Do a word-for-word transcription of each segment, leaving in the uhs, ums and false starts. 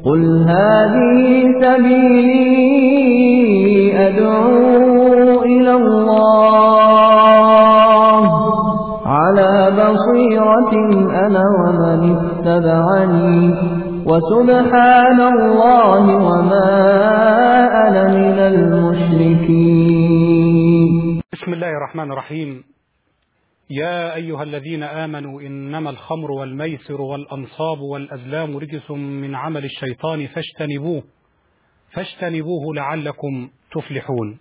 قل هذه سبيلي أدعو إلى الله على بصيرة أنا ومن اتبعني وسبحان الله وما أنا من المشركين. بسم الله الرحمن الرحيم. يا أيها الذين آمنوا إنما الخمر والميسر والأنصاب والأزلام رجس من عمل الشيطان فاجتنبوه فاجتنبوه لعلكم تفلحون.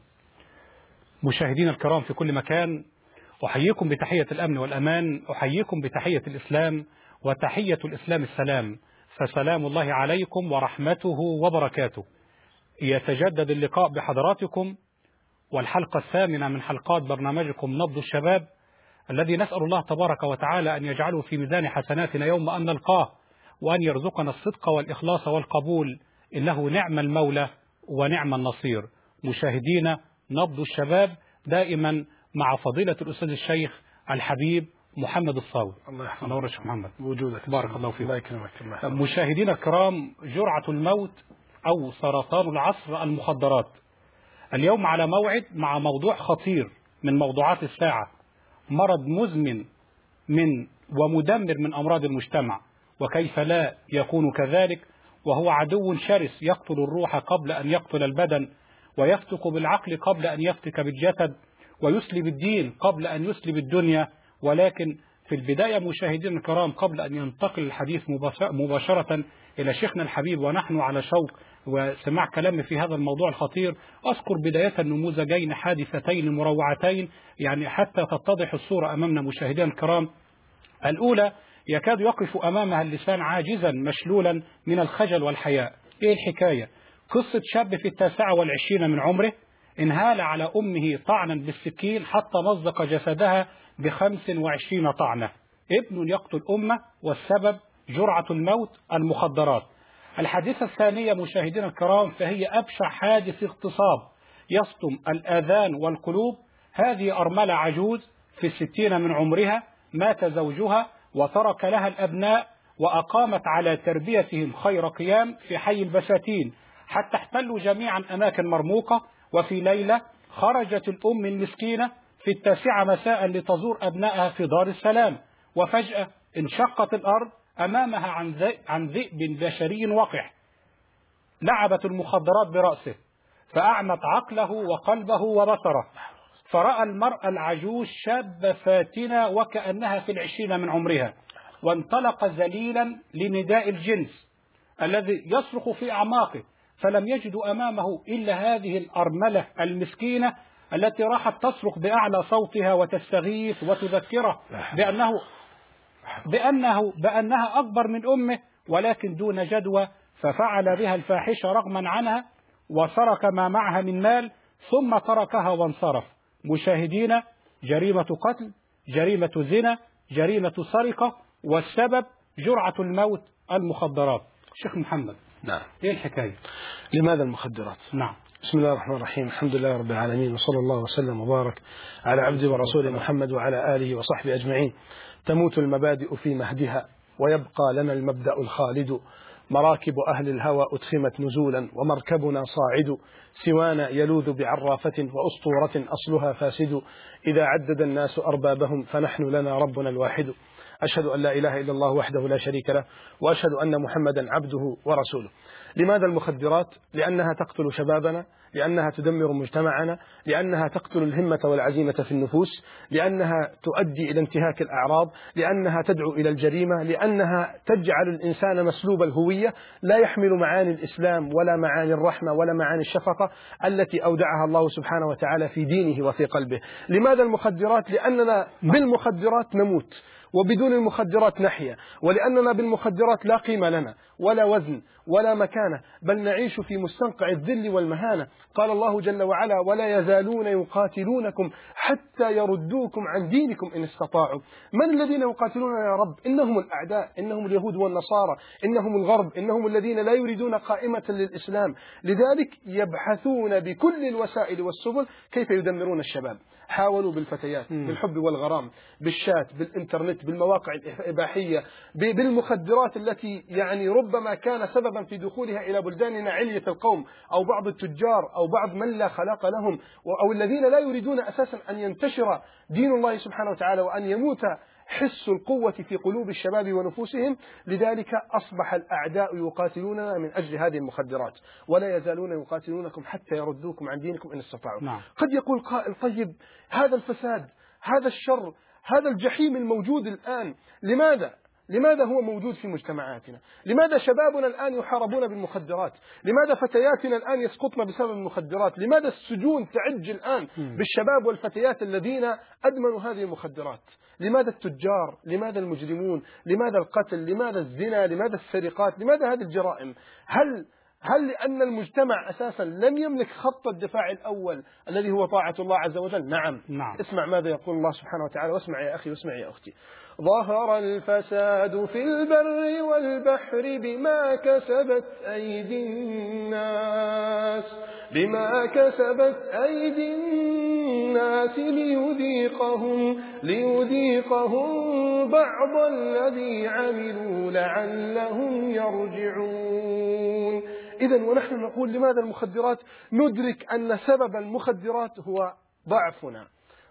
مشاهدين الكرام في كل مكان، أحييكم بتحية الأمن والأمان، أحييكم بتحية الإسلام، وتحية الإسلام السلام، فسلام الله عليكم ورحمته وبركاته. يتجدد اللقاء بحضراتكم والحلقة الثامنة من حلقات برنامجكم نبض الشباب، الذي نسأل الله تبارك وتعالى أن يجعله في ميزان حسناتنا يوم أن نلقاه، وأن يرزقنا الصدق والإخلاص والقبول، إنه نعم المولى ونعم النصير. مشاهدينا نبض الشباب دائما مع فضيلة الأستاذ الشيخ الحبيب محمد الصاوي. الله يحفظك. الله يرحمه محمد. وجودك. بارك الله فيك. الله يكرمك. مشاهدينا الكرام، جرعة الموت أو سرطان العصر المخدرات. اليوم على موعد مع موضوع خطير من موضوعات الساعة، مرض مزمن من ومدمر من أمراض المجتمع، وكيف لا يكون كذلك، وهو عدو شرس يقتل الروح قبل أن يقتل البدن، ويفتك بالعقل قبل أن يفتك بالجسد، ويسلب الدين قبل أن يسلب الدنيا. ولكن في البداية مشاهدينا الكرام، قبل أن ينتقل الحديث مباشرة إلى شيخنا الحبيب ونحن على شوق وسماع كلامي في هذا الموضوع الخطير، أذكر بداية نموذجين حادثتين مروعتين، يعني حتى تتضح الصورة أمامنا مشاهدينا الكرام. الأولى يكاد يقف أمامها اللسان عاجزا مشلولا من الخجل والحياء. إيه الحكاية؟ قصة شاب في التاسعة والعشرين من عمره انهال على أمه طعنا بالسكين حتى مزق جسدها بخمس وعشرين طعنة. ابن يقتل أمه والسبب جرعة الموت المخدرات. الحادثة الثانية مشاهدينا الكرام فهي أبشع حادث اغتصاب يصطم الآذان والقلوب. هذه أرملة عجوز في الستين من عمرها، مات زوجها وترك لها الأبناء، وأقامت على تربيتهم خير قيام في حي البساتين حتى احتلوا جميعا أماكن مرموقة. وفي ليلة خرجت الأم المسكينة في التاسعة مساء لتزور أبنائها في دار السلام، وفجأة انشقت الأرض أمامها عن ذئب بشري وقح. لعبت المخدرات برأسه فأعمت عقله وقلبه وبصره، فرأى المرأة العجوز شابة فاتنة وكأنها في العشرين من عمرها، وانطلق ذليلا لنداء الجنس الذي يصرخ في أعماقه، فلم يجدوا أمامه إلا هذه الأرملة المسكينة التي راحت تصرخ بأعلى صوتها وتستغيث وتذكره بأنه بأنه بأنها أكبر من أمه ولكن دون جدوى، ففعل بها الفاحشة رغما عنها وسرق ما معها من مال ثم تركها وانصرف. مشاهدين، جريمة قتل، جريمة زنا، جريمة سرقة، والسبب جرعة الموت المخدرات. شيخ محمد، نعم، ايه الحكاية؟ لماذا المخدرات؟ نعم. بسم الله الرحمن الرحيم. الحمد لله رب العالمين، وصلى الله وسلم وبارك على عبده ورسوله محمد وعلى آله وصحبه أجمعين. تموت المبادئ في مهدها ويبقى لنا المبدأ الخالد. مراكب أهل الهوى أدخمت نزولا ومركبنا صاعد، سوانا يلوذ بعرافة وأسطورة أصلها فاسد. إذا عدد الناس أربابهم فنحن لنا ربنا الواحد. أشهد أن لا إله إلا الله وحده لا شريك له، وأشهد أن محمدا عبده ورسوله. لماذا المخدرات؟ لأنها تقتل شبابنا، لأنها تدمر مجتمعنا، لأنها تقتل الهمة والعزيمة في النفوس، لأنها تؤدي إلى انتهاك الأعراض، لأنها تدعو إلى الجريمة، لأنها تجعل الإنسان مسلوب الهوية، لا يحمل معاني الإسلام ولا معاني الرحمة ولا معاني الشفقة التي أودعها الله سبحانه وتعالى في دينه وفي قلبه. لماذا المخدرات؟ لأننا بالمخدرات نموت، وبدون المخدرات نحيا، ولأننا بالمخدرات لا قيمة لنا ولا وزن ولا مكانة، بل نعيش في مستنقع الذل والمهانة. قال الله جل وعلا: ولا يزالون يقاتلونكم حتى يردوكم عن دينكم إن استطاعوا. من الذين يقاتلوننا يا رب؟ إنهم الأعداء، إنهم اليهود والنصارى، إنهم الغرب، إنهم الذين لا يريدون قائمة للإسلام. لذلك يبحثون بكل الوسائل والسبل كيف يدمرون الشباب. حاولوا بالفتيات، بالحب والغرام، بالشات، بالإنترنت، الإنترنت، بالمواقع الإباحية، بالمخدرات التي يعني ربما كان سببا في دخولها إلى بلداننا علية القوم أو بعض التجار أو بعض من لا خلاق لهم أو الذين لا يريدون أساسا أن ينتشر دين الله سبحانه وتعالى وأن يموت حس القوة في قلوب الشباب ونفوسهم. لذلك أصبح الأعداء يقاتلوننا من أجل هذه المخدرات، ولا يزالون يقاتلونكم حتى يردوكم عن دينكم إن استطاعوا. نعم. قد يقول قائل طيب هذا الفساد، هذا الشر، هذا الجحيم الموجود الآن لماذا؟ لماذا هو موجود في مجتمعاتنا؟ لماذا شبابنا الآن يحاربون بالمخدرات؟ لماذا فتياتنا الآن يسقطن بسبب المخدرات؟ لماذا السجون تعج الآن بالشباب والفتيات الذين أدمنوا هذه المخدرات؟ لماذا التجار؟ لماذا المجرمون؟ لماذا القتل؟ لماذا الزنا؟ لماذا السرقات؟ لماذا هذه الجرائم؟ هل هل لأن المجتمع أساسا لم يملك خط الدفاع الأول الذي هو طاعة الله عز وجل؟ نعم. نعم. اسمع ماذا يقول الله سبحانه وتعالى، واسمع يا أخي واسمع يا أختي. ظهر الفساد في البر والبحر بما كسبت أيدي الناس بما كسبت أيدي الناس ليذيقهم ليذيقهم بعض الذي عملوا لعلهم يرجعون. إذن ونحن نقول لماذا المخدرات؟ ندرك أن سبب المخدرات هو ضعفنا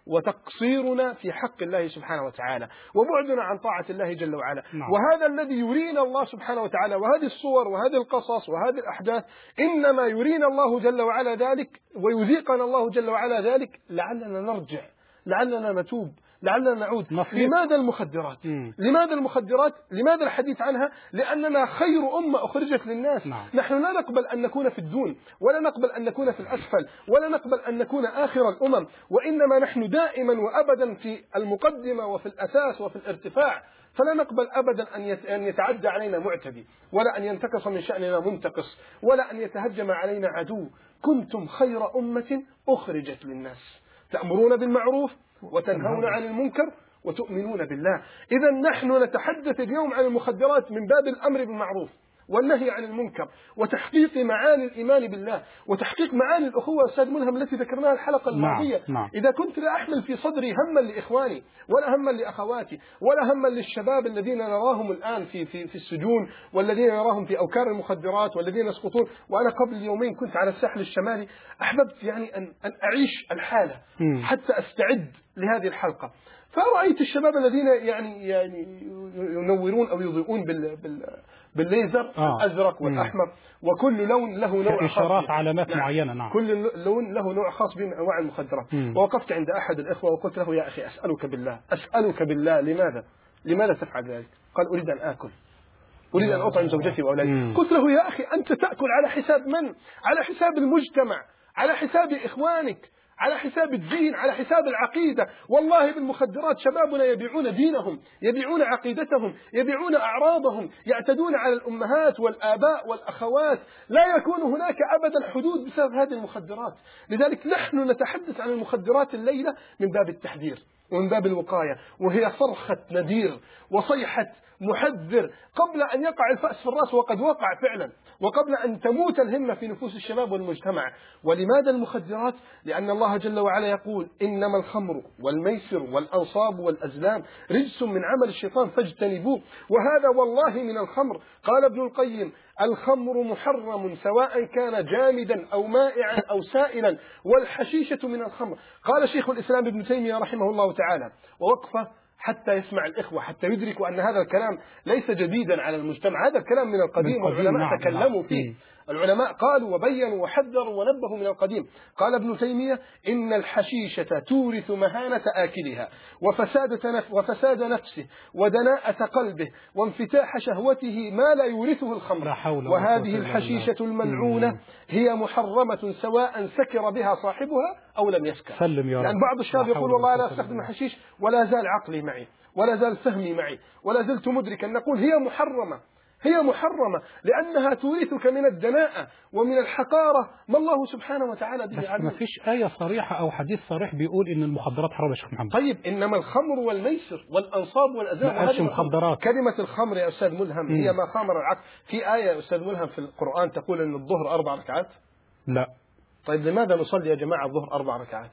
وتقصيرنا في حق الله سبحانه وتعالى وبعدنا عن طاعة الله جل وعلا. نعم. وهذا الذي يرينا الله سبحانه وتعالى، وهذه الصور وهذه القصص وهذه الأحداث إنما يرينا الله جل وعلا ذلك ويذيقنا الله جل وعلا ذلك لعلنا نرجع، لعلنا نتوب، لعلنا نعود. نصير. لماذا المخدرات؟ مم. لماذا المخدرات؟ لماذا الحديث عنها؟ لأننا خير أمة أخرجت للناس. نعم. نحن لا نقبل أن نكون في الدون، ولا نقبل أن نكون في الأسفل، ولا نقبل أن نكون آخر الأمم، وإنما نحن دائما وأبدا في المقدمة وفي الأساس وفي الارتفاع. فلا نقبل أبدا أن يتعدى علينا معتدي، ولا أن ينتقص من شأننا منتقص، ولا أن يتهجم علينا عدو. كنتم خير أمة أخرجت للناس، تأمرون بالمعروف وتنهون عن المنكر وتؤمنون بالله. إذا نحن نتحدث اليوم عن المخدرات من باب الأمر بالمعروف والنهي عن المنكر وتحقيق معاني الإيمان بالله وتحقيق معاني الأخوة أستاذ ملهم التي ذكرناها الحلقة الماضية. نعم. نعم. إذا كنت لا أحمل في صدري هما لإخواني ولا هما لأخواتي ولا هما للشباب الذين نراهم الآن في في في السجون والذين نراهم في أوكار المخدرات والذين يسقطون، وأنا قبل يومين كنت على الساحل الشمالي، أحببت يعني أن أن أعيش الحالة حتى أستعد لهذه الحلقة، فرأيت الشباب الذين يعني يعني ينورون أو يضيئون بال بال بالليزر آه. الأزرق والأحمر، وكل لون له نوع إشارات علامات نعم. معينة. نعم. كل لون له نوع خاص بأنواع المخدرات. مم. ووقفت عند أحد الإخوة وقلت له يا أخي أسألك بالله أسألك بالله لماذا لماذا تفعل ذلك؟ قال أريد أن آكل، أريد أن أطعم زوجتي وأولادي. قلت له يا أخي أنت تأكل على حساب من؟ على حساب المجتمع، على حساب إخوانك، على حساب الدين، على حساب العقيدة. والله بالمخدرات شبابنا يبيعون دينهم، يبيعون عقيدتهم، يبيعون أعراضهم، يعتدون على الأمهات والآباء والأخوات. لا يكون هناك أبدا حدود بسبب هذه المخدرات. لذلك نحن نتحدث عن المخدرات الليلة من باب التحذير ومن باب الوقاية، وهي صرخة نذير وصيحة محذر قبل أن يقع الفأس في الرأس، وقد وقع فعلا، وقبل أن تموت الهمة في نفوس الشباب والمجتمع. ولماذا المخدرات؟ لأن الله جل وعلا يقول إنما الخمر والميسر والأنصاب والأزلام رجس من عمل الشيطان فاجتنبوه. وهذا والله من الخمر. قال ابن القيم الخمر محرم سواء كان جامدا أو مائعا أو سائلا، والحشيشة من الخمر. قال شيخ الإسلام ابن تيمية رحمه الله تعالى، ووقفه حتى يسمع الإخوة حتى يدركوا أن هذا الكلام ليس جديدا على المجتمع، هذا الكلام من القديم والعلماء نعم تكلموا فيه. نعم. العلماء قالوا وبينوا وحذروا ونبهوا من القديم. قال ابن تيمية إن الحشيشة تورث مهانة آكلها وفساد, نف وفساد نفسه ودناءة قلبه وانفتاح شهوته ما لا يورثه الخمر. وهذه الحشيشة الملعونة هي محرمة سواء سكر بها صاحبها أو لم يسكر. سلم يا رب. يعني بعض الشباب يقول والله لا أستخدم الحشيش ولا زال عقلي معي ولا زال فهمي معي ولا زلت مدركا. نقول هي محرمة، هي محرمة لأنها تورثك من الدناءة ومن الحقارة ما الله سبحانه وتعالى به عليم. ما فيش آية صريحة أو حديث صريح بيقول إن المخدرات حرام يا شيخ محمد. طيب إنما الخمر والميسر والأنصاب والأزلام هذه مخدرات. كلمة الخمر يا أستاذ ملهم م. هي ما خامر العقل. في آية يا أستاذ ملهم في القرآن تقول إن الظهر أربع ركعات. لا. طيب لماذا نصلي يا جماعة الظهر أربع ركعات؟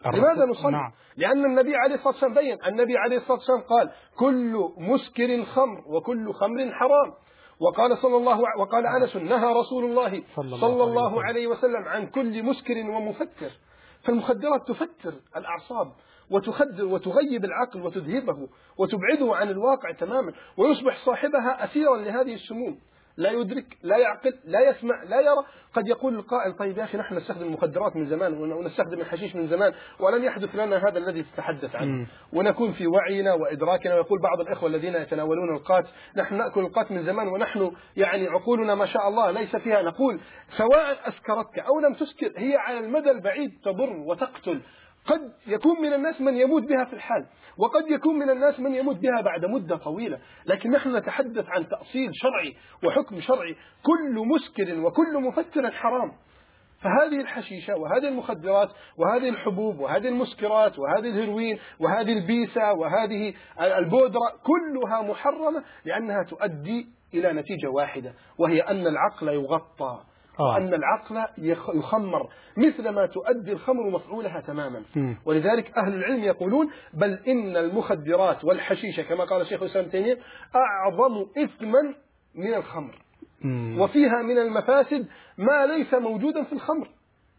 لماذا نصلي؟ نعم. لأن النبي عليه الصلاة والسلام بين، النبي عليه الصلاة والسلام قال كل مسكر خمر وكل خمر حرام. وقال صلى الله ع... وقال أنس نهى رسول الله صلى, صلى الله, الله عليه وسلم عن كل مسكر ومفتر. فالمخدرات تفتر الأعصاب وتخدر وتغيب العقل وتذهبه وتبعده عن الواقع تماما، ويصبح صاحبها أسيرا لهذه السموم، لا يدرك لا يعقل لا يسمع لا يرى. قد يقول القائل طيب يا أخي نحن نستخدم المخدرات من زمان ونستخدم الحشيش من زمان ولم يحدث لنا هذا الذي تتحدث عنه، م. ونكون في وعينا وإدراكنا. ويقول بعض الإخوة الذين يتناولون القات نحن نأكل القات من زمان ونحن يعني عقولنا ما شاء الله ليس فيها. نقول سواء أسكرتك أو لم تسكر هي على المدى البعيد تضر وتقتل. قد يكون من الناس من يموت بها في الحال، وقد يكون من الناس من يموت بها بعد مدة طويلة، لكن نحن نتحدث عن تأصيل شرعي وحكم شرعي. كل مسكر وكل مفتر حرام. فهذه الحشيشة وهذه المخدرات وهذه الحبوب وهذه المسكرات وهذه الهيروين وهذه البيسة وهذه البودرة كلها محرمة، لأنها تؤدي إلى نتيجة واحدة، وهي أن العقل يغطى، وأن العقل يخمر مثلما تؤدي الخمر مفعولها تماما. م. ولذلك أهل العلم يقولون بل إن المخدرات والحشيشة كما قال شيخ الإسلام ابن تيمية أعظم إثما من الخمر، م. وفيها من المفاسد ما ليس موجودا في الخمر.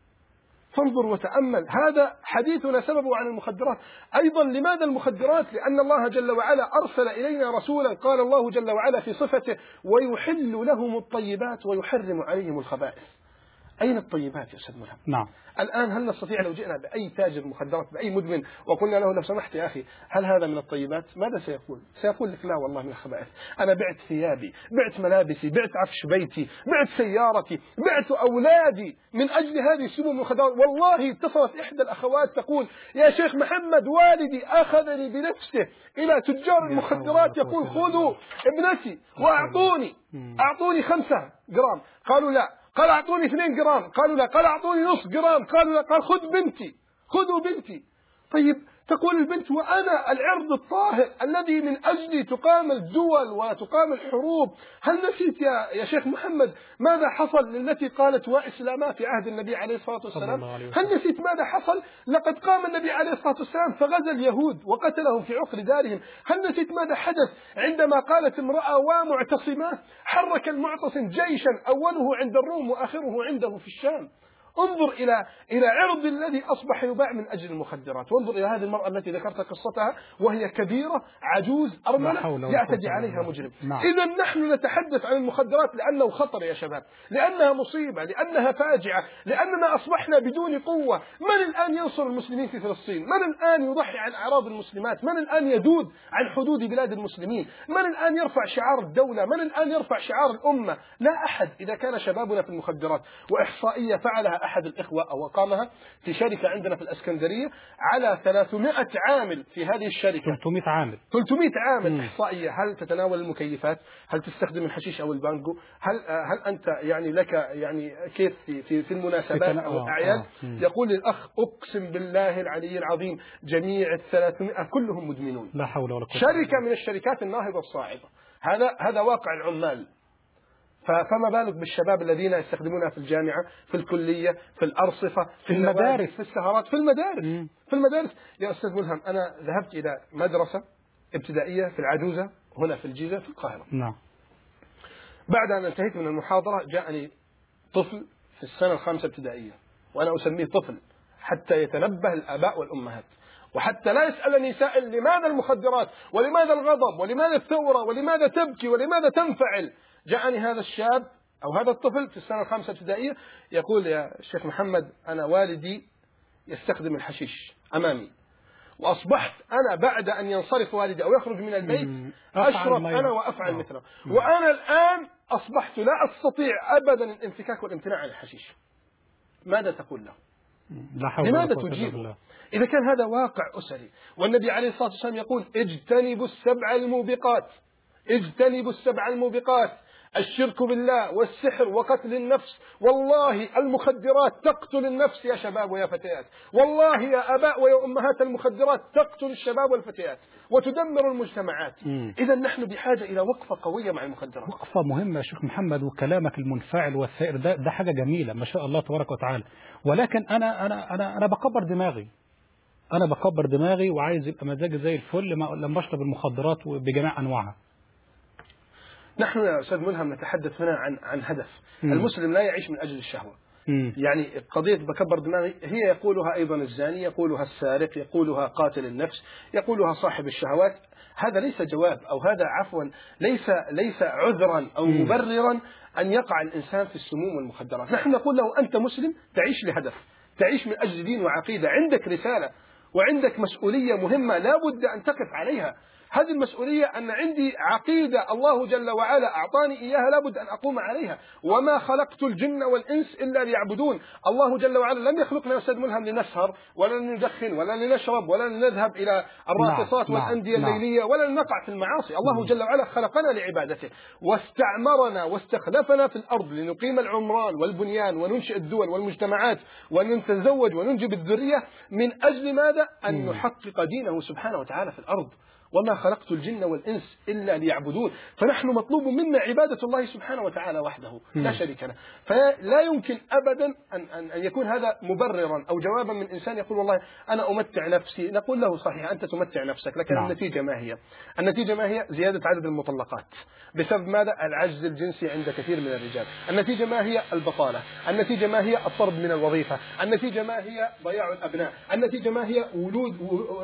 فانظر وتأمل، هذا حديثنا سببه عن المخدرات. أيضا لماذا المخدرات؟ لأن الله جل وعلا أرسل إلينا رسولا قال الله جل وعلا في صفته ويحل لهم الطيبات ويحرم عليهم الخبائث. أين الطيبات يا أستاذ ملهم؟ نعم. الآن هل نستطيع لو جئنا بأي تاجر مخدرات بأي مدمن وقلنا له لو سمحت يا أخي هل هذا من الطيبات؟ ماذا سيقول؟ سيقول لك لا والله من الخبائث. أنا بعت ثيابي، بعت ملابسي، بعت عفش بيتي، بعت سيارتي، بعت أولادي من أجل هذه السموم المخدرات. والله اتصلت إحدى الأخوات تقول يا شيخ محمد والدي أخذني بنفسه إلى تجار المخدرات يقول خذوا ابنتي وأعطوني أعطوني خمسة جرام. قالوا لا. قال أعطوني اثنين جرام. قالوا لا. قال أعطوني نص جرام. قالوا لا. قال خذ بنتي، خذوا بنتي. طيب تقول البنت وأنا العرض الطاهر الذي من أجلي تقام الدول وتقام الحروب. هل نسيت يا, يا شيخ محمد ماذا حصل للتي قالت وإسلاما في عهد النبي عليه الصلاة والسلام؟ هل نسيت ماذا حصل؟ لقد قام النبي عليه الصلاة والسلام فغزا اليهود وقتلهم في عقر دارهم. هل نسيت ماذا حدث عندما قالت امرأة ومعتصمات حرك المعتصم جيشا أوله عند الروم وآخره عنده في الشام؟ انظر إلى إلى عرض الذي أصبح يباع من أجل المخدرات. وانظر إلى هذه المرأة التي ذكرت قصتها وهي كبيرة عجوز أرملة يعتدي عليها مجرم. إذا نحن نتحدث عن المخدرات لأنه خطر يا شباب، لأنها مصيبة، لأنها فاجعة، لأننا أصبحنا بدون قوة. من الآن ينصر المسلمين في فلسطين؟ من الآن يضحي عن أعراض المسلمات؟ من الآن يدود عن حدود بلاد المسلمين؟ من الآن يرفع شعار الدولة؟ من الآن يرفع شعار الأمة؟ لا أحد. إذا كان شبابنا في المخدرات. وإحصائية فعلها أحد الإخوة أو أقامها في شركة عندنا في الإسكندرية على ثلاثمائة عامل في هذه الشركة. ثلاثمائة عامل ثلاثمائة عامل. إحصائية. هل تتناول المكيفات؟ هل تستخدم الحشيش أو البانجو؟ هل هل أنت يعني لك يعني كيف في في, في المناسبات أو الأعياد؟ يقول الأخ أقسم بالله العلي العظيم جميع الثلاثمائة كلهم مدمنون. لا حول ولا قوة. شركة من الشركات الناهضة الصاعدة. هذا هذا واقع العمال. فما بالك بالشباب الذين يستخدمونها في الجامعة، في الكلية، في الأرصفة، في المدارس، في السهرات، في المدارس. م. في المدارس يا أستاذ ملهم أنا ذهبت إلى مدرسة ابتدائية في العجوزة هنا في الجيزة في القاهرة. نعم. بعد أن انتهيت من المحاضرة جاءني طفل في السنة الخامسة ابتدائية، وأنا أسميه طفل حتى يتنبه الآباء والأمهات، وحتى لا يسألني سائل لماذا المخدرات ولماذا الغضب ولماذا الثورة ولماذا تبكي ولماذا تنفعل. جاءني هذا الشاب أو هذا الطفل في السنة الخامسة ابتدائية يقول يا شيخ محمد أنا والدي يستخدم الحشيش أمامي، وأصبحت أنا بعد أن ينصرف والدي أو يخرج من البيت أشرب أنا وأفعل مثله، وأنا الآن أصبحت لا أستطيع أبدا الانفكاك والامتناع عن الحشيش. ماذا تقول له؟ لماذا تجيبه؟ إذا كان هذا واقع أسري، والنبي عليه الصلاة والسلام يقول اجتنبوا السبع الموبقات، اجتنبوا السبع الموبقات، الشرك بالله والسحر وقتل النفس. والله المخدرات تقتل النفس يا شباب ويا فتيات، والله يا أباء ويا أمهات المخدرات تقتل الشباب والفتيات وتدمر المجتمعات. إذا نحن بحاجة إلى وقفة قوية مع المخدرات. وقفة مهمة يا شيخ محمد، وكلامك المنفعل والثائر ده ده حاجة جميلة ما شاء الله تبارك وتعالى، ولكن أنا أنا أنا أنا بكبر دماغي انا بكبر دماغي وعايز يبقى مزاجي زي الفل لما اشرب المخدرات بجميع انواعها. نحن يا أستاذ ملهم نتحدث هنا عن عن هدف. مم. المسلم لا يعيش من أجل الشهوة. مم. يعني قضية بكبر دماغي هي يقولها أيضا الزاني، يقولها السارق، يقولها قاتل النفس، يقولها صاحب الشهوات. هذا ليس جواب، أو هذا عفوا ليس ليس عذرا أو مم. مبررا أن يقع الإنسان في السموم والمخدرات. نحن نقول له أنت مسلم تعيش لهدف، تعيش من أجل دين وعقيدة، عندك رسالة وعندك مسؤولية مهمة لا بد أن تقف عليها. هذه المسؤولية أن عندي عقيدة الله جل وعلا أعطاني إياها لا بد أن أقوم عليها. وما خلقت الجن والإنس إلا ليعبدون. الله جل وعلا لم يخلقنا يا أستاذ ملهم لنسهر ولا لندخن ولا لنشرب ولا لنذهب إلى الراقصات نعم. والأندية نعم. الليلية ولا لنقع في المعاصي. الله جل وعلا خلقنا لعبادته واستعمرنا واستخلفنا في الأرض لنقيم العمران والبنيان وننشئ الدول والمجتمعات ونتزوج وننجب الذرية. من أجل ماذا؟ أن نحقق دينه سبحانه وتعالى في الأرض. وما خلقت الجن والإنس إلا ليعبدون. فنحن مطلوب منا عبادة الله سبحانه وتعالى وحده لا شريك له. فلا يمكن أبدا أن, أن, أن يكون هذا مبررا أو جوابا من إنسان يقول والله أنا أمتع نفسي. نقول له صحيح أنت تمتع نفسك، لكن نعم. النتيجة ما هي؟ النتيجة ما هي؟ زيادة عدد المطلقات بسبب ماذا؟ العجز الجنسي عند كثير من الرجال. النتيجة ما هي؟ البطالة. النتيجة ما هي؟ الطرد من الوظيفة. النتيجة ما هي؟ ضياع الأبناء. النتيجة ما هي؟ ولود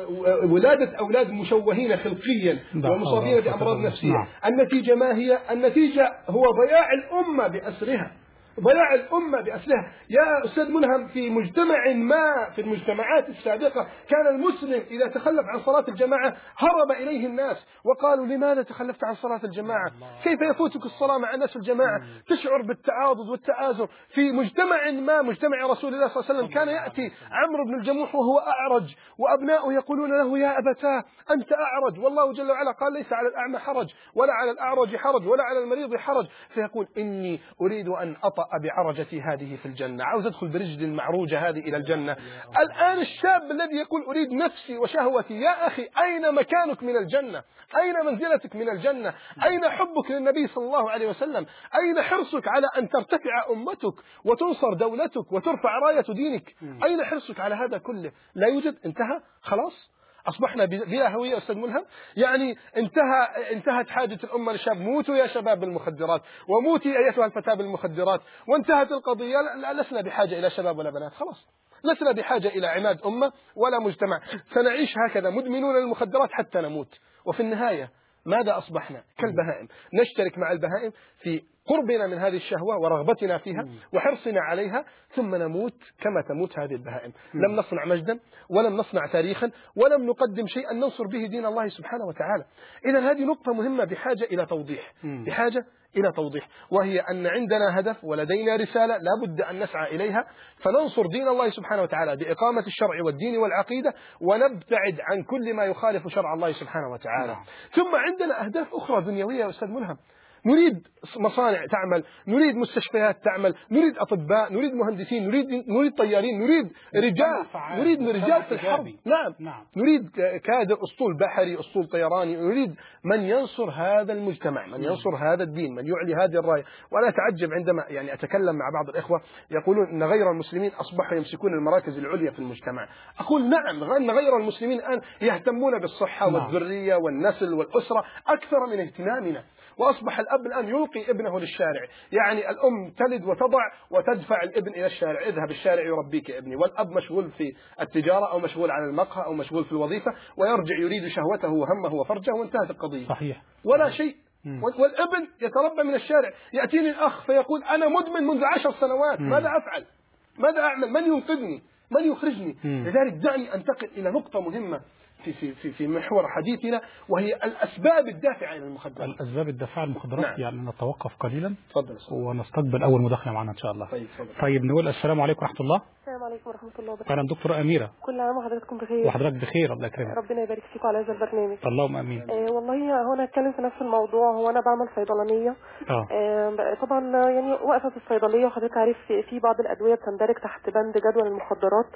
ولادة أولاد مشوهين خلقيا ومصابين بأمراض نفسية. النتيجة ما هي؟ النتيجة هو ضياع الأمة بأسرها، ضياع الأمة بأسرها. يا أستاذ ملهم في مجتمع ما في المجتمعات السابقة كان المسلم إذا تخلف عن صلاة الجماعة هرب إليه الناس وقالوا لماذا تخلفت عن صلاة الجماعة؟ كيف يفوتك الصلاة مع الناس في الجماعة؟ تشعر بالتعاضد والتآزر. في مجتمع ما مجتمع رسول الله صلى الله عليه وسلم كان يأتي عمرو بن الجموح وهو أعرج وأبناؤه يقولون له يا أبتاه أنت أعرج، والله جل وعلا قال ليس على الأعمى حرج ولا على الأعرج حرج ولا على المريض حرج. فيقول إني أريد أن أطأ بعرجتي هذه في الجنة، عاوز أدخل برجل المعروجة هذه إلى الجنة. الآن الشاب الذي يقول أريد نفسي وشهوتي، يا أخي أين مكانك من الجنة؟ أين منزلتك من الجنة؟ أين حبك للنبي صلى الله عليه وسلم؟ أين حرصك على أن ترتفع أمتك وتنصر دولتك وترفع راية دينك؟ أين حرصك على هذا كله؟ لا يوجد. انتهى خلاص، أصبحنا بلا هوية أستاذ ملهم. يعني انتهى انتهت حاجة الأمة للشاب. موتوا يا شباب بالمخدرات وموتي أيتها الفتاة بالمخدرات، وانتهت القضية. لسنا بحاجة إلى شباب ولا بنات، خلاص لسنا بحاجة إلى عماد أمة ولا مجتمع. سنعيش هكذا مدمنون للمخدرات حتى نموت. وفي النهاية ماذا أصبحنا؟ كالبهائم، نشترك مع البهائم في قربنا من هذه الشهوة ورغبتنا فيها وحرصنا عليها، ثم نموت كما تموت هذه البهائم. لم نصنع مجدا ولم نصنع تاريخا ولم نقدم شيئا ننصر به دين الله سبحانه وتعالى. إذا هذه نقطة مهمة بحاجة إلى توضيح، بحاجة إلى توضيح، وهي أن عندنا هدف ولدينا رسالة لا بد أن نسعى إليها، فننصر دين الله سبحانه وتعالى بإقامة الشرع والدين والعقيدة، ونبتعد عن كل ما يخالف شرع الله سبحانه وتعالى. ثم عندنا أهداف أخرى دنيوية يا أستاذ ملهم. نريد مصانع تعمل، نريد مستشفيات تعمل، نريد أطباء، نريد مهندسين، نريد نريد طيارين، نريد رجال، نريد رجال في الحرب. نعم. نعم نريد كادر أسطول بحري، أسطول طيراني، نريد من ينصر هذا المجتمع، من ينصر هذا الدين، من يعلي هذه الراية. وأنا أتعجب عندما يعني أتكلم مع بعض الإخوة يقولون أن غير المسلمين أصبحوا يمسكون المراكز العليا في المجتمع. أقول نعم، أن غير المسلمين الآن يهتمون بالصحة والذرية والنسل والأسرة أكثر من اهتمامنا. وأصبح الأب الآن يلقي ابنه للشارع، يعني الأم تلد وتضع وتدفع الابن إلى الشارع، اذهب الشارع يربيك يا ابني، والأب مشغول في التجارة أو مشغول على المقهى أو مشغول في الوظيفة، ويرجع يريد شهوته وهمه وفرجه وانتهت القضية. صحيح. ولا شيء. والابن يتربى من الشارع. يأتيني الأخ فيقول أنا مدمن منذ عشر سنوات، ماذا أفعل؟ ماذا أعمل؟ من ينقذني؟ من يخرجني؟ لذلك دعني أنتقل إلى نقطة مهمة في في في في محور حديثنا، وهي الأسباب الدافعة إلى المخدرات. الأسباب الدافعة للمخدرات. نعم. يعني نتوقف قليلا. تفضل. ونستقبل أول مداخلة معنا إن شاء الله. طيب. طيب نقول السلام عليكم ورحمة الله. السلام عليكم ورحمة الله وبركاته. أهلا دكتورة أميرة. كل عام وحضراتكم بخير. وحضرتك بخير، الله يكرمك. ربنا يبارك فيكم على هذا البرنامج. اللهم آمين. آه والله هو أنا أتكلم في نفس الموضوع. هو أنا بعمل صيدلانية. آه. آه طبعا يعني واقفة في الصيدلية، وحضرتك عارف في بعض الأدوية بتندرج تحت بند جدول المخدرات.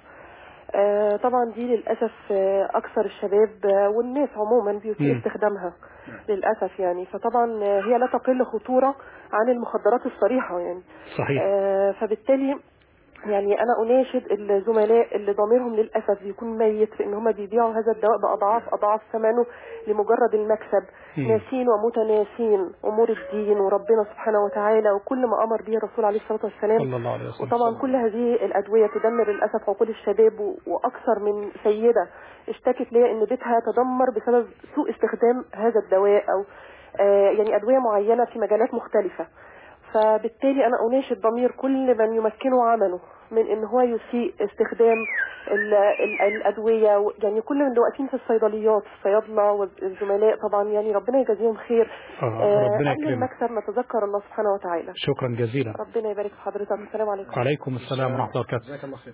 آه طبعا دي للأسف آه أكثر الشباب آه والناس عموما بيسيء استخدامها للأسف يعني. فطبعا آه هي لا تقل خطورة عن المخدرات الصريحة يعني. صحيح. آه فبالتالي يعني انا اناشد الزملاء اللي ضميرهم للاسف بيكون ميت في ان هم بيبيعوا هذا الدواء باضعاف اضعاف ثمنه لمجرد المكسب، ناسين ومتناسين امور الدين وربنا سبحانه وتعالى وكل ما امر به الرسول عليه الصلاه والسلام. صلى الله عليه وسلم. وطبعا كل هذه الادويه تدمر للاسف عقول الشباب، واكثر من سيده اشتكت لي ان بيتها تدمر بسبب سوء استخدام هذا الدواء او آه يعني ادويه معينه في مجالات مختلفه. فبالتالي انا اناشد ضمير كل من يمكنه عمله من ان هو يسيء استخدام ال ال الادويه، يعني كل اللي واقفين في الصيدليات الصيادله والزملاء طبعا يعني ربنا يجازيهم خير. آه ربنا قبل المكسب نتذكر الله سبحانه وتعالى. شكرا جزيلا. ربنا يبارك في حضرتك. السلام عليكم. وعليكم السلام ورحمه الله وبركاته. جزاك الله خير.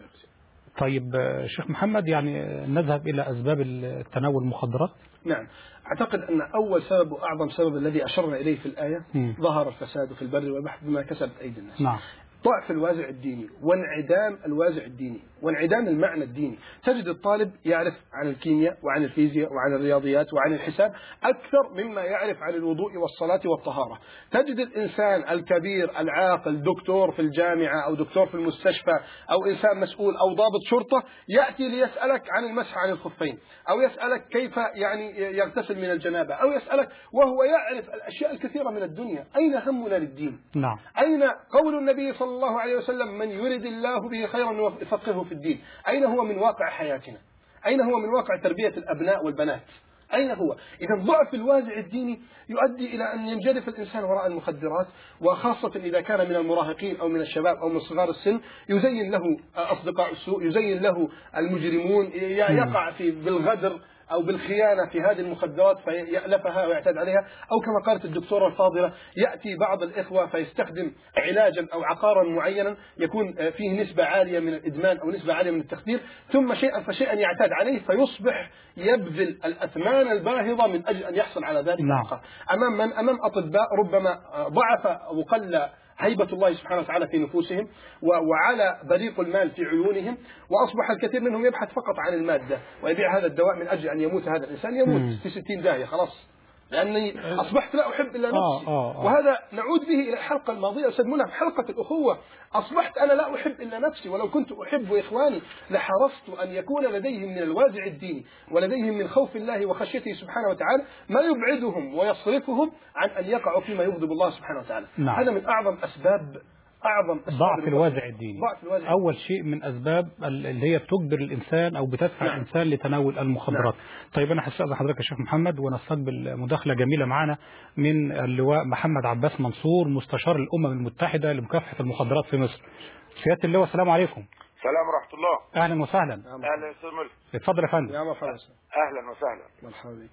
طيب شيخ محمد، يعني نذهب إلى أسباب التناول المخدرات. نعم، أعتقد أن أول سبب وأعظم سبب الذي أشرنا إليه في الآية م. ظهر الفساد في البر والبحر بما كسبت أيدي الناس. نعم. ضعف الوازع الديني وانعدام الوازع الديني وانعدام المعنى الديني. تجد الطالب يعرف عن الكيمياء وعن الفيزياء وعن الرياضيات وعن الحساب أكثر مما يعرف عن الوضوء والصلاة والطهارة. تجد الإنسان الكبير العاقل دكتور في الجامعة أو دكتور في المستشفى أو إنسان مسؤول أو ضابط شرطة يأتي ليسألك عن المسح عن الخفين أو يسألك كيف يعني يغتسل من الجنابة أو يسألك وهو يعرف الأشياء الكثيرة من الدنيا. أين همنا للدين؟ نعم. أين قول النبي صلى الله عليه وسلم من يرد الله به خيرا يفقهه في الدين؟ أين هو من واقع حياتنا؟ أين هو من واقع تربية الأبناء والبنات؟ أين هو؟ إذا ضعف الوازع الديني يؤدي إلى أن ينجرف الإنسان وراء المخدرات، وخاصة إذا كان من المراهقين أو من الشباب أو من صغار السن يزين له أصدقاء السوء، يزين له المجرمون، يقع في بالغدر أو بالخيانة في هذه المخدرات فيألفها ويعتاد عليها، أو كما قالت الدكتورة الفاضلة يأتي بعض الإخوة فيستخدم علاجا أو عقارا معينا يكون فيه نسبة عالية من الإدمان أو نسبة عالية من التخدير، ثم شيئا فشيئا يعتاد عليه فيصبح يبذل الأثمان الباهظة من أجل أن يحصل على ذلك العقار. أمام من؟ أمام أطباء ربما ضعف أو قل هيبة الله سبحانه وتعالى في نفوسهم وعلى بريق المال في عيونهم، وأصبح الكثير منهم يبحث فقط عن المادة ويبيع هذا الدواء من أجل أن يموت هذا الإنسان، يموت مم. في ستين داهية خلاص، لأني أصبحت لا أحب إلا نفسي. آه آه آه. وهذا نعود به إلى الحلقة الماضية أستاذ منى في حلقة الأخوة. أصبحت أنا لا أحب إلا نفسي، ولو كنت أحب إخواني لحرصت أن يكون لديهم من الوازع الديني ولديهم من خوف الله وخشيته سبحانه وتعالى ما يبعدهم ويصرفهم عن أن يقعوا فيما يغضب الله سبحانه وتعالى. نعم. هذا من أعظم أسباب أعظم ضعف الوازع الديني. الوازع أول شيء من أسباب اللي هي بتجبر الإنسان أو بتدفع نعم. الإنسان لتناول المخدرات. نعم. طيب أنا هستأذن حضرتك يا شيخ محمد ونستقبل مداخلة جميلة معنا من اللواء محمد عباس منصور مستشار الأمم المتحدة لمكافحة المخدرات في مصر. سيادة اللواء السلام عليكم. السلام ورحمة الله. أهلا وسهلا. أهلا يا أستاذ ملك. اتفضل يا فندم. يا مرحبا. أهلا وسهلا. مرحبا بك.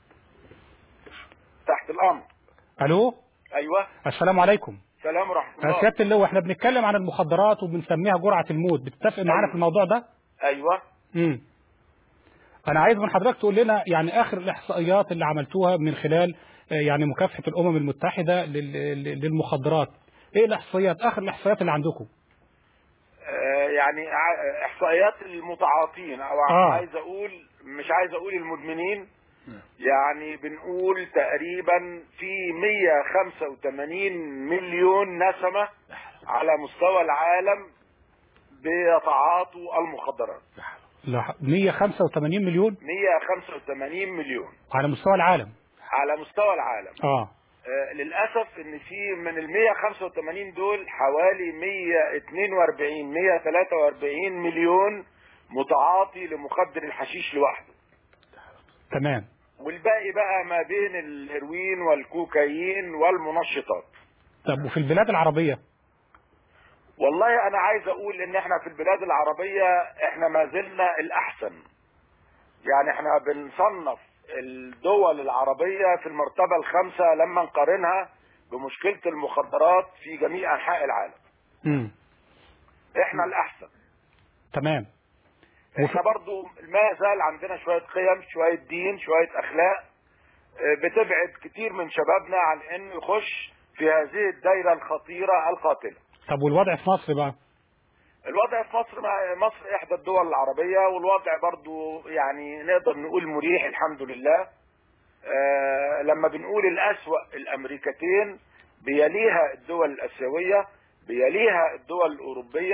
تحت الأمر. ألو. أيوة. السلام عليكم. السلام ورحمة الله. سيادة اللواء احنا بنتكلم عن المخدرات وبنسميها جرعة الموت، بتتفق معانا أيوة. في الموضوع ده؟ أيوة. امم أنا عايز من حضرتك تقول لنا يعني آخر الإحصائيات اللي عملتوها من خلال يعني مكافحة الأمم المتحدة للمخدرات، إيه الإحصائيات آخر الإحصائيات اللي عندكم؟ آه يعني إحصائيات المتعاطين أو آه. عايز أقول مش عايز أقول المدمنين، يعني بنقول تقريبا في مية وخمسة وثمانين مليون نسمة على مستوى العالم بيتعاطوا المخدرات. مية وخمسة وثمانين مليون مية وخمسة وثمانين مليون على مستوى العالم على مستوى العالم. اه, آه للأسف ان في من ال مية وخمسة وثمانين دول حوالي مية واثنين وأربعين مية وثلاثة وأربعين مليون متعاطي لمخدر الحشيش لوحده. تمام. والباقي بقى ما بين الهيروين والكوكايين والمنشطات. طب وفي البلاد العربية؟ والله انا عايز اقول ان احنا في البلاد العربية احنا ما زلنا الاحسن، يعني احنا بنصنف الدول العربية في المرتبة الخامسة لما نقارنها بمشكلة المخدرات في جميع انحاء العالم. امم احنا الاحسن. تمام. احنا برضو ما زال عندنا شوية قيم، شوية دين، شوية اخلاق بتبعد كتير من شبابنا عن انه يخش في هذه الدايرة الخطيرة القاتلة. طب والوضع في مصر بقى؟ الوضع في مصر مصر احدى الدول العربية، والوضع برضو يعني نقدر نقول مريح الحمد لله. آه لما بنقول الأسوأ الامريكتين بيليها الدول الاسيوية، بيليها الدول الاوروبية،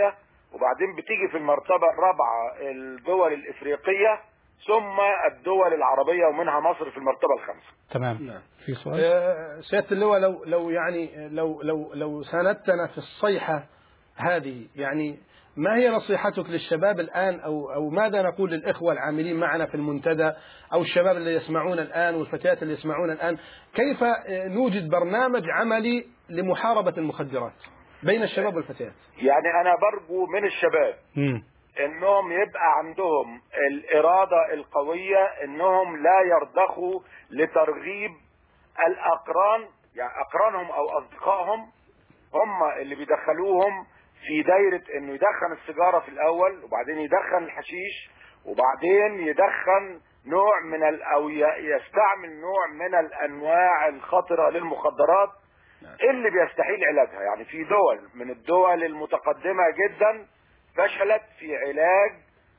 وبعدين بتيجي في المرتبة الرابعة الدول الإفريقية، ثم الدول العربية ومنها مصر في المرتبة الخامسة. تمام. نعم. في سؤال؟ آه سيادة اللواء، لو لو يعني لو لو لو ساندتنا في الصيحة هذه، يعني ما هي نصيحتك للشباب الآن، أو أو ماذا نقول للإخوة العاملين معنا في المنتدى، أو الشباب اللي يسمعون الآن والفتيات اللي يسمعون الآن، كيف نوجد برنامج عملي لمحاربة المخدرات بين الشباب والفتيات؟ يعني أنا برجو من الشباب م. إنهم يبقى عندهم الإرادة القوية، إنهم لا يرضخوا لترغيب الأقران، يعني أقرانهم أو أصدقائهم هم اللي بيدخلوهم في دايرة انه يدخن السيجارة في الاول، وبعدين يدخن الحشيش، وبعدين يدخن نوع من ال او يستعمل نوع من الانواع الخطرة للمخدرات اللي بيستحيل علاجها. يعني في دول من الدول المتقدمة جدا فشلت في علاج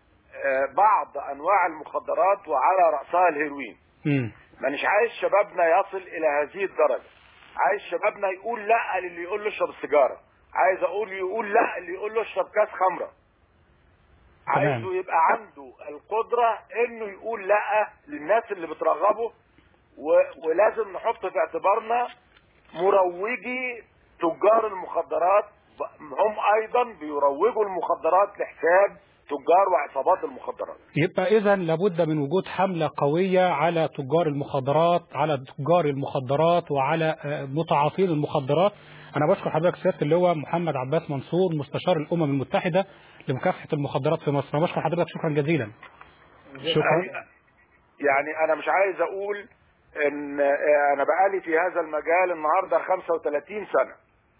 بعض انواع المخدرات وعلى رأسها الهيروين. مانيش عايز شبابنا يصل الى هذه الدرجة، عايز شبابنا يقول لا للي يقول له اشرب السيجارة، عايز اقول يقول لا اللي يقول له اشرب كاس خمره. عايزه يبقى عنده القدره انه يقول لا للناس اللي بترغبه، و... ولازم نحط في اعتبارنا مروجي تجار المخدرات، هم ايضا بيروجوا المخدرات لحساب تجار وعصابات المخدرات. يبقى اذا لابد من وجود حملة قوية على تجار المخدرات، على تجار المخدرات وعلى متعاطين المخدرات. أنا بشكر حضرتك سيادة اللواء محمد عباس منصور، مستشار الأمم المتحدة لمكافحة المخدرات في مصر. أنا بشكر حضرتك شكرا جزيلا. شكرا. يعني أنا مش عايز أقول إن أنا بقالي في هذا المجال النهاردة خمسة وثلاثين سنة،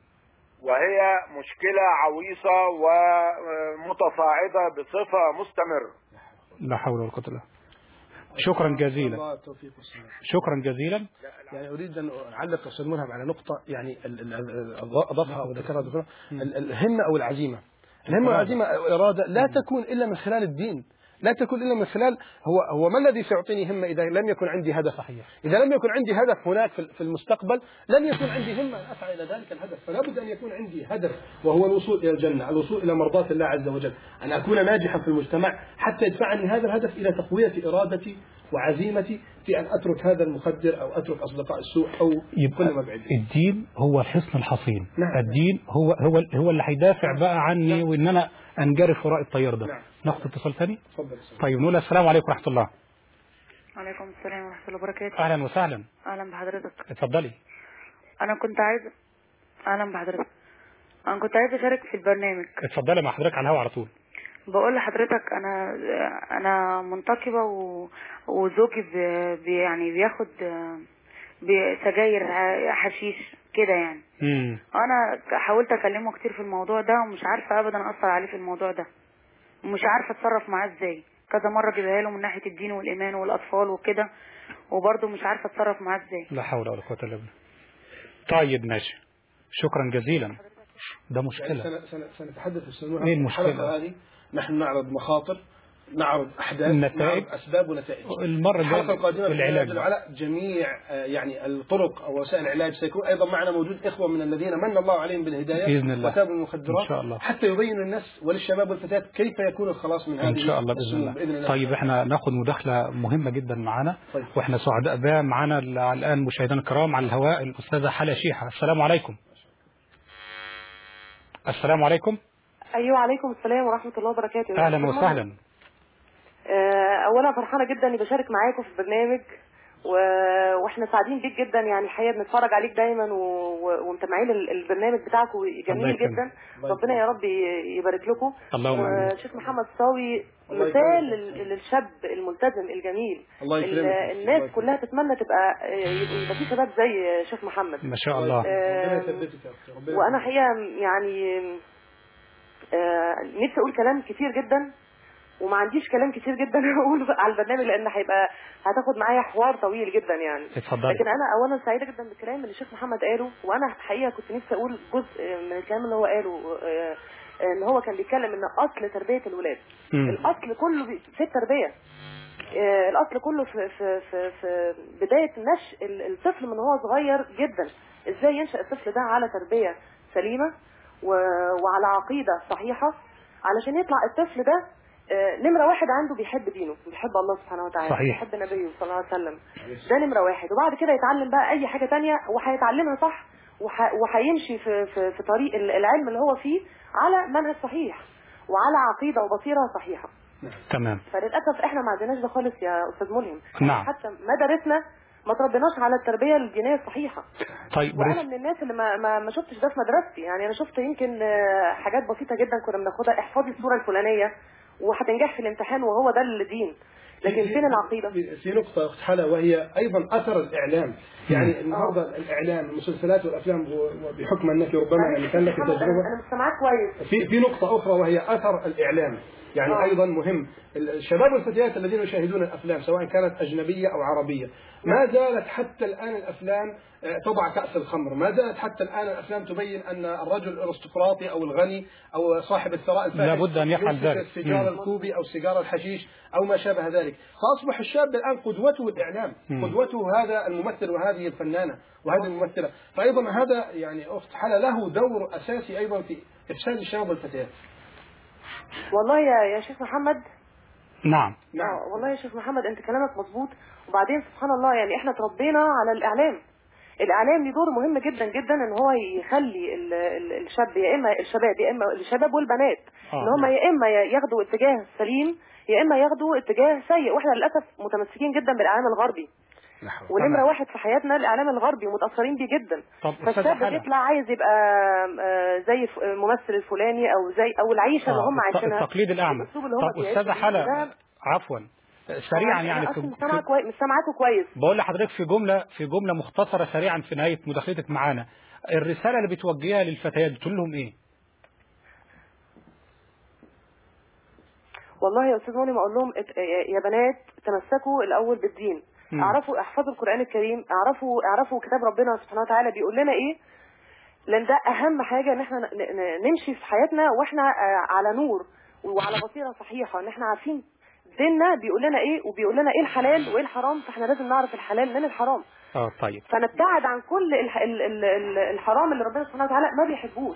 وهي مشكلة عويصة ومتصاعدة بصفة مستمرة. لا حول ولا قوة إلا بالله. شكرا جزيلا. شكرا جزيلا. يعني اريد ان اعلق استاذ مرهب على نقطه، يعني اضافها وذكرها الدكتور، الهمه او العزيمه. الهمه والعزيمه اراده لا تكون الا من خلال الدين، لا تكون الا من خلال هو هو ما الذي سيعطيني همه اذا لم يكن عندي هدف صحيح؟ اذا لم يكن عندي هدف هناك في المستقبل لن يكون عندي همه ان اسعى الى ذلك الهدف. فلا بد ان يكون عندي هدف، وهو الوصول الى الجنه، الوصول الى مرضاه الله عز وجل، ان اكون ناجحا في المجتمع حتى يدفعني هذا الهدف الى تقويه ارادتي وعزيمتي في ان اترك هذا المخدر او اترك اصدقاء السوء او كل ما بعيد. الدين هو الحصن الحصين. نعم. الدين هو هو هو اللي هيدافع نعم. بقى عني نعم. وان انا انجرف وراء التيار ده. نعم. ناخد اتصال ثاني. اتفضل. طيب نقول السلام عليكم ورحمه الله. وعليكم السلام ورحمه الله وبركاته. اهلا وسهلا. اهلا بحضرتك. اتفضلي. انا كنت عايز اهلا بحضرتك. انا كنت عايز اشارك في البرنامج. اتفضلي مع حضرتك على الهواء على طول. بقول لحضرتك انا انا منتقبه و... وزوجي بي... يعني بياخد سجاير حشيش كده يعني. امم انا حاولت اكلمه كتير في الموضوع ده ومش عارفه ابدا اثر عليه في الموضوع ده، ومش عارفه اتصرف معاه ازاي. كذا مره جبها له من ناحيه الدين والايمان والاطفال وكده، وبرضه مش عارفه اتصرف معاه ازاي. لا حول ولا قوه الا بالله. طيب ماشي، شكرا جزيلا. ده مشكله. سنتحدث ايه المشكله هذه؟ نحن نعرض مخاطر، نعرض احداث، نتائج، نعرض اسباب ونتائج. المره الحلقه القادمه العلاج على جميع يعني الطرق او وسائل العلاج. سيكون ايضا معنا موجود اخوه من الذين من الله عليهم بالهدايه باذن الله وتابوا المخدرات ان شاء الله، حتى يبينوا للناس وللشباب والفتيات كيف يكون الخلاص من هذه ان شاء الله باذن الله. بإذن الله. طيب احنا ناخذ مداخله مهمه جدا معانا. طيب. واحنا سعداء بها. معانا الان مشاهدينا الكرام على الهواء الاستاذه حلا شيحه. السلام عليكم. السلام عليكم. ايوه عليكم السلام ورحمه الله وبركاته. اهلا وسهلا. اولا فرحانه جدا اني بشارك معاكم في البرنامج و... واحنا سعيدين بيك جدا، يعني الحقيقه بنتفرج عليك دايما و... ومتابعين البرنامج بتاعكم جميل جدا. ربنا يا رب يبارك لكم. اللهم امين. الشيخ محمد صاوي مثال للشاب الملتزم الجميل. الناس كلها تتمنى تبقى يبقى في شباب زي شيخ محمد ما شاء الله. وانا حقيقه يعني نفسي اقول كلام كتير جدا وما عنديش كلام كتير جدا اقوله على البرنامج لان هيبقى هتاخد معايا حوار طويل جدا يعني. اتفضلي. لكن انا اولا سعيده جدا بالكلام اللي الشيخ محمد قاله، وانا حقيقه كنت نفسي اقول جزء من الكلام اللي هو قاله، ان هو كان بيتكلم ان اصل تربيه الولاد، م. الاصل كله في التربيه، الاصل كله في في في, في بدايه نشء الطفل من هو صغير جدا. ازاي ينشأ الطفل ده على تربيه سليمه وعلى عقيده صحيحه علشان يطلع الطفل ده نمرة واحد عنده بيحب دينه، بيحب الله سبحانه وتعالى، صحيح. بيحب نبيه صلى الله عليه وسلم، ده نمرة واحد. وبعد كده يتعلم بقى أي حاجة تانية وهيتعلمها صح، وهيمشي في, في, في طريق العلم اللي هو فيه على منهج صحيح وعلى عقيدة وبصيرة صحيحة. تمام. فللأسف احنا ما عندناش ده خالص يا أستاذ ملهم. نعم. حتى مدارسنا ما تربيناش على التربية الدينية الصحيحة. طيب وانا من الناس اللي ما ما, ما شفتش ده في مدرستي، يعني انا شفت يمكن حاجات بسيطة جدا كنا بناخدها، احفظي الصورة الفلانية وهتنجح في الامتحان وهو ده الدين، لكن فين العقيدة؟ في نقطة أخت حلا وهي أيضا أثر الإعلام، يعني النهارده الإعلام المسلسلات والأفلام بحكم أنك ربما يعني كان لك تجربة. أنا مستمعك كويس. في في نقطة أخرى وهي أثر الإعلام، يعني أوه. أيضا مهم. الشباب والفتيات الذين يشاهدون الأفلام سواء كانت أجنبية أو عربية، ما زالت حتى الآن الأفلام تضع كأس الخمر، ما زالت حتى الآن الأفلام تبين أن الرجل الارستقراطي أو الغني أو صاحب الثراء الفاحش لابد أن يفعل ذلك، السيجار الكوبي أو سيجار الحشيش أو ما شابه ذلك. فأصبح الشاب الآن قدوته الإعلام، مم. قدوته هذا الممثل وهذه الفنانة وهذه الممثلة. فأيضا هذا يعني أخت حلا له دور أساسي أيضا في إفساد الشباب والفتيات. والله يا يا شيخ محمد. نعم. نعم. والله يا شيخ محمد أنت كلامك مظبوط، وبعدين سبحان الله يعني إحنا تربينا على الإعلام. الإعلام له دور مهم جدا جدا إن هو يخلي ال ال الشاب يا إما الشباب يا إما الشباب والبنات آه. إن هم يا إما ياخدوا اتجاه سليم يا إما ياخدوا اتجاه سيء، وإحنا للأسف متمسكين جدا بالإعلام الغربي. ونمرة واحد في حياتنا الإعلام الغربي ومتأثرين بيه جدا. فالشاب بيطلع عايز يبقى زي الممثل الفلاني أو زي أو العيشة اللي هم عايشينها، التقليد الأعمى. طب أستاذة حلا عفوا سريعا يعني مش سامعك كويس، مش سامعاكوا كويس. بقول لحضرتك في جملة في جملة مختصرة سريعا في نهاية مداخلتك معانا، الرسالة اللي بتوجهها للفتيات بتقول لهم إيه؟ والله يا أستاذ مولي ما أقول لهم يا بنات تمسكوا الأول بالدين، م. اعرفوا احفظوا القرآن الكريم، اعرفوا اعرفوا كتاب ربنا سبحانه وتعالى بيقول لنا إيه، لأن ده أهم حاجة إن احنا نمشي في حياتنا وإحنا على نور وعلى بصيرة صحيحة، إن احنا عارفين ديننا بيقول لنا ايه وبيقول لنا ايه الحلال وايه الحرام، فاحنا لازم نعرف الحلال من الحرام. اه طيب. فنبتعد عن كل الحرام اللي ربنا سبحانه وتعالى ما بيحبوش.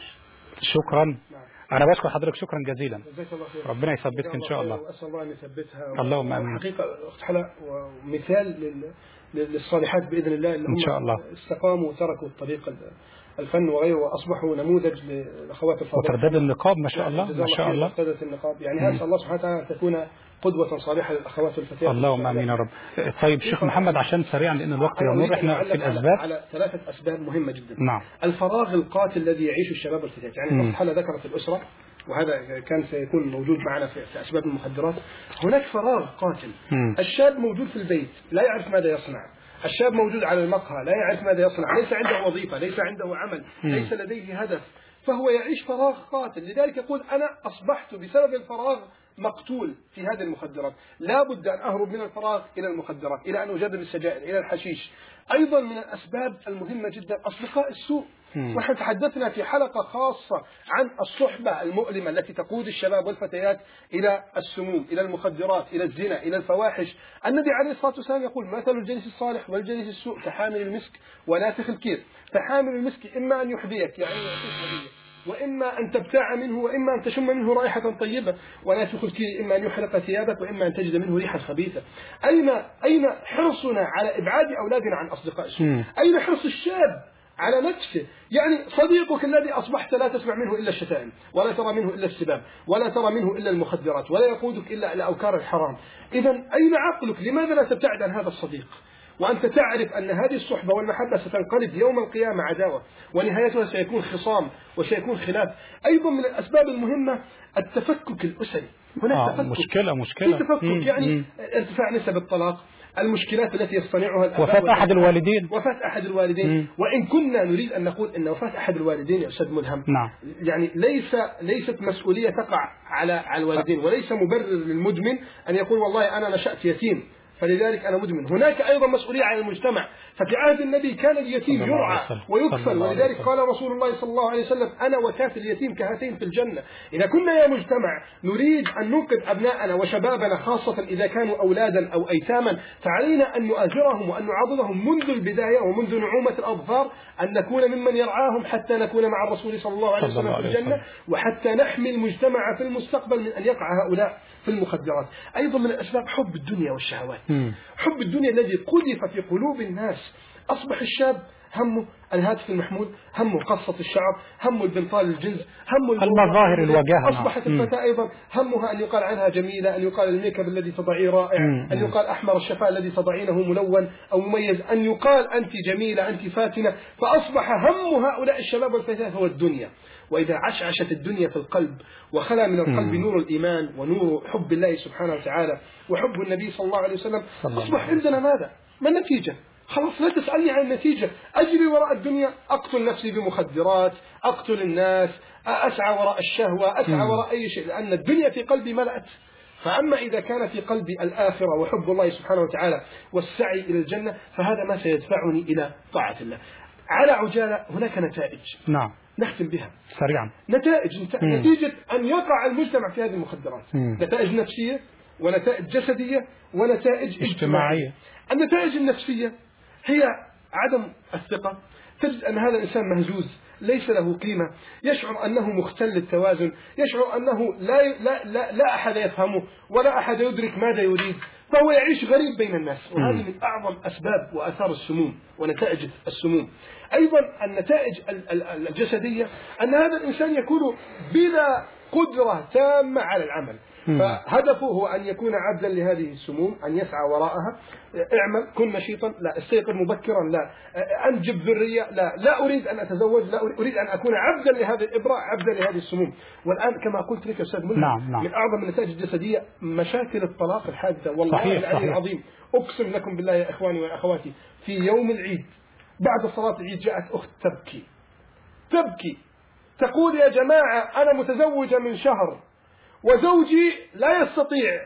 شكرا. انا بشكر حضرتك شكرا جزيلا. ربنا يثبتك ان شاء الله. واسال الله ان يثبتها. اللهم امين. حقيقه اخت حلا ومثال للصالحات باذن الله اللي هم ان شاء الله استقاموا وتركوا الطريق الفن وغيره واصبحوا نموذج للاخوات الفاضلات. وترداد النقاب ما شاء الله ما شاء الله. ترداد النقاب يعني اسال الله سبحانه وتعالى ان تكون قدوة صالحة للأخوات والفتيات. اللهم آمين يا رب. طيب شيخ محمد عشان سريعا لأن الوقت يمر احنا في الأسباب على ثلاثة أسباب مهمة جدا. نعم. الفراغ القاتل الذي يعيشه الشباب والفتيات، يعني حلا ذكرت الأسرة وهذا كان سيكون موجود معنا في أسباب المخدرات. هناك فراغ قاتل. مم. الشاب موجود في البيت لا يعرف ماذا يصنع، الشاب موجود على المقهى لا يعرف ماذا يصنع، ليس عنده وظيفة، ليس عنده عمل، مم. ليس لديه هدف، فهو يعيش فراغ قاتل. لذلك يقول أنا أصبحت بسبب الفراغ مقتول في هذه المخدرات، لا بد أن أهرب من الفراغ إلى المخدرات، إلى أن أجرب السجائر، إلى الحشيش. أيضا من الأسباب المهمة جدا أصدقاء السوء. ونحن تحدثنا في حلقة خاصة عن الصحبة المؤلمة التي تقود الشباب والفتيات إلى السموم، إلى المخدرات، إلى الزنا، إلى الفواحش. النبي عليه الصلاة والسلام يقول مثل الجليس الصالح والجليس السوء كحامل المسك ونافخ الكير. فحامل المسك إما أن يحذيك يعني يعطيك هدية، وإما أن تبتاع منه، وإما أن تشم منه رائحة طيبة، ونافخ الكير إما أن يحرق ثيابك، وإما أن تجد منه ريحة خبيثة. أين أين حرصنا على إبعاد أولادنا عن أصدقاء السوء؟ أين حرص الشاب على نفسه؟ يعني صديقك الذي أصبحت لا تسمع منه إلا الشتائم، ولا ترى منه إلا السباب، ولا ترى منه إلا المخدرات، ولا يقودك إلا إلى أوكار الحرام. إذا أين عقلك؟ لماذا لا تبتعد عن هذا الصديق وأنت تعرف أن هذه الصحبة والمحبة ستنقلب يوم القيامة عداوة ونهايتها سيكون خصام وسيكون خلاف؟ أيضا من الأسباب المهمة التفكك الأسري. هناك آه تفكك. مشكلة مشكلة في تفكك مم. يعني مم. ارتفاع نسب الطلاق، المشكلات التي يصطنعها الآباء، وفاة أحد الوالدين وفاة أحد الوالدين مم. وإن كنا نريد أن نقول أن وفاة أحد الوالدين يا أستاذ ملهم نعم. يعني ليس ليست مسؤولية تقع على على الوالدين، وليس مبرر للمدمن أن يقول والله أنا نشأت يتيم فلذلك أنا مدمن. هناك أيضا مسؤولية على المجتمع. ففي عهد النبي كان اليتيم يرعى ويكفل، ولذلك قال رسول الله صلى الله عليه وسلم أنا وكافل اليتيم كهاتين في الجنة. إذا كنا يا مجتمع نريد أن ننقذ أبناءنا وشبابنا خاصة إذا كانوا أولادا أو أيتاما، فعلينا أن نؤازرهم وأن نعضدهم منذ البداية ومنذ نعومة الأظفار، أن نكون ممن يرعاهم حتى نكون مع الرسول صلى الله عليه وسلم في الجنة، وحتى نحمي المجتمع في المستقبل من أن يقع هؤلاء في المخدرات. أيضا من الأسباب حب الدنيا والشهوات. م. حب الدنيا الذي قذف في قلوب الناس. أصبح الشاب همه الهاتف المحمول، همه قصة الشعر، همه البنطال الجنس، همه المظاهر الوجاهة. أصبحت الفتاة أيضا همها أن يقال عنها جميلة، أن يقال الميك اب الذي تضعيه رائع، م. أن يقال أحمر الشفاء الذي تضعينه ملون أو مميز، أن يقال أنت جميلة أنت فاتنة. فأصبح هم هؤلاء الشباب والفتيات هو الدنيا. وإذا عشعشت الدنيا في القلب وخلى من القلب م. نور الإيمان ونور حب الله سبحانه وتعالى وحب النبي صلى الله عليه وسلم، أصبح عندنا ماذا؟ ما النتيجة؟ خلاص لا تسألني عن النتيجة. أجري وراء الدنيا، أقتل نفسي بمخدرات، أقتل الناس، أسعى وراء الشهوة، أسعى م. وراء أي شيء، لأن الدنيا في قلبي ملأت. فأما إذا كان في قلبي الآخرة وحب الله سبحانه وتعالى والسعي إلى الجنة، فهذا ما سيدفعني إلى طاعة الله. على عجالة هناك نتائج نعم نختم بها سريعا. نتائج نت... نتيجة أن يقع المجتمع في هذه المخدرات. م. نتائج نفسية ونتائج جسدية ونتائج اجتماعية. النتائج النفسية هي عدم الثقة. تجد أن هذا الإنسان مهزوز، ليس له قيمة، يشعر أنه مختل التوازن، يشعر أنه لا, لا, لا, لا أحد يفهمه ولا أحد يدرك ماذا يريد، فهو يعيش غريب بين الناس. وهذه من أعظم أسباب وأثار السموم ونتائج السموم. أيضا النتائج الجسدية أن هذا الإنسان يكون بلا قدرة تامة على العمل. فهدفه هو أن يكون عبدا لهذه السموم، أن يسعى وراءها. اعمل، كن نشيطا، لا استيقظ مبكرا، لا أنجب ذرية، لا لا أريد أن أتزوج، لا أريد أن أكون عبدا لهذه الإبرة، عبدا لهذه السموم. والآن كما قلت لك أستاذ ملهم، نعم نعم. من أعظم النتائج الجسدية مشاكل الطلاق الحادثة. والله العلي العظيم أقسم لكم بالله يا إخواني وأخواتي، في يوم العيد بعد صلاة العيد جاءت أخت تبكي تبكي تقول يا جماعة أنا متزوجة من شهر وزوجي لا يستطيع،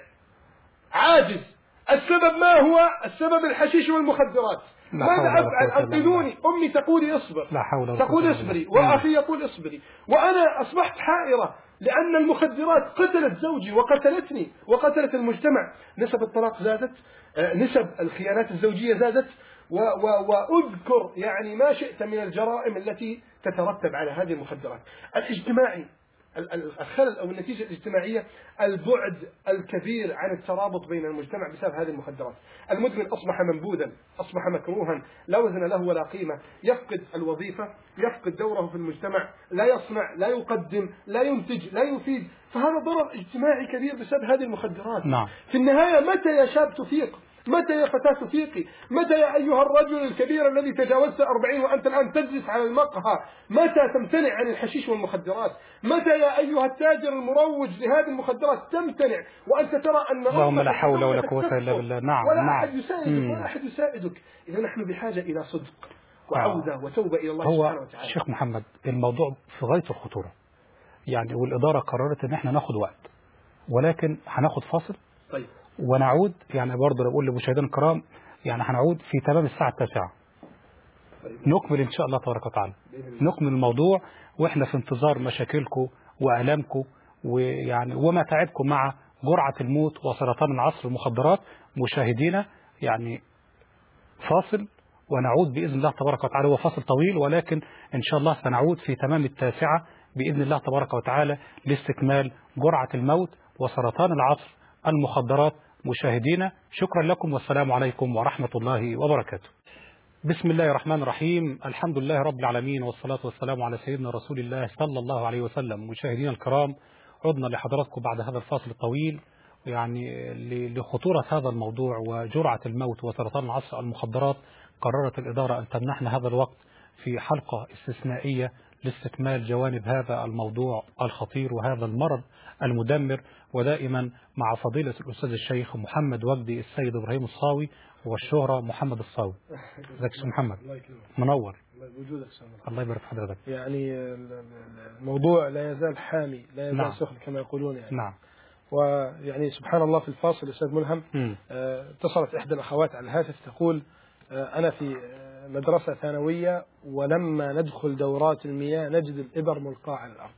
عاجز. السبب ما هو؟ السبب الحشيش والمخدرات. ماذا أفعل؟ أنقذوني. أمي تقول اصبر، تقول اصبري، وأخي يقول اصبري، وأنا أصبحت حائرة لأن المخدرات قتلت زوجي وقتلتني وقتلت المجتمع. نسب الطلاق زادت، نسب الخيانات الزوجية زادت، وأذكر يعني ما شئت من الجرائم التي تترتب على هذه المخدرات. الاجتماعي، الخلل أو النتيجة الاجتماعية، البعد الكبير عن الترابط بين المجتمع بسبب هذه المخدرات. المدمن أصبح منبوذا، أصبح مكروها، لا وزن له ولا قيمة، يفقد الوظيفة، يفقد دوره في المجتمع، لا يصنع، لا يقدم، لا ينتج، لا يفيد. فهذا ضرر اجتماعي كبير بسبب هذه المخدرات. نعم. في النهاية متى يا شاب تفيق؟ متى يا فتاة تفيقي؟ متى يا أيها الرجل الكبير الذي تجاوزت أربعين وأنت الآن تجلس على المقهى؟ متى تمتنع عن الحشيش والمخدرات؟ متى يا أيها التاجر المروج لهذه المخدرات تمتنع وأنت ترى أن اللهم لا حول ولا قوة إلا بالله. نعم ولا نعم. أحد يساعدك ولا أحد يساعدك. إذا نحن بحاجة إلى صدق وعودة آه. وتوبة إلى الله سبحانه وتعالى. شيخ محمد، الموضوع في غاية الخطورة يعني، والإدارة قررت إن احنا ناخد وقت، ولكن هناخد فاصل. طيب. ونعود يعني برضه بقول لمشاهدينا الكرام يعني هنعود في تمام الساعة التاسعة. نكمل إن شاء الله تبارك وتعالى، نكمل الموضوع وإحنا في انتظار مشاكلكم وآلامكم ويعني وما تعبكم مع جرعة الموت وسرطان العصر المخدرات. مشاهدينا يعني فاصل ونعود بإذن الله تبارك وتعالى. هو فاصل طويل ولكن إن شاء الله سنعود في تمام التاسعة بإذن الله تبارك وتعالى لاستكمال جرعة الموت وسرطان العصر المخدرات. مشاهدينا شكرا لكم والسلام عليكم ورحمة الله وبركاته. بسم الله الرحمن الرحيم، الحمد لله رب العالمين، والصلاة والسلام على سيدنا رسول الله صلى الله عليه وسلم. مشاهدينا الكرام، عدنا لحضراتكم بعد هذا الفاصل الطويل يعني لخطورة هذا الموضوع وجرعة الموت وسرطان العصر المخدرات. قررت الإدارة أن تمنحنا هذا الوقت في حلقة استثنائية لاستكمال جوانب هذا الموضوع الخطير وهذا المرض المدمر، ودائما مع فضيلة الأستاذ الشيخ محمد وجدي السيد إبراهيم الصاوي والشهرة محمد الصاوي. ازيك يا محمد؟ منور. الله يبارك في حضرتك. يعني الموضوع لا يزال حامي، لا يزال نعم. سخن كما يقولون يعني. نعم. ويعني سبحان الله في الفاصل أستاذ ملهم اتصلت إحدى الأخوات على الهاتف تقول أنا في مدرسة ثانوية ولما ندخل دورات المياه نجد الإبر ملقاة على الأرض.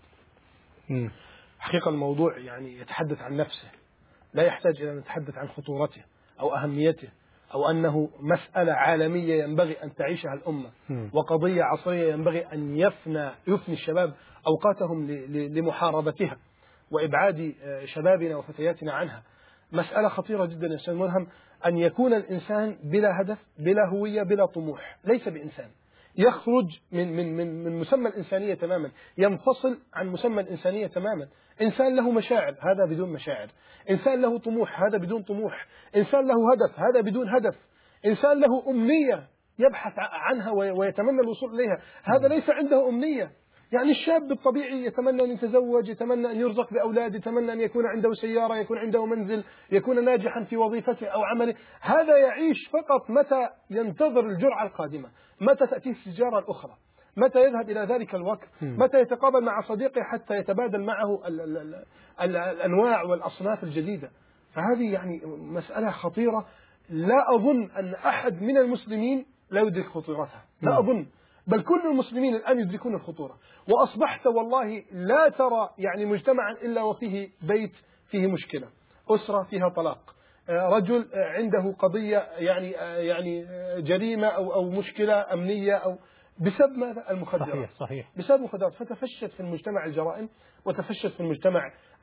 م. حقيقة الموضوع يعني يتحدث عن نفسه، لا يحتاج إلى أن نتحدث عن خطورته أو أهميته أو أنه مسألة عالمية ينبغي أن تعيشها الأمة م. وقضية عصرية ينبغي أن يفنى يفني الشباب أوقاتهم لمحاربتها وإبعاد شبابنا وفتياتنا عنها. مسألة خطيرة جدا يا أستاذ ملهم أن يكون الإنسان بلا هدف بلا هوية بلا طموح، ليس بإنسان، يخرج من من من من مسمى الإنسانية تماما، ينفصل عن مسمى الإنسانية تماما. إنسان له مشاعر، هذا بدون مشاعر. إنسان له طموح، هذا بدون طموح. إنسان له هدف، هذا بدون هدف. إنسان له أمنية يبحث عنها ويتمنى الوصول إليها، هذا ليس عنده أمنية. يعني الشاب بالطبيعي يتمنى أن يتزوج، يتمنى أن يرزق بأولاد، يتمنى أن يكون عنده سيارة، يكون عنده منزل، يكون ناجحا في وظيفته أو عمله. هذا يعيش فقط متى ينتظر الجرعة القادمة، متى تأتيه السجارة الأخرى، متى يذهب إلى ذلك الوقت، متى يتقابل مع صديقه حتى يتبادل معه ال ال ال ال الأنواع والأصناف الجديدة. فهذه يعني مسألة خطيرة، لا أظن أن أحد من المسلمين لا يدرك خطورتها، لا أظن، بل كل المسلمين الآن يدركون الخطورة. وأصبحت والله لا ترى يعني مجتمعا إلا وفيه بيت فيه مشكلة، أسرة فيها طلاق، رجل عنده قضية يعني يعني جريمة أو أو مشكلة أمنية أو بسبب ماذا؟ المخدرات. صحيح صحيح. بسبب المخدرات، فتفشت في المجتمع الجرائم، وتفشت في المجتمع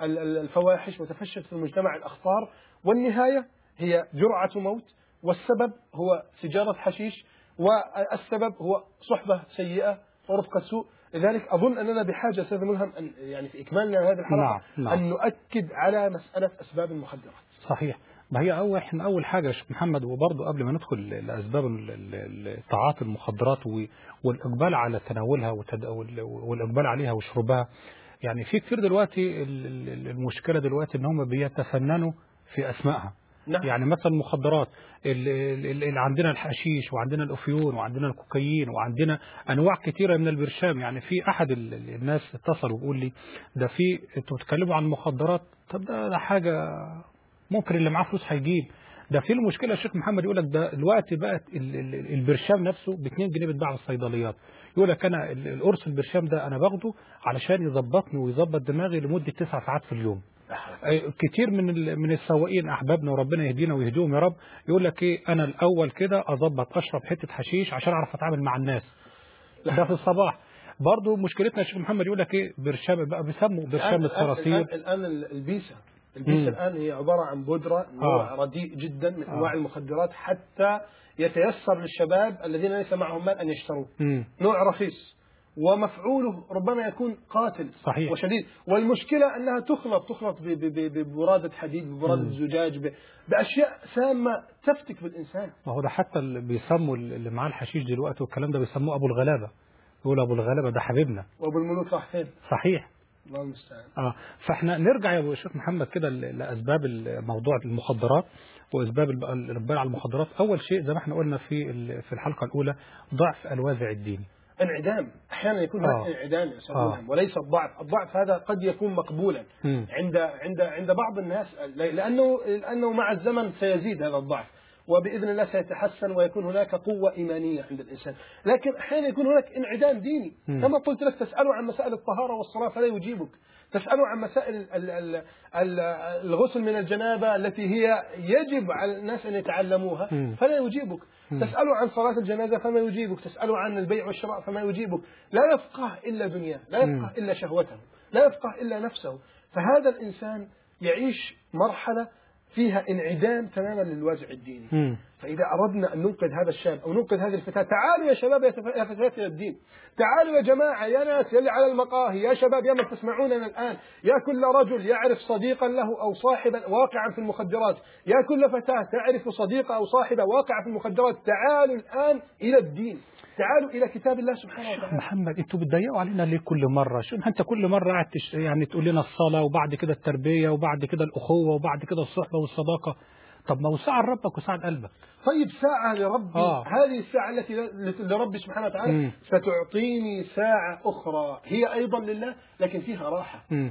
الفواحش، وتفشت في المجتمع الأخطار، والنهاية هي جرعة موت، والسبب هو سجارة حشيش، والسبب هو صحبة سيئة ورفقة سوء. لذلك أظن أننا بحاجة أستاذ ملهم أن يعني في إكمالنا لهذه الحلقة نعم. نعم. أن نؤكد على مسألة أسباب المخدرات. صحيح. ما هي أول إحنا أول حاجة يا شيخ محمد، وبرضه قبل ما ندخل لأسباب تعاطي المخدرات والإقبال على تناولها والإقبال عليها وشربها، يعني في كثير دلوقتي المشكلة دلوقتي إن هم بيتفننوا في أسمائها. نعم. يعني مثلا المخدرات اللي عندنا الحشيش، وعندنا الأفيون، وعندنا الكوكايين، وعندنا أنواع كثيرة من البرشام. يعني في أحد الناس اتصل وبيقول لي ده في انتوا بتتكلموا عن المخدرات، طب ده, ده حاجة ممكن اللي معاه فلوس هيجيب. ده في المشكلة الشيخ محمد يقول لك ده الوقت بقت البرشام نفسه ب اتنين جنيه بيتباع في الصيدليات. يقول لك أنا القرص البرشام ده أنا باخده علشان يظبطني ويظبط دماغي لمدة تسع ساعات في اليوم. كتير من من السواقين احبابنا وربنا يهدينا ويهديهم يا رب، يقول لك ايه انا الاول كده اظبط اشرب حته حشيش عشان اعرف اتعامل مع الناس. ده في الصباح. برضه مشكلتنا يا شيخ محمد يقول لك ايه برشام بقى بيسموا برشام الصراصير. الان, الآن البيسه البيسه الان هي عباره عن بودره نوع آه. رديء جدا من انواع آه. المخدرات، حتى يتيسر للشباب الذين ليس معهم مال ان يشتروه. نوع رخيص ومفعوله ربما يكون قاتل. صحيح. وشديد. والمشكلة أنها تخلط تخلط ببرادة حديد، ببرادة زجاج، بأشياء سامة تفتك بالإنسان. وهو ده حتى اللي بيسموا اللي معاه الحشيش دلوقتي والكلام ده بيسموه أبو الغلابة، يقول أبو الغلابة ده حبيبنا. وأبو الملوك راح فين؟ صحيح. الله المستعان. اه فاحنا نرجع يا ابو الشيخ محمد كده لاسباب موضوع المخدرات واسباب الاقبال على المخدرات. اول شيء زي ما احنا قلنا في في الحلقه الاولى ضعف الوازع الديني، انعدام. احيانا يكون هناك آه. انعدام يا استاذ آه. وليس الضعف. الضعف هذا قد يكون مقبولا م. عند عند عند بعض الناس، لانه لانه مع الزمن سيزيد هذا الضعف، وباذن الله سيتحسن ويكون هناك قوه ايمانيه عند الانسان. لكن احيانا يكون هناك انعدام ديني. م. كما قلت لك، تساله عن مسائل الطهاره والصلاه فلا يجيبك، تساله عن مسائل ال ال ال الغسل من الجنابه التي هي يجب على الناس ان يتعلموها م. فلا يجيبك. تسأله عن صلاة الجنازة فما يجيبك، تسأله عن البيع والشراء فما يجيبك. لا يفقه إلا دنياه، لا يفقه إلا شهوته، لا يفقه إلا نفسه. فهذا الإنسان يعيش مرحلة فيها انعدام تماما للوازع الديني. م. فإذا أردنا أن ننقذ هذا الشاب أو ننقذ هذه الفتاة، تعالوا يا شباب يا فتيات إلى الدين، تعالوا يا جماعة يا ناس يلي على المقاهي، يا شباب يا من تسمعوننا الآن، يا كل رجل يعرف صديقا له أو صاحبا واقعا في المخدرات، يا كل فتاة تعرف صديقة أو صاحبة واقعة في المخدرات، تعالوا الآن إلى الدين، تعالوا إلى كتاب الله سبحانه وتعالى. محمد أنتوا بتضيقوا علينا ليه كل مرة؟ شو أنت كل مرة قاعد يعني تقول لنا الصلاة وبعد كده التربية وبعد كده الأخوة وبعد كده الصحبة والصداقة. طب ما هو ساعة لربك وساعة لقلبك. طيب ساعة لربي آه. هذه الساعة التي لربي سبحانه وتعالى م. ستعطيني ساعة أخرى هي أيضا لله لكن فيها راحة. م.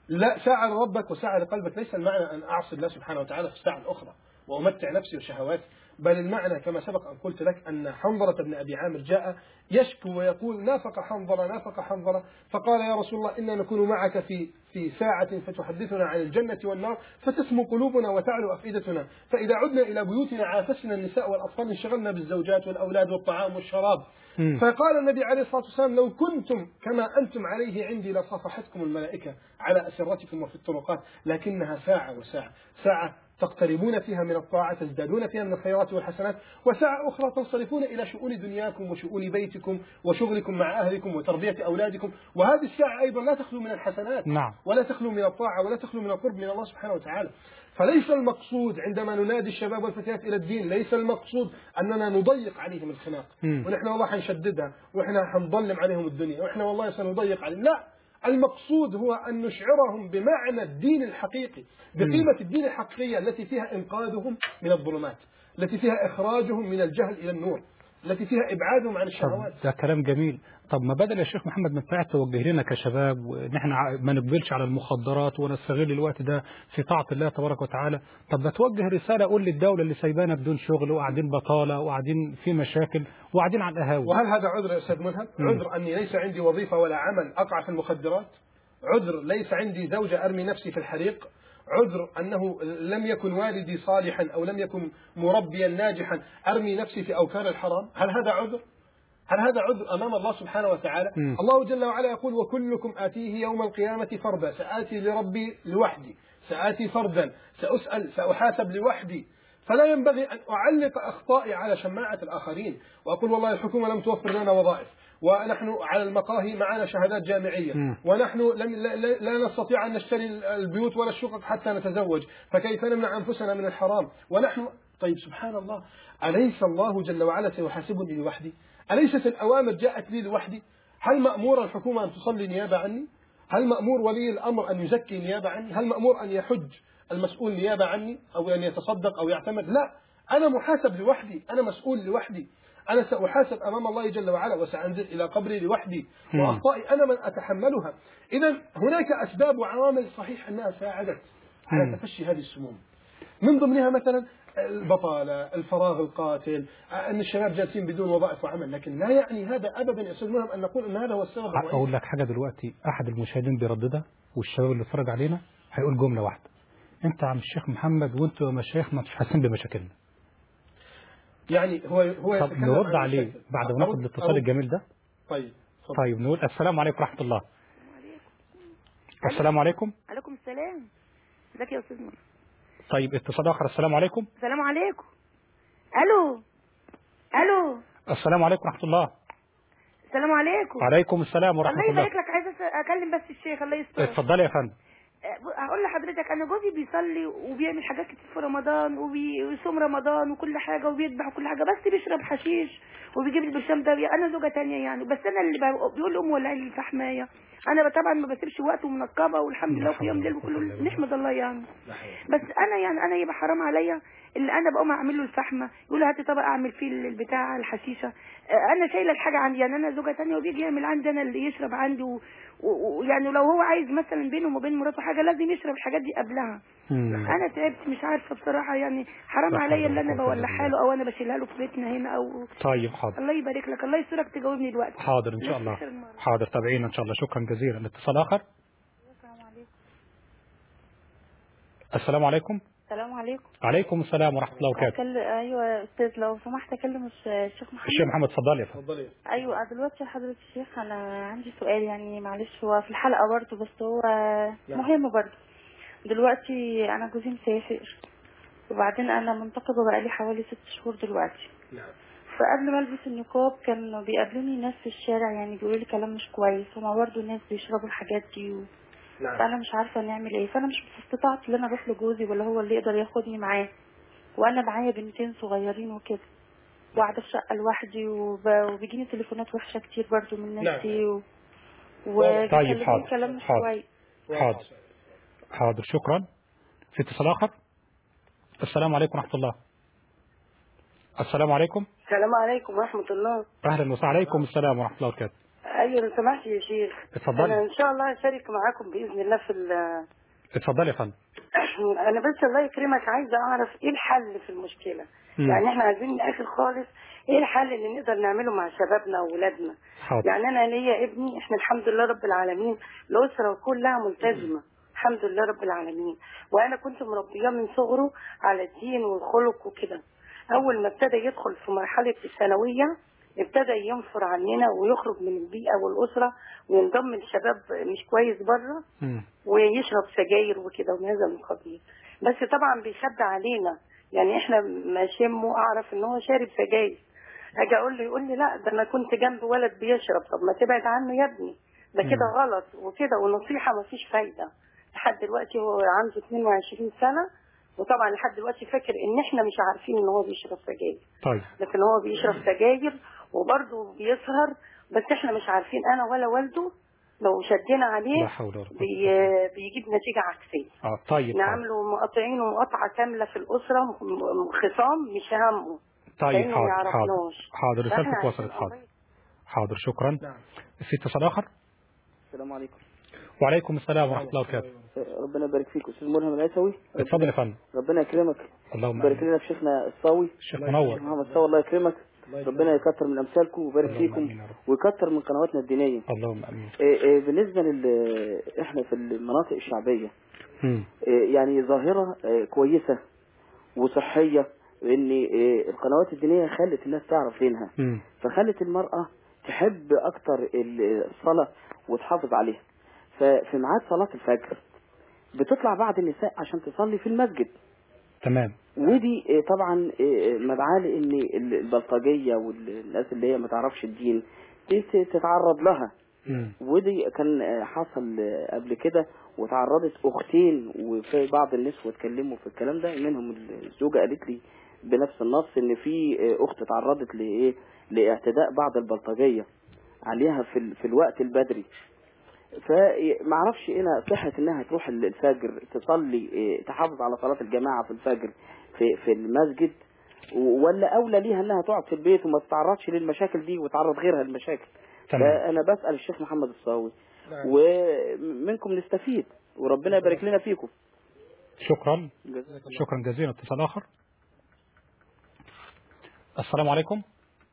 لا، ساعة لربك وساعة لقلبك. ليس المعنى أن أعصي الله سبحانه وتعالى في الساعة الأخرى وأمتع نفسي وشهواتي، بل المعنى كما سبق أن قلت لك أن حنظلة بن أبي عامر جاء يشكو ويقول: نافق حنظلة نافق حنظلة، فقال: يا رسول الله إنا نكون معك في في ساعة فتحدثنا عن الجنة والنار فتسمو قلوبنا وتعلو أفئدتنا، فإذا عدنا إلى بيوتنا عافسنا النساء والأطفال انشغلنا بالزوجات والأولاد والطعام والشراب. م. فقال النبي عليه الصلاة والسلام: لو كنتم كما أنتم عليه عندي لصافحتكم الملائكة على أسرتكم وفي الطرقات، لكنها ساعة وساعة، ساعة تقتربون فيها من الطاعة تزدادون فيها من الخيرات والحسنات، وساعة أخرى تنصرفون إلى شؤون دنياكم وشؤون بيتكم وشغلكم مع أهلكم وتربية أولادكم، وهذه الساعة أيضا لا تخلو من الحسنات. نعم. ولا تخلو من الطاعة ولا تخلو من القرب من الله سبحانه وتعالى. فليس المقصود عندما ننادي الشباب والفتيات إلى الدين، ليس المقصود أننا نضيق عليهم الخناق ونحن والله حنشددها وإحنا حنظلم عليهم الدنيا وإحنا والله سنضيق عليهم، لا، المقصود هو أن نشعرهم بمعنى الدين الحقيقي، بقيمة الدين الحقيقية التي فيها إنقاذهم من الظلمات، التي فيها إخراجهم من الجهل إلى النور، التي فيها إبعادهم عن الشهوات. ده كلام جميل. طب ما بدل يا شيخ محمد من فعل توجه لنا كشباب ونحن ما نقبلش على المخدرات ونستغل الوقت ده في طاعة الله تبارك وتعالى، طب بتوجه رسالة قول للدولة اللي سايبانا بدون شغل وقاعدين بطالة وقاعدين في مشاكل وقاعدين على القهاوي. وهل هذا عذر يا أستاذ ملهم؟ عذر أني ليس عندي وظيفة ولا عمل أقع في المخدرات؟ عذر ليس عندي زوجة أرمي نفسي في الحريق؟ عذر أنه لم يكن والدي صالحا أو لم يكن مربيا ناجحا أرمي نفسي في أوكار الحرام؟ هل هذا عذر؟ هل هذا عذر أمام الله سبحانه وتعالى؟ م. الله جل وعلا يقول: وكلكم آتيه يوم القيامة فردا، سآتي لربي لوحدي، سآتي فردا، سأسأل، سأحاسب لوحدي. فلا ينبغي أن أعلق أخطائي على شماعة الآخرين وأقول والله الحكومة لم توفر لنا وظائف، ونحن على المقاهي معنا شهادات جامعية، م. ونحن لم لا, لا نستطيع أن نشتري البيوت ولا الشقق حتى نتزوج، فكيف نمنع أنفسنا من الحرام؟ ونحن طيب سبحان الله، أليس الله جل وعلا سيحاسبني لوحدي؟ أليست الأوامر جاءت لي لوحدي؟ هل مأمور الحكومة أن تصلي نيابة عني؟ هل مأمور ولي الأمر أن يزكي نيابة عني؟ هل مأمور أن يحج المسؤول نيابة عني أو أن يتصدق أو يعتمد؟ لا، أنا محاسب لوحدي، أنا مسؤول لوحدي، أنا سأحاسب أمام الله جل وعلا وسأنزل إلى قبري لوحدي، وأخطائي أنا من أتحملها. إذا هناك أسباب وعوامل صحيح أنها ساعدت على تفشي هذه السموم، من ضمنها مثلا البطالة، الفراغ القاتل، أن الشباب جالسين بدون وظائف وعمل، لكن لا يعني هذا أبدا يا أستاذ ملهم أن نقول أن هذا هو السبب الرئيسي. أقول لك حاجة دلوقتي، أحد المشاهدين بيرددها والشباب اللي اتفرج علينا هيقول جملة واحدة: أنت عم الشيخ محمد وأنتوا يا مشايخ ما حاسين بمشاكلنا. يعني هو هو طب نرد عليه بعد ما ناخد الاتصال الجميل ده. طيب صبر. طيب نقول السلام عليكم ورحمة الله. السلام عليكم. عليكم السلام. ازيك يا أستاذ ملهم؟ طيب اتصال آخر. السلام عليكم. السلام عليكم. ألو ألو. السلام عليكم ورحمة الله. السلام عليكم. وعليكم السلام ورحمة الله. الله يبارك لك، عايزة أكلم بس الشيخ الله يستر. اتفضلي يا فندم. هقول لحضرتك انا جوزي بيصلي وبيعمل حاجات كتير في رمضان وبيصوم رمضان وكل حاجه وبيذبح وكل حاجه، بس بيشرب حشيش وبيجيب البرشام ده. انا زوجه تانية يعني، بس انا اللي بيقول ام ولعي الفحمايه. انا طبعا ما بسيبش وقت ومنقبه والحمد لله وقيام ليل وكله نحمد الله يعني. بس انا يعني انا يبقى حرام عليا اللي انا بقوم اعمل له الفحمه، يقول هاتي طبق اعمل فيه البتاع الحشيشه. انا شايله الحاجه عندي يعني، انا زوجه تانية وبيجي يعمل عندي انا اللي يشرب عندي، ويعني لو هو عايز مثلا بينه وبين مراته حاجه لازم يشرب الحاجات دي قبلها. مم. انا تعبت مش عارفه بصراحه يعني، حرام عليا اللي انا بولعها له او انا بشيلها له في بيتنا هنا او. طيب حاضر. الله يبارك لك، الله يسترك تجاوبني دلوقتي. حاضر ان شاء الله. حاضر تابعينا ان شاء الله. شكرا جزيلا. الاتصال اخر. السلام عليكم. السلام عليكم. السلام عليكم. عليكم السلام ورحمه الله وبركاته. أكل... ايوه يا استاذ لو سمحت اكلم الشيخ محمد. الشيخ محمد اتفضلي. اتفضلي. ايوه دلوقتي حضرة الشيخ انا عندي سؤال يعني، معلش هو في الحلقه برضه بس هو لا. مهم برضه. دلوقتي انا جوزي مسافر وبعدين انا منتقبه بقالي حوالي ست شهور دلوقتي. نعم. فقبل ما البس النقاب كانوا بيقابلوني ناس في الشارع يعني بيقولوا لي كلام مش كويس، هما برضه ناس بيشربوا الحاجات دي و... نعم. فانا مش عارفه نعمل ايه، فانا مش استطعت ان انا اروح لجوزي ولا هو اللي يقدر ياخدني معاه، وانا معايا بنتين صغيرين وكده وقاعده في شقه لوحدي وب... وبيجيني تليفونات وحشه كتير برضه من الناس دي و... طيب حاضر. كلام مش حاضر. كويس. حاضر حاضر شكرا. في اتصال اخر. السلام عليكم ورحمه الله. السلام عليكم. السلام عليكم ورحمه الله. اهلا وسهلا. عليكم السلام ورحمه الله وبركاته. ايوه لو سمحت يا شيخ. اتفضلي. انا ان شاء الله هشارك معاكم باذن الله في ال اتفضلي يا فندم. انا بس الله يكرمك عايزه اعرف ايه الحل في المشكله. مم. يعني احنا عايزين من الاخر خالص ايه الحل اللي نقدر نعمله مع شبابنا واولادنا. يعني انا ليا ابني، احنا الحمد لله رب العالمين الاسره كلها ملتزمه الحمد لله رب العالمين، وانا كنت مربياه من صغره على الدين والخلق وكده. اول ما ابتدى يدخل في مرحله الثانويه ابتدى ينفر عننا ويخرج من البيئه والاسره وينضم لشباب مش كويس بره ويشرب سجاير وكده ومن هذا القبيل. بس طبعا بيخبي علينا، يعني احنا ما شمه اعرف ان هو شارب سجاير، اجي اقول له يقول لي لا ده انا كنت جنب ولد بيشرب. طب ما تبعد عنه يا ابني، ده كده غلط وكده، ونصيحه ما فيش فايده. لحد دلوقتي هو عنده اثنين وعشرين سنه وطبعا لحد دلوقتي فاكر ان احنا مش عارفين ان هو بيشرب سجاير. طيب. لكن هو بيشرب سجاير وبرضه بيسهر، بس احنا مش عارفين انا ولا والده لو شدينا عليه بي... بيجيب نتيجه عكسيه. اه طيب. نعمله مقاطعين ومقاطعه كامله في الاسره، خصام مش همه. طيب حاضر حاضر حاضر رسالتك وصلت. حاضر حاضر شكرا. نعم. في اتصال اخر. السلام عليكم. وعليكم السلام ورحمه الله وبركاته. ربنا يبارك فيك استاذ ملهم العيسوي. اتفضل يا فندم. ربنا يكرمك. اللهم يبارك لنا في شيخنا الصاوي الشيخ منور. الشيخ محمد الصاوي الله يكرمك. ربنا يكتر من امثالكم ويبارك فيكم ويكتر من قنواتنا الدينيه. اللهم امين. إيه إيه بالنسبه لل احنا في المناطق الشعبيه إيه يعني ظاهره إيه كويسه وصحيه، ان إيه القنوات الدينيه خلت الناس تعرف دينها، فخلت المراه تحب اكتر الصلاه وتحافظ عليها. ففي ميعاد صلاه الفجر بتطلع بعض النساء عشان تصلي في المسجد. تمام. ودي طبعا مدعاه لان البلطجيه والناس اللي هي ما تعرفش الدين تتعرض لها. م. ودي كان حصل قبل كده وتعرضت اختين، وفي بعض النسوة اتكلموا في الكلام ده، منهم الزوجه قالت لي بنفس النص ان في اخت تعرضت لايه لاعتداء بعض البلطجيه عليها في في الوقت البدري. فما اعرفش هنا صحه انها تروح الفجر تصلي تحافظ على صلاه الجماعه في الفجر في في المسجد، ولا اولى ليها انها تقعد في البيت وما تتعرضش للمشاكل دي وتعرض غيرها للمشاكل. فانا بسال الشيخ محمد الصاوي ومنكم نستفيد وربنا يبارك لنا فيكم. شكرا شكرا جزيلا. اتصال اخر. السلام عليكم.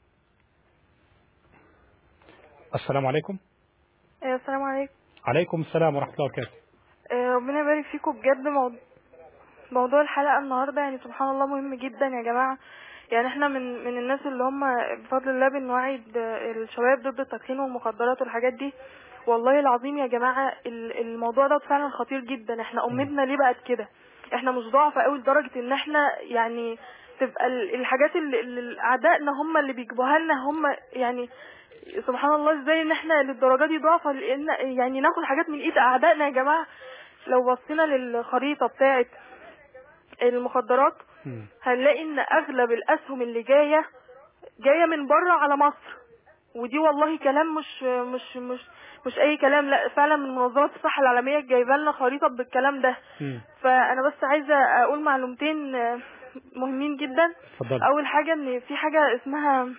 السلام عليكم. السلام عليكم. عليكم السلام ورحمة الله وبركاته. ربنا يبارك فيكم بجد. موضوع الحلقة النهاردة يعني سبحان الله مهم جدا يا جماعة. يعني احنا من من الناس اللي هم بفضل الله بنوعي الشباب ضد التدخين والمخدرات والحاجات دي. والله العظيم يا جماعة الموضوع ده فعلا خطير جدا. احنا امتنا ليه بقت كده؟ احنا مش ضعفة قوي لدرجة ان احنا يعني تبقى الحاجات اللي اعدائنا هم اللي بيجيبوها لنا هم يعني سبحان الله ازاي ان احنا للدرجه دي ضعفة لان يعني ناخد حاجات من ايد اعدائنا يا جماعه. لو بصينا للخريطه بتاعه المخدرات هنلاقي ان اغلب الاسهم اللي جايه جايه من بره على مصر، ودي والله كلام مش مش مش مش اي كلام، لا فعلا من منظمه الصحه العالميه جايبه لنا خريطه بالكلام ده. فانا بس عايزه اقول معلومتين مهمين جدا. فضل. اول حاجه ان في حاجه اسمها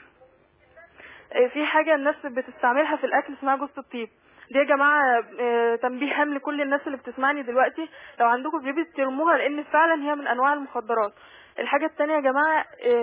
في حاجة الناس بتستعملها في الأكل اسمها جوز الطيب. دي يا جماعة تنبيه هام لكل الناس اللي بتسمعني دلوقتي، لو عندكم في البيت ترموها لأن فعلا هي من أنواع المخدرات. الحاجة التانية يا جماعة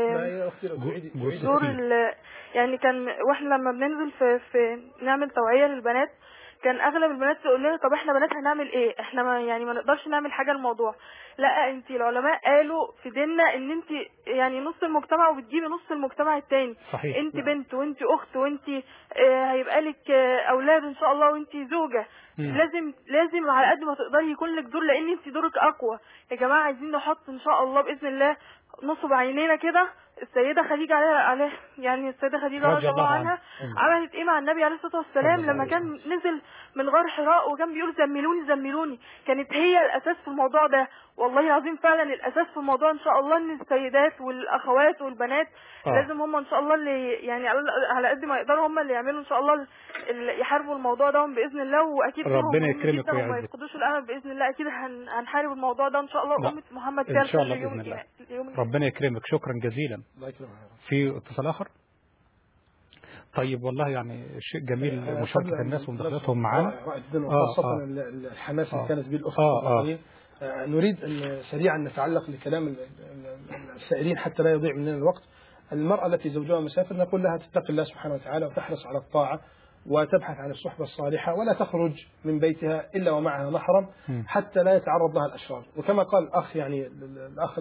دور يعني كان واحنا لما بننزل في, في نعمل توعية للبنات كان اغلب البنات تقول لنا طب احنا بنات هنعمل ايه؟ احنا ما يعني ما نقدرش نعمل حاجه الموضوع. لا انت العلماء قالوا في ديننا ان انت يعني نص المجتمع وبتجيبي نص المجتمع التاني. صحيح. انت بنت وانت اخت وانت اه هيبقى لك اه اولاد ان شاء الله وانت زوجه. مم. لازم لازم على قد ما تقدري يكون لك دور لان انت دورك اقوى. يا جماعه عايزين نحط ان شاء الله باذن الله نصب عينينا كده. السيدة خديجة عليها عليه يعني السيدة خديجة رضي الله عنها عملت ايه مع النبي عليه الصلاة والسلام لما كان نزل من غار حراء وكان بيقول زملوني زملوني؟ كانت هي الاساس في الموضوع ده. والله العظيم فعلا الاساس في الموضوع ان شاء الله ان السيدات والاخوات والبنات آه. لازم هم ان شاء الله اللي يعني على قد ما يقدروا هم اللي يعملوا ان شاء الله اللي يحاربوا الموضوع ده باذن الله. واكيد ربنا يكرمك ويعزك وما يفقدوش الامل باذن الله. اكيد هنحارب الموضوع ده ان شاء الله. امه محمد ان شاء الله باذن الله. ربنا يكرمك. شكرا جزيلا. في اتصال اخر. طيب والله يعني شيء جميل مشاركة الناس ومداخلتهم معانا، وخاصة آه آه الحماس اللي كانت به الأخت آه آه. آه نريد أن سريعا نتعلق لكلام السائلين حتى لا يضيع مننا الوقت. المرأة التي زوجها مسافر نقول لها تتقي الله سبحانه وتعالى وتحرص على الطاعة وتبحث عن الصحبة الصالحة ولا تخرج من بيتها إلا ومعها محرم حتى لا يتعرض لها الأشرار. وكما قال الأخ يعني الأخ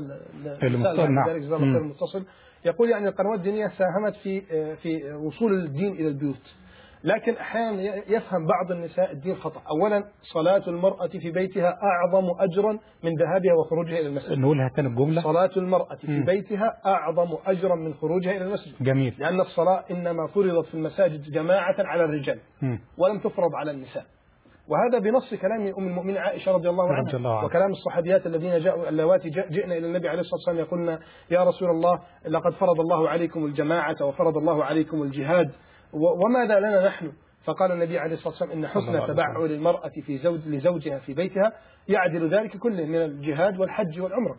المتصل يقول يعني القنوات الدينية ساهمت في في وصول الدين إلى البيوت، لكن أحيانا يفهم بعض النساء الدين خطأ. أولا صلاة المرأة في بيتها أعظم أجرا من ذهابها وخروجها إلى المسجد. نقولها تاني الجملة. صلاة المرأة في م. بيتها أعظم أجرا من خروجها إلى المسجد. جميل. لأن الصلاة إنما فرضت في المساجد جماعة على الرجال م. ولم تفرض على النساء، وهذا بنص كلام أم المؤمنين عائشة رضي الله عنها الله وكلام الصحابيات الذين جاءوا اللواتي جئنا إلى النبي عليه الصلاة والسلام يقولن يا رسول الله لقد فرض الله عليكم الجماعة وفرض الله عليكم الجهاد وماذا لنا نحن؟ فقال النبي عليه الصلاة والسلام إن حسن تبعل المرأة في زوج لزوجها في بيتها يعدل ذلك كله من الجهاد والحج والعمرة.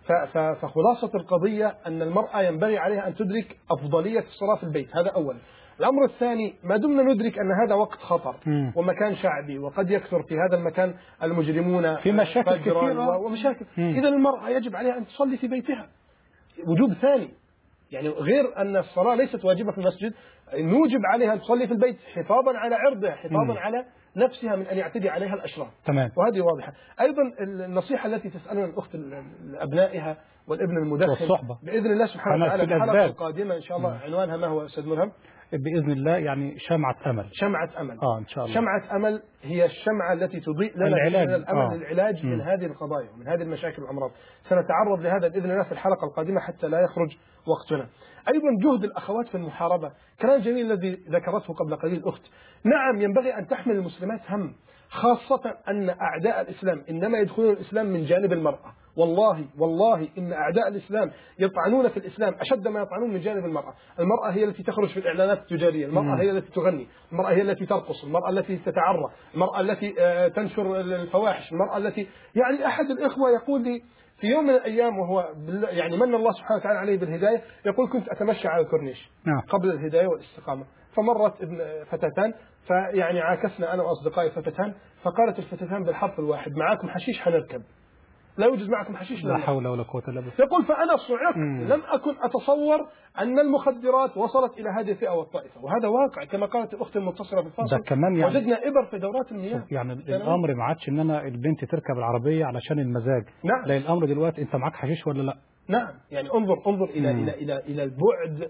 فخلاصة القضية أن المرأة ينبغي عليها أن تدرك أفضلية الصلاة في البيت، هذا أولا. الأمر الثاني ما دمنا ندرك أن هذا وقت خطر م. ومكان شعبي وقد يكثر في هذا المكان المجرمون في مشاكل كثيرة ومشاكل، إذا المرأة يجب عليها أن تصلي في بيتها. وجوب ثاني يعني غير أن الصلاة ليست واجبة في المسجد، نوجب عليها أن تصلي في البيت حفاظا على عرضها، حفاظا م. على نفسها من أن يعتدي عليها الأشرار. تمام. وهذه واضحة. أيضا النصيحة التي تسألنا الأخت لأبنائها والابن المدخن والصحبة بإذن الله سبحانه وتعالى في الحلقة القادمة إن شاء الله. م. عنوانها ما هو أستاذ ملهم؟ بإذن الله يعني شمعة أمل. شمعة أمل. آه إن شاء الله. شمعة أمل هي الشمعة التي تضيء لنا العلاج. من الأمل آه. للعلاج من هذه القضايا ومن هذه المشاكل والأمراض. سنتعرض لهذا بإذن الله في الحلقة القادمة حتى لا يخرج وقتنا. أيضا جهد الأخوات في المحاربة، كلام جميل الذي ذكرته قبل قليل الأخت. نعم ينبغي أن تحمل المسلمات هم، خاصة أن أعداء الإسلام إنما يدخلون الإسلام من جانب المرأة. والله والله إن أعداء الإسلام يطعنون في الإسلام أشد ما يطعنون من جانب المرأة. المرأة هي التي تخرج في الإعلانات التجارية، المرأة هي التي تغني، المرأة هي التي ترقص، المرأة التي تتعرى، المرأة التي تنشر الفواحش، المرأة التي يعني أحد الإخوة يقول لي في يوم من الأيام وهو يعني من الله سبحانه وتعالى عليه بالهداية، يقول كنت أتمشى على الكورنيش قبل الهداية والاستقامة، فمرت ابن فتاتان فيعني عاكسنا أنا وأصدقائي فتاتان، فقالت الفتاتان بالحرف الواحد معاكم حشيش حنركب، لا يوجد معكم حشيش. لا حول ولا قوة إلا بالله. يقول فأنا صعقت، لم أكن أتصور أن المخدرات وصلت إلى هذه الفئة والطائفة، وهذا واقع كما قالت الأخت المتصلة في الفاصل. كمان يعني وجدنا إبر في دورات المياه. يعني الأمر ما عادش إن أنا البنت تركب العربية علشان المزاج. نعم. لا الأمر دلوقتي أنت معاك حشيش ولا لا؟ نعم يعني انظر انظر إلى إلى إلى إلى البعد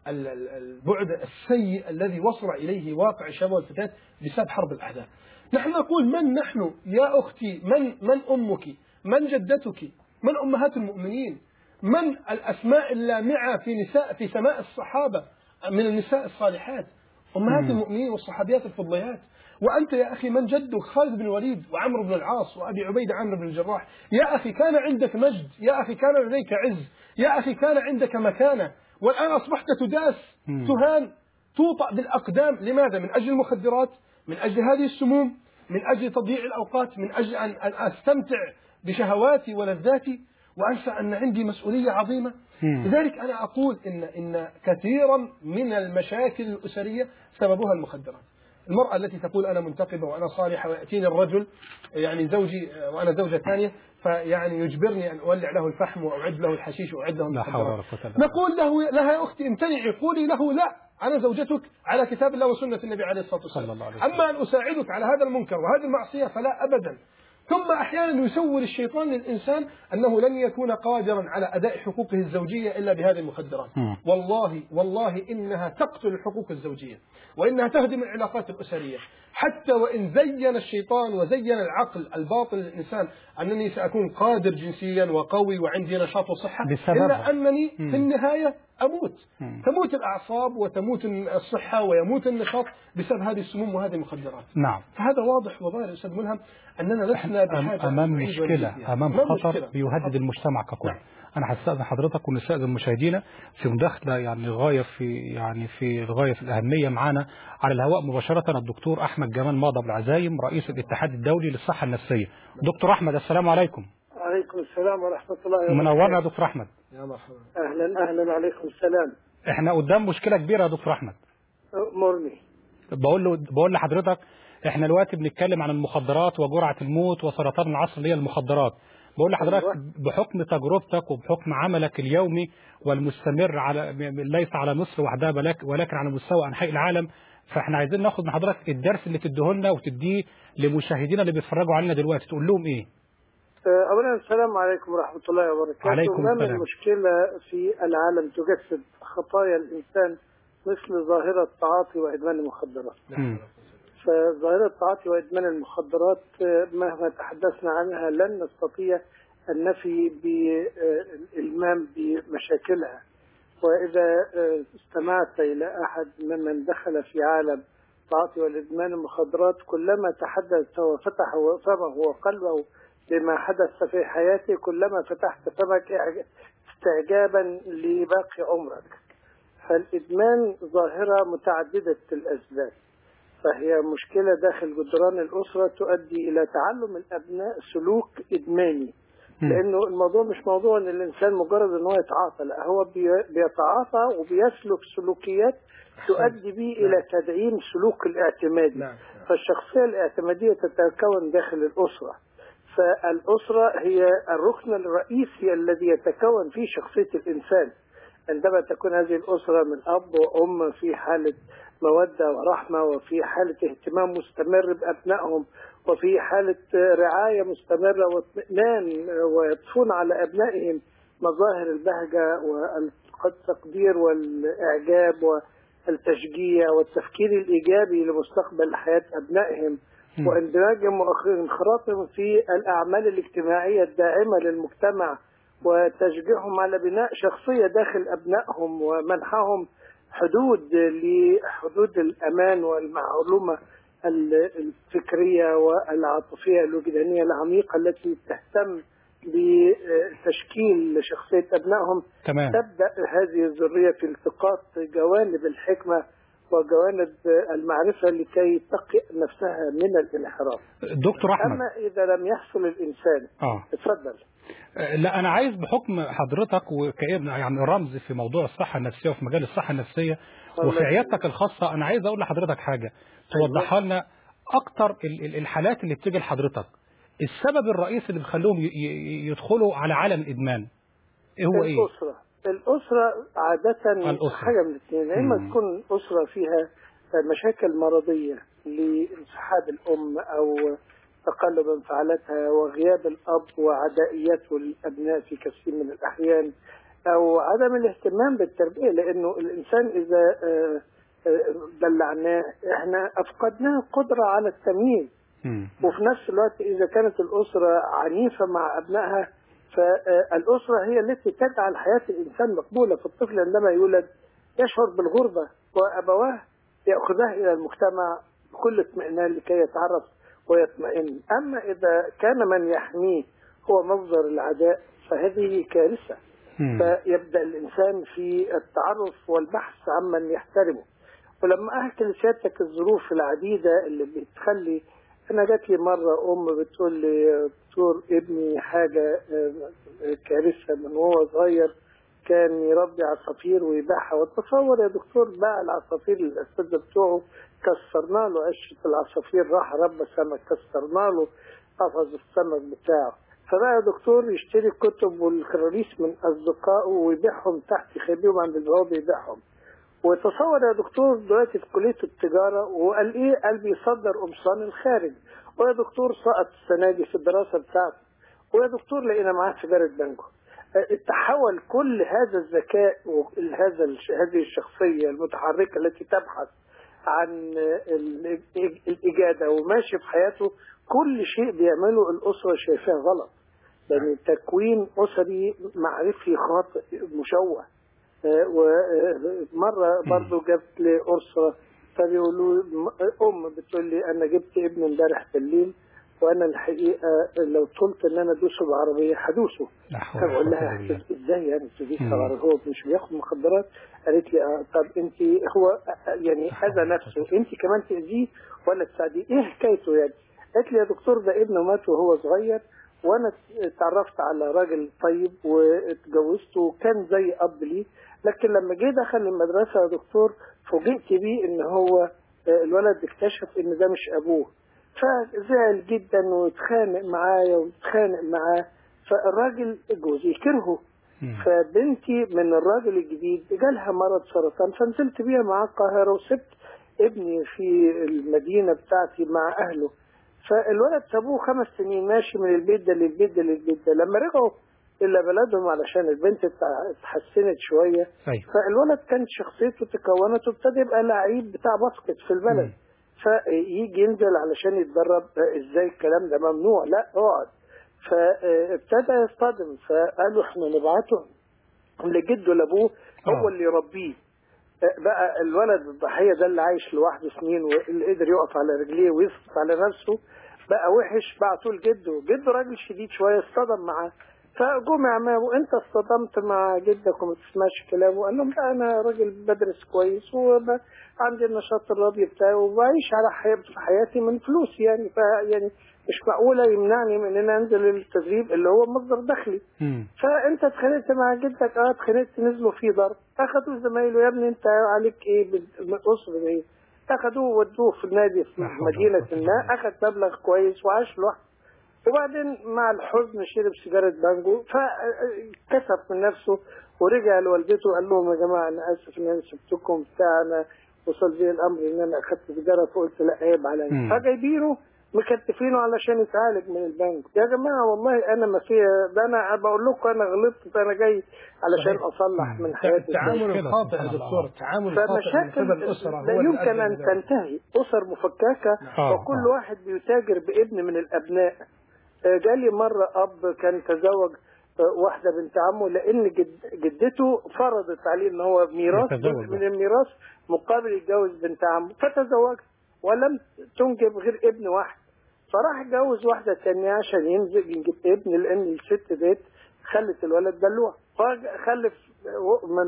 البعد السيء الذي وصل إليه واقع الشباب والفتيات بسبب حرب الأحزاب. نحن نقول من نحن يا أختي؟ من من أمك؟ من جدتك؟ من أمهات المؤمنين؟ من الأسماء اللامعة في نساء في سماء الصحابة من النساء الصالحات أمهات مم. المؤمنين والصحابيات الفضليات؟ وأنت يا أخي من جدك خالد بن الوليد وعمرو بن العاص وأبي عبيدة عمرو بن الجراح؟ يا أخي كان عندك مجد، يا أخي كان لديك عز، يا أخي كان عندك مكانة، والآن أصبحت تداس مم. تهان توطأ بالأقدام. لماذا؟ من أجل المخدرات، من أجل هذه السموم، من أجل تضييع الأوقات، من أجل أن أستمتع بشهواتي ولذاتي وأنسى أن عندي مسؤولية عظيمة. لذلك أنا أقول إن إن كثيرا من المشاكل الأسرية سببها المخدرات. المرأة التي تقول أنا منتقبة وأنا صالحة ويأتيني الرجل يعني زوجي وأنا زوجة ثانية فيعني يجبرني أن أولع له الفحم وأعد له الحشيش وأعد له المخدرات. نقول له لها يا أختي امتنعي، قولي له لا، أنا زوجتك على كتاب الله وسنة النبي عليه الصلاة والسلام، أما أن أساعدك على هذا المنكر وهذه المعصية فلا أبدا. ثم أحيانا يسول الشيطان للإنسان أنه لن يكون قادرا على أداء حقوقه الزوجية إلا بهذه المخدرات. والله والله إنها تقتل الحقوق الزوجية وإنها تهدم العلاقات الأسرية، حتى وإن زين الشيطان وزين العقل الباطن للإنسان أنني سأكون قادر جنسيا وقوي وعندي نشاط وصحة، إلا أنني في النهاية أموت. مم. تموت الأعصاب وتموت الصحة ويموت النشاط بسبب هذه السموم وهذه المخدرات. نعم. فهذا واضح وظاهر أستاذ ملهم أننا لسنا بحاجة أمام مشكلة، أمام خطر بيهدد المجتمع ككل. نعم. أنا هستأذن حضرتك ونستأذن مشاهدينا في مداخلة يعني غاية في يعني في الغاية في الأهمية. معنا على الهواء مباشرة الدكتور أحمد جمال ماضي العزايم رئيس الاتحاد الدولي للصحة النفسية. دكتور أحمد السلام عليكم. وعليكم السلام ورحمة الله وبركاته. منورنا يا دكتور أحمد. يا مرحبا. أهلا أهلا عليكم السلام. إحنا قدام مشكلة كبيرة يا دكتور أحمد. مرني. بقول له بقول لحضرتك احنا دلوقتي بنتكلم عن المخدرات وجرعه الموت وسرطان العصر اللي هي المخدرات. بقول لحضرتك بحكم تجربتك وبحكم عملك اليومي والمستمر على ليس على مصر وحدها ولكن على مستوى انحاء العالم، فاحنا عايزين ناخد من حضرتك الدرس اللي تديه لنا وتديه لمشاهدينا اللي بيتفرجوا علينا دلوقتي، تقول لهم ايه؟ اولا السلام عليكم ورحمه الله وبركاته. عليكم السلام. المشكله في العالم تجسد خطايا الانسان مثل ظاهره التعاطي وادمان المخدرات. فظاهرة التعاطي وإدمان المخدرات مهما تحدثنا عنها لن نستطيع النفي بالإلمام بمشاكلها. وإذا استمعت إلى أحد ممن دخل في عالم التعاطي والإدمان المخدرات كلما تحدث وفتح فمه وقلبه بما حدث في حياته كلما فتحت فمك استعجابا لباقي عمرك. فالإدمان ظاهرة متعددة الأسباب، فهي مشكلة داخل جدران الأسرة تؤدي إلى تعلم الأبناء سلوك إدماني، لأنه الموضوع مش موضوع أن الإنسان مجرد أنه يتعاطى، لا هو بيتعاطى وبيسلك سلوكيات تؤدي به إلى تدعيم سلوك الاعتمادي. فالشخصية الاعتمادية تتكون داخل الأسرة، فالأسرة هي الركن الرئيسي الذي يتكون فيه شخصية الإنسان. عندما تكون هذه الأسرة من أب وأم في حالة مودة ورحمة وفي حالة اهتمام مستمر بأبنائهم وفي حالة رعاية مستمرة واطمئنان ويضفون على أبنائهم مظاهر البهجة والتقدير والإعجاب والتشجيع والتفكير الإيجابي لمستقبل حياة أبنائهم واندماجهم وانخراطهم في الأعمال الاجتماعية الداعمة للمجتمع وتشجيعهم على بناء شخصية داخل أبنائهم ومنحهم حدود لحدود الأمان والمعلومة الفكرية والعاطفية الوجدانية العميقة التي تهتم بتشكيل شخصية أبنائهم. تمام. تبدأ هذه الذرية في التقاط جوانب الحكمة وجوانب المعرفة لكي تقي نفسها من الانحراف. دكتور أحمد، أما إذا لم يحصل الإنسان آه. اتفضل. لا أنا عايز بحكم حضرتك وكأن يعني رمز في موضوع الصحة النفسية وفي مجال الصحة النفسية وفي عيادتك الخاصة، أنا عايز أقول لحضرتك حاجة توضحها لنا أكتر. الحالات اللي بتيجي لحضرتك السبب الرئيسي اللي بيخليهم يدخلوا على عالم الإدمان إيه هو إيه؟ الأسرة. الأسرة عادة الأسرة. حاجة من الاثنين، إما تكون أسرة فيها مشاكل مرضية لانسحاب الأم أو تقلب انفعالاتها وغياب الأب وعدائيته للأبناء في كثير من الأحيان، أو عدم الاهتمام بالتربية، لأنه الإنسان إذا دلعناه إحنا أفقدناه قدرة على التمييز. وفي نفس الوقت إذا كانت الأسرة عنيفة مع أبنائها فالأسرة هي التي تجعل حياة الإنسان مقبولة. فالطفل عندما يولد يشعر بالغربة وأبواه يأخذاه إلى المجتمع بكل اطمئنان لكي يتعرف ويطمئن. أما إذا كان من يحميه هو مصدر العداء فهذه كارثة. فيبدأ الإنسان في التعرف والبحث عمن يحترمه. ولما أحكي لسيادتك الظروف العديدة اللي بتخلي، أنا جات لي مرة أم بتقول لي دكتور ابني حاجة كارثة، من وهو صغير كان يربي عصافير ويبيعها، وتصور يا دكتور باع العصافير للأساتذة بتوعه، كسرنا له عشة العصافير، راح ربى سمك كسرنا له قفص السمك بتاعه. فبقى يا دكتور يشتري كتب والكراريس من أصدقائه ويبيعهم تحت، يخليهم عند البوابة يبيعهم. وتصور يا دكتور دلوقتي في كلية التجارة، وقال إيه؟ قال بيصدر قمصان الخارج. ويا دكتور سقط السنة دي في الدراسة بتاعته. ويا دكتور لقينا معاه سيجارة بانجو. تحول كل هذا الذكاء وهذا هذه الشخصية المتحركة التي تبحث عن الإجادة وماشي في حياته، كل شيء بيعمله الأسرة شايفاه غلط، لأن تكوين أسري معرفي خاطئ مشوه. ومرة برضو جبت لي أسرة فبيقولوا أم بتقول لي أنا جبت ابني امبارح بالليل وأنا الحقيقة لو طلت إن أنا أدوسه بعربية هدوسه. فبقول لها إزاي يعني تدوس بعربية؟ هو مش بياخد مخدرات؟ قالت لي آه. طب أنت هو يعني أذى نفسه، أنت كمان تأذيه ولا تساعديه؟ إيه حكايته يعني؟ قالت لي يا دكتور ده ابنه مات وهو صغير وانا اتعرفت على راجل طيب واتجوزته وكان زي اب لي، لكن لما جه دخل المدرسه يا دكتور فوجئت بيه ان هو الولد اكتشف ان ده مش ابوه، فزعل جدا واتخانق معايا واتخانق معاه، فالراجل جوزي كرهه. فبنتي من الراجل الجديد جالها مرض سرطان، فنزلت بيها مع القاهره وسبت ابني في المدينه بتاعتي مع اهله. فالولد سابوه خمس سنين ماشي من البيت ده للبيت ده للبيت ده، لما رجعوا إلا بلدهم علشان البنت اتحسنت شوية. أيوة. فالولد كانت شخصيته تكونت وابتدى يبقى لعيب بتاع باسكت في البلد. م. فيجي ينزل علشان يتدرب، ازاي الكلام ده ممنوع، لا اقعد. فابتدى يصطدم، فقالوا احنا نبعته لجده لابوه هو اللي يربيه. بقى الولد الضحية ده اللي عايش لوحده سنين واللي قدر يقف على رجليه ويصرف على نفسه بقى وحش، بعتوه لجده. جده راجل شديد شوية اصطدم معاه، فقوم يا عمامه انت اصطدمت مع جدك وما تسمعش كلامه. قال لهم لا انا راجل بدرس كويس وعندي النشاط الرياضي بتاعي وبعيش على حياتي من فلوس يعني، فيعني مش معقوله يمنعني من ان انا انزل التدريب اللي هو مصدر دخلي. مم. فانت اتخانقت مع جدك، اه اتخانقت، نزلوا فيه ضرب، اخذوا زمايله يا ابني انت عليك ايه بالاسره ايه، اخذوه ودوه في النادي في مدينه ما، اخذ مبلغ كويس وعاش لوحده. وبعدين مع الحزن شرب سيجاره بانجو فكسف من نفسه ورجع لوالدته قال لهم يا جماعه انا اسف ان انا سبتكم بتاع، انا وصل بي الامر ان انا اخذت سيجاره فقلت لا عيب عليا. فجايبينه مكتفينه علشان يتعالج من البنك. يا جماعه والله انا ما فيها ده، انا بقول لكم انا غلطت، انا جاي علشان اصلح من حياتي. التعامل الخاطئ يا دكتور، التعامل الخاطئ من قبل الاسره لا يمكن ان تنتهي. اسر مفككه وكل واحد بيتاجر بابن من الابناء. جالي مره اب كان تزوج واحده بنت عمه لان جد جدته فرضت عليه ان هو ميراث من الميراث مقابل يتجوز بنت عمه، فتزوج ولم تنجب غير ابن واحد، فراح اتجوز واحده ثانيه عشان ينزل ينجب ابن، لان الست ديت خلت الولد دلوع فخلف من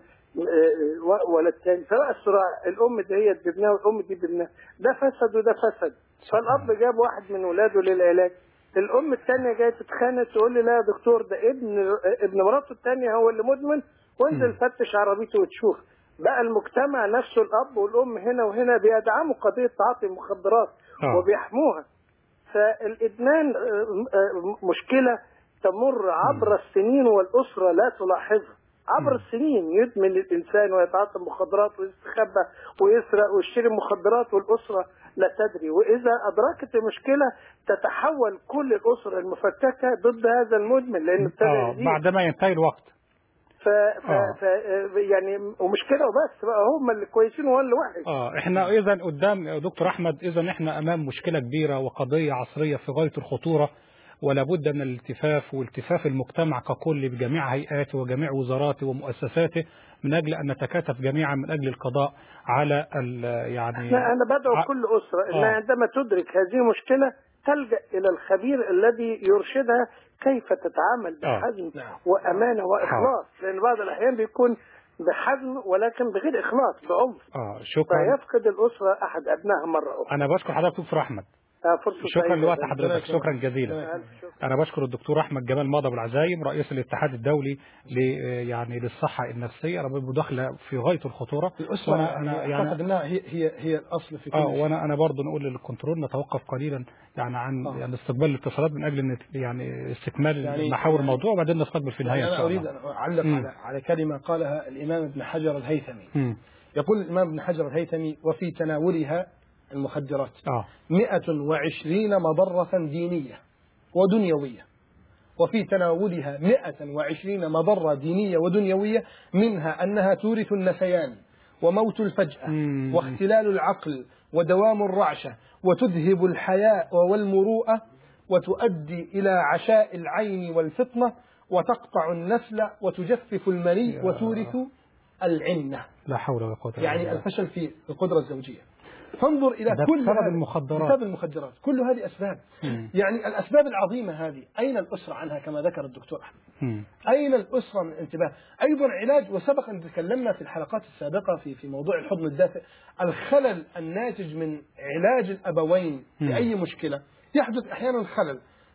ولد ثاني، فبقى الصراع الام ديت بابنها والام دي بابنها، ده فسد وده فسد. فالاب جاب واحد من ولاده للعلاج، الام الثانيه جايه تتخانق تقول لي لا يا دكتور ده ابن ابن مراته الثانيه هو اللي مدمن، وانزل فتش عربيته وتشوف. بقى المجتمع نفسه الاب والام هنا وهنا بيدعموا قضيه تعاطي المخدرات وبيحموها. فالادمان مشكله تمر عبر السنين والاسره لا تلاحظها. عبر السنين يدمن الانسان ويتعاطى المخدرات ويستخبى ويسرق ويشتري مخدرات والاسره لا تدري، واذا ادركت المشكله تتحول كل الاسره المفككه ضد هذا المدمن لان ابتدى بعدما ينتهي الوقت. ف... ف... ف يعني ومش كده وبس بقى، هم اللي كويسين وهو اللي وحش. اه احنا اذا قدام دكتور احمد، اذا احنا امام مشكله كبيره وقضيه عصريه في غايه الخطوره، ولا بد من الالتفاف والتفاف المجتمع ككل بجميع هيئاته وجميع وزاراته ومؤسساته من اجل ان نتكاتف جميعا من اجل القضاء على يعني. انا بدعو ع... كل اسره انها آه. عندما تدرك هذه المشكله تلجأ الى الخبير الذي يرشدها كيف تتعامل بحزم آه. وامانه واخلاص، آه. لان بعض الاحيان بيكون بحزم ولكن بغير اخلاص بعنف. اه شكرا. فيفقد الاسره احد ابنائها مره اخرى. انا بشكر حضرتك دكتور احمد. شكرا لوقت حضرتك، شكرا جزيلا. انا بشكر الدكتور احمد جمال ماضي ابو العزايم رئيس الاتحاد الدولي ل يعني للصحه النفسيه، انا مداخله في غايه الخطوره. وانا انا يعني اعتقد انها هي هي هي الاصل في كل اه وانا انا برضه نقول للكنترول نتوقف قليلا يعني عن آه. يعني استقبال الاتصالات من اجل يعني استكمال يعني محاور يعني الموضوع وبعدين نستقبل في النهايه. يعني انا اريد ان اعلق على على كلمه قالها الامام ابن حجر الهيثمي. م. يقول الامام ابن حجر الهيثمي وفي تناولها المخدرات آه. مئة وعشرين مضرة دينية ودنيوية، وفي تناولها مئة وعشرين مضرة دينية ودنيوية، منها أنها تورث النسيان وموت الفجأة مم. واختلال العقل ودوام الرعشة وتذهب الحياء والمروءة وتؤدي إلى عشاء العين والفطنة وتقطع النسل وتجفف المني وتورث العنة. لا حول ولا قوة إلا بالله. يعني الفشل في القدرة الزوجية. فانظر إلى كل بسبب المخدرات. بسبب المخدرات، كل هذه أسباب. مم. يعني الأسباب العظيمة هذه أين الأسرة عنها كما ذكر الدكتور أحمد؟ أين الأسرة من انتباه؟ أيضا علاج، وسبق أن تكلمنا في الحلقات السابقة في في موضوع الحضن الدافئ، الخلل الناتج من علاج الأبوين لأي مشكلة. يحدث أحيانا خلل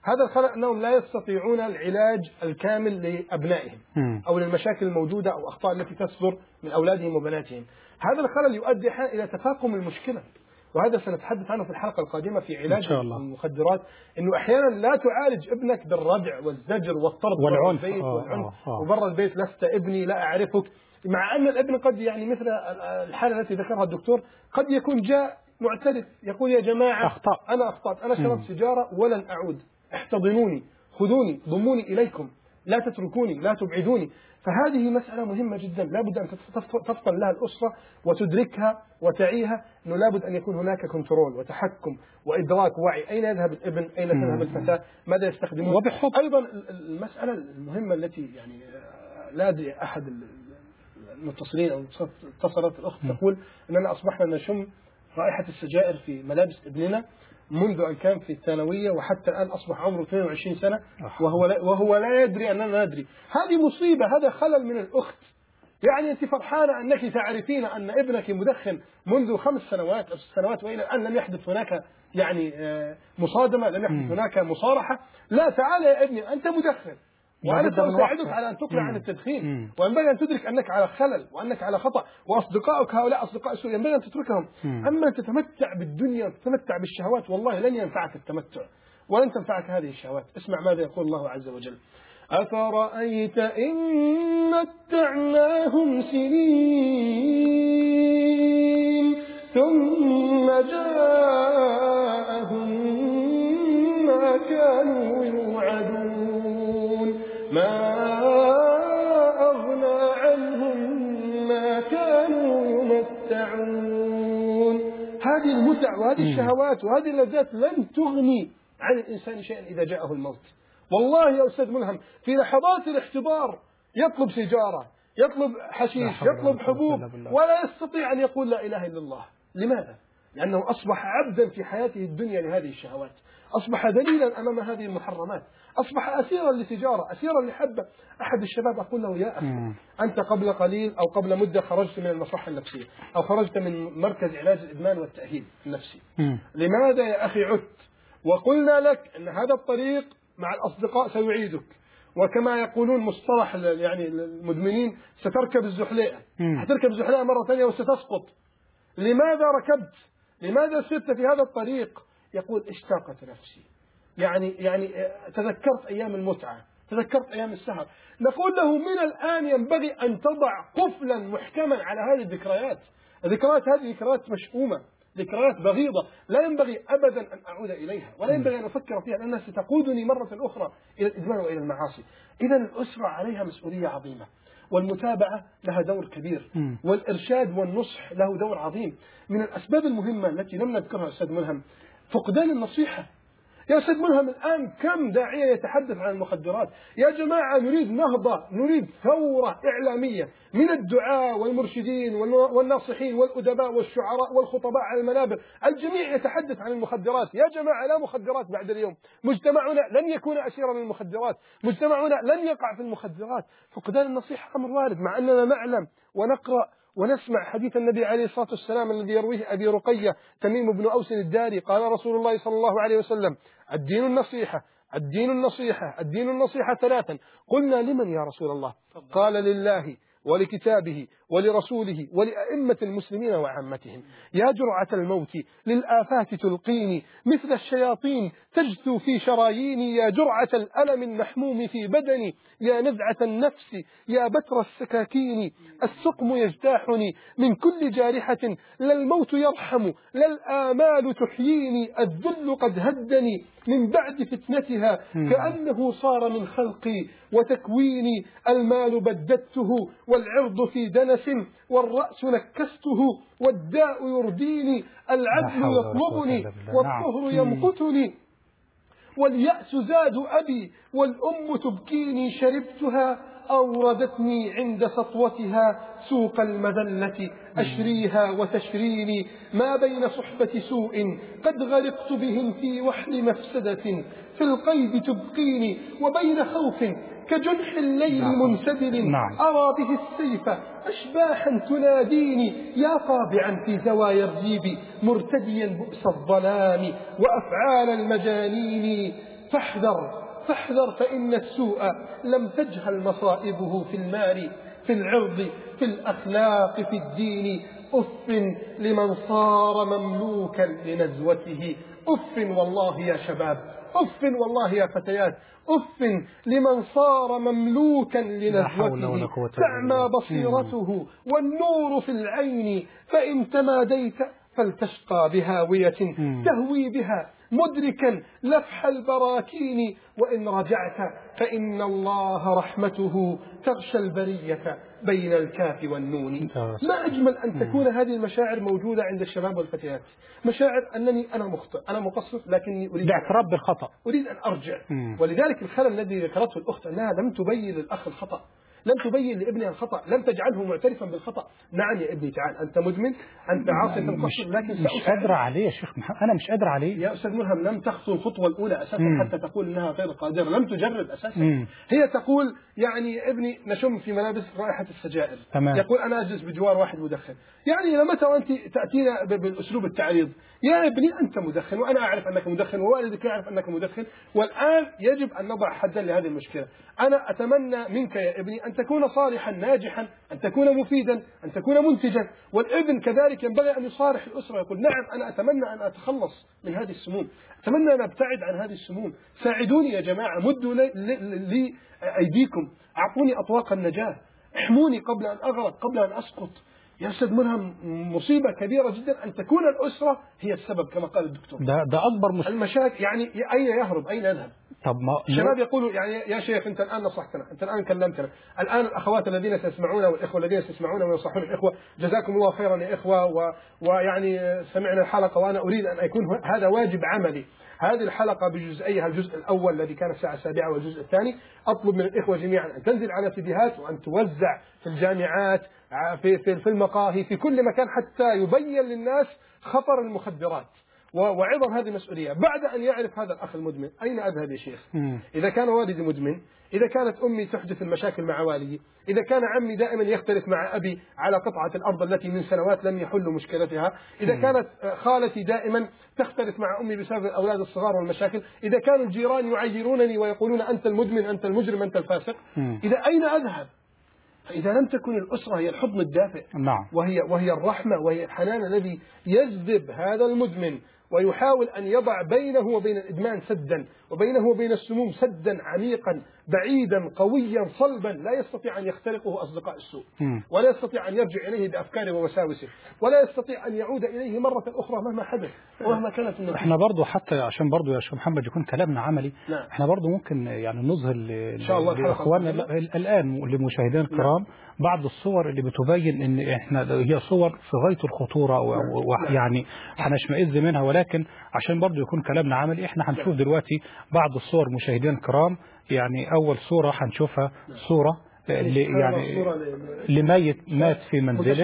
هذا الخلل أنهم لا يستطيعون العلاج الكامل لأبنائهم أو للمشاكل الموجودة أو أخطاء التي تصدر من أولادهم وبناتهم. هذا الخلل يؤدي إلى تفاقم المشكلة، وهذا سنتحدث عنه في الحلقة القادمة في علاج المخدرات. إنه أحيانا لا تعالج ابنك بالردع والزجر والطرد والعنف البيت والعنف وبرا البيت، لست ابني، لا أعرفك، مع أن الابن قد يعني مثل الحالة التي ذكرها الدكتور قد يكون جاء معترف يقول يا جماعة أخطأ. أنا أخطأت، أنا شربت سيجارة ولن أعود، احتضنوني، خذوني، ضموني إليكم، لا تتركوني، لا تبعدوني. فهذه مسألة مهمة جدا، لابد أن تفطن لها الأسرة وتدركها وتعيها، أنه لابد أن يكون هناك كنترول وتحكم وإدراك وعي، أين يذهب الابن، أين تذهب الفتاة، ماذا يستخدمون. وبحب. أيضا المسألة المهمة التي يعني لا أدري أحد المتصلين أو اتصلت الأخت تقول أننا أصبحنا نشم رائحة السجائر في ملابس ابننا منذ أن كان في الثانوية وحتى الآن أصبح عمره اثنين وعشرين سنة وهو لا, وهو لا يدري أننا ندري. هذه مصيبة، هذا خلل من الأخت. يعني أنت فرحانة أنك تعرفين أن ابنك مدخن منذ خمس سنوات أو ست سنوات وإلى الآن لم يحدث هناك يعني مصادمة، لم يحدث هناك مصارحة. لا، تعال يا ابني أنت مدخن وأنا سأساعدك على أن تقلع عن التدخين، وينبغي أن تدرك أنك على خلل وأنك على خطأ، وأصدقائك هؤلاء أصدقاء سوء ينبغي أن تتركهم. أما تتمتع بالدنيا وتتمتع بالشهوات والله لن ينفعك التمتع ولن تنفعك هذه الشهوات. اسمع ماذا يقول الله عز وجل: أفرأيت إن متعناهم سنين ثم جاءهم ما كانوا يوعدون ما أغنى عنهم ما كانوا يمتعون. هذه المتع وهذه الشهوات وهذه اللذات لن تغني عن الإنسان شيئا إذا جاءه الموت. والله يا أستاذ ملهم في لحظات الاحتضار يطلب سيجارة، يطلب حشيش، يطلب حبوب، ولا يستطيع أن يقول لا إله إلا الله. لماذا؟ لأنه أصبح عبدا في حياته الدنيا لهذه الشهوات، أصبح ذليلا أمام هذه المحرمات، أصبح أسيرا لسيجارة، أسيرا لحبة. أحد الشباب أقول له: يا أخي أنت قبل قليل أو قبل مدة خرجت من المصحة النفسية أو خرجت من مركز علاج الإدمان والتأهيل النفسي، لماذا يا أخي عدت؟ وقلنا لك أن هذا الطريق مع الأصدقاء سيعيدك، وكما يقولون مصطلح يعني المدمنين ستركب الزحليقة، هتركب الزحليقة مرة ثانية وستسقط. لماذا ركبت؟ لماذا سرت في هذا الطريق؟ يقول: اشتاقت نفسي، يعني يعني تذكرت أيام المتعة، تذكرت أيام السهر. نقول له: من الآن ينبغي أن تضع قفلا محكما على هذه الذكريات. الذكريات هذه ذكريات مشؤومة، ذكريات بغيضة، لا ينبغي أبدا أن أعود إليها ولا ينبغي أن أفكر فيها لأنها ستقودني مرة أخرى إلى الإدمان وإلى المعاصي. إذا الأسرة عليها مسؤولية عظيمة، والمتابعة لها دور كبير، والإرشاد والنصح له دور عظيم. من الأسباب المهمة التي لم نذكرها أستاذ ملهم فقدان النصيحة. يا أستاذ ملهم الآن كم داعية يتحدث عن المخدرات؟ يا جماعة نريد نهضة، نريد ثورة إعلامية من الدعاة والمرشدين والناصحين والأدباء والشعراء والخطباء على المنابر، الجميع يتحدث عن المخدرات. يا جماعة لا مخدرات بعد اليوم، مجتمعنا لن يكون أسيرا للمخدرات، مجتمعنا لن يقع في المخدرات. فقدان النصيحة أمر وارد، مع أننا نعلم ونقرأ ونسمع حديث النبي عليه الصلاة والسلام الذي يرويه أبي رقية تميم بن أوس الداري: قال رسول الله صلى الله عليه وسلم: الدين النصيحة، الدين النصيحة، الدين النصيحة ثلاثا. قلنا: لمن يا رسول الله؟ قال: لله ولكتابه ولرسوله ولأئمة المسلمين وعامتهم. يا جرعة الموت للآفات تلقيني، مثل الشياطين تجثو في شراييني. يا جرعة الألم المحموم في بدني، يا نزعة النفس، يا بتر السكاكين. السقم يجتاحني من كل جارحة، لا الموت يرحم لا الآمال تحييني. الذل قد هدني من بعد فتنتها، كأنه صار من خلقي وتكويني. المال بددته والعرض في دنس، والرأس نكسته والداء يرديني. العدل يطلبني والطهر يمقتني، واليأس زاد أبي والأم تبكيني. شربتها أوردتني عند سطوتها سوق المذلة، أشريها وتشريني. ما بين صحبة سوء قد غرقت بهم في وحل مفسدة، في القيد تبقيني. وبين خوف كجنح الليل منسدل، أرى به السيف أشباحا تناديني. يا طابعا في زوايا الريب مرتديا بؤس الظلام وأفعال المجانين، فاحذر فاحذر فإن السوء لم تجهل مصائبه في المال في العرض في الأخلاق في الدين. أف لمن صار مملوكا لنزوته. أف والله يا شباب، أف والله يا فتيات، أف لمن صار مملوكا لنزوته. تعمى بصيرته والنور في العين، فإن تماديت فلتشقى بهاوية تهوي بها مدركا لفح البراكين. وإن رجعت فإن الله رحمته تغشى البرية بين الكاف والنون. ما أجمل أن تكون هذه المشاعر موجودة عند الشباب والفتيات، مشاعر أنني أنا مخطئ أنا مقصر لكني أريد الاعتراف بالخطأ، أريد أن أرجع. ولذلك الخلل الذي ذكرته الأخت أنها لم تبين للأخ الخطأ، لم تبين لابنها الخطأ، لم تجعله معترفا بالخطأ. نعم يا ابني تعال، أنت مدمن، أنت عاصي في القصر، لكن مش قادر عليه يا شيخ محمد، أنا مش قادر عليه يا أستاذ ملهم. لم تخطو الخطوة الأولى أساسا مم. حتى تقول إنها غير قادرة، لم تجرب أساسا. مم. هي تقول يعني يا ابني نشم في ملابس رائحة السجائر، تمام. يقول أنا أجلس بجوار واحد مدخن. يعني لمتى وأنت تأتينا بالأسلوب التعريض؟ يا ابني أنت مدخن وأنا أعرف أنك مدخن ووالدك يعرف أنك مدخن، والآن يجب أن نضع حدا لهذه المشكلة. أنا أتمنى منك يا ابني أن تكون صالحا ناجحا، أن تكون مفيدا، أن تكون منتجا. والابن كذلك ينبغي أن يصارح الأسرة، يقول نعم أنا أتمنى أن أتخلص من هذه السموم، أتمنى أن أبتعد عن هذه السموم. ساعدوني يا جماعة، مدوا لي, لي أيديكم، أعطوني أطواق النجاة، احموني قبل أن أغرق، قبل أن أسقط. يا أستاذ ملهم مصيبة كبيرة جدا أن تكون الأسرة هي السبب كما قال الدكتور. ده, ده أكبر مصيبة. المشاكل يعني أين يهرب أين يذهب؟ طب ما الشباب يقولوا يعني يا شيخ أنت الآن نصحتنا، أنت الآن كلمتنا، الآن الأخوات الذين سيسمعون والإخوة الذين سيسمعون وينصحون الإخوة جزاكم الله خيرا يا إخوة، و... ويعني سمعنا الحلقة وأنا أريد أن يكون هذا واجب عملي. هذه الحلقة بجزئيها، الجزء الأول الذي كان الساعة السابعة والجزء الثاني، أطلب من الإخوة جميعا أن تنزل على سيديهات وأن توزع في الجامعات في في في المقاهي في كل مكان حتى يبين للناس خطر المخدرات وعظم هذه المسؤولية. بعد أن يعرف هذا الأخ المدمن أين أذهب يا شيخ؟ إذا كان والدي مدمن، إذا كانت أمي تحدث المشاكل مع والدي، إذا كان عمي دائما يختلف مع أبي على قطعة الأرض التي من سنوات لم يحل مشكلتها، إذا كانت خالتي دائما تختلف مع أمي بسبب الأولاد الصغار والمشاكل، إذا كانوا الجيران يعيرونني ويقولون أنت المدمن أنت المجرم أنت الفاسق، إذا أين أذهب؟ فإذا لم تكن الأسرة هي الحضن الدافئ، نعم. وهي وهي الرحمة وهي الحنان الذي يجذب هذا المدمن ويحاول أن يضع بينه وبين الإدمان سدا، وبينه وبين السموم سدا عميقا بعيدا قويا صلبا لا يستطيع أن يخترقه أصدقاء السوء، ولا يستطيع أن يرجع إليه بأفكاره ووساوسه، ولا يستطيع أن يعود إليه مرة أخرى مهما حدث ومهما كانت النتيجة. احنا برضو حتى عشان برضو يا شيخ محمد يكون كلامنا عملي، نعم. احنا برضو ممكن يعني نظهر لإخواننا الآن لمشاهدينا الكرام نعم. بعض الصور اللي بتبين ان احنا هي صور في غاية الخطورة ويعني هنشمئز منها، ولكن عشان برضو يكون كلامنا عملي احنا هنشوف دلوقتي بعض الصور مشاهدينا الكرام. يعني اول صورة هنشوفها صورة اللي يعني لميت مات في منزله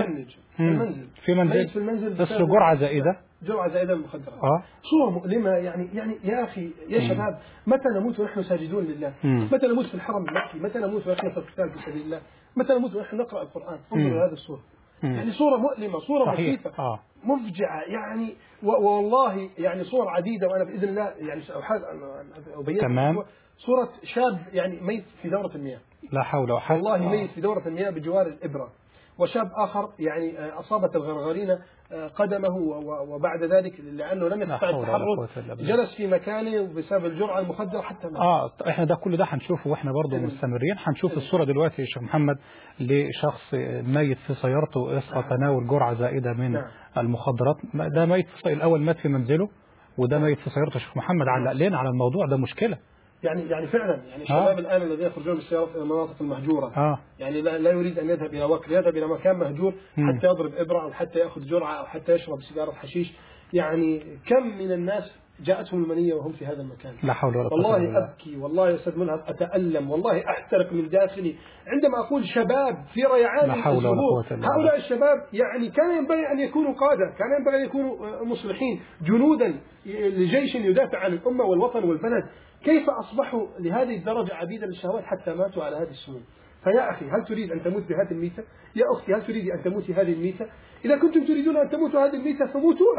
في منزل بس جرعة زائدة جرعة زائدة من المخدرات. آه. صورة مؤلمة يعني يعني يا أخي يا مم. شباب، متى نموت ونحن ساجدون لله؟ مم. متى نموت في الحرم المكي؟ متى نموت ونحن في القتال في سبيل الله؟ متى نموت ونحن نقرأ القرآن؟ انظروا هذه الصورة، مم. يعني صورة مؤلمة، صورة مخيفة، آه. مفجعة يعني، والله يعني صور عديدة، وأنا بإذن الله يعني سأحاول أن أبين تمام. صورة شاب يعني ميت في دورة المياه، لا حول ولا قوة، والله ميت في دورة المياه بجوار الإبرة، وشاب آخر يعني أصابت الغرغرينة قدمه وبعد ذلك لأنه لم يستطع التحرك جلس في مكانه بسبب الجرعة المخدرة حتى مات. آه إحنا ده كل ده هنشوفه وإحنا برضه مستمرين. هنشوف الصورة دلوقتي يا شيخ محمد لشخص ميت في سيارته إثر تناول جرعة زائدة من نعم. المخدرات. ده ميت في الأول مات في منزله، وده ميت في سيارته. شيخ محمد علق لنا على الموضوع ده مشكلة. يعني يعني فعلا يعني الشباب آه. الآن الذين يخرجون بالسيارات إلى المناطق المهجورة آه. يعني لا, لا يريد أن يذهب إلى وكر، يذهب إلى مكان مهجور م. حتى يضرب إبرة أو حتى يأخذ جرعة أو حتى يشرب سيجارة حشيش. يعني كم من الناس جاءتهم المنية وهم في هذا المكان. لا حول ولا قوة. والله أبكي، والله يا أستاذ ملهم أتألم، والله أحترق من داخلي عندما أقول شباب في ريعان الظهور. هؤلاء الشباب يعني كان ينبغي أن يكونوا قادة، كان ينبغي أن يكونوا مصلحين جنودا لجيش يدافع عن الأمة والوطن والبلد. كيف أصبحوا لهذه الدرجة عبيدا للشهوات حتى ماتوا على هذه السموم؟ فيا أخي هل تريد أن تموت بهذه الميتة؟ يا أختي هل تريد أن تموتي هذه الميتة؟ إذا كنتم تريدون أن تموتوا هذه الميتة فموتوها.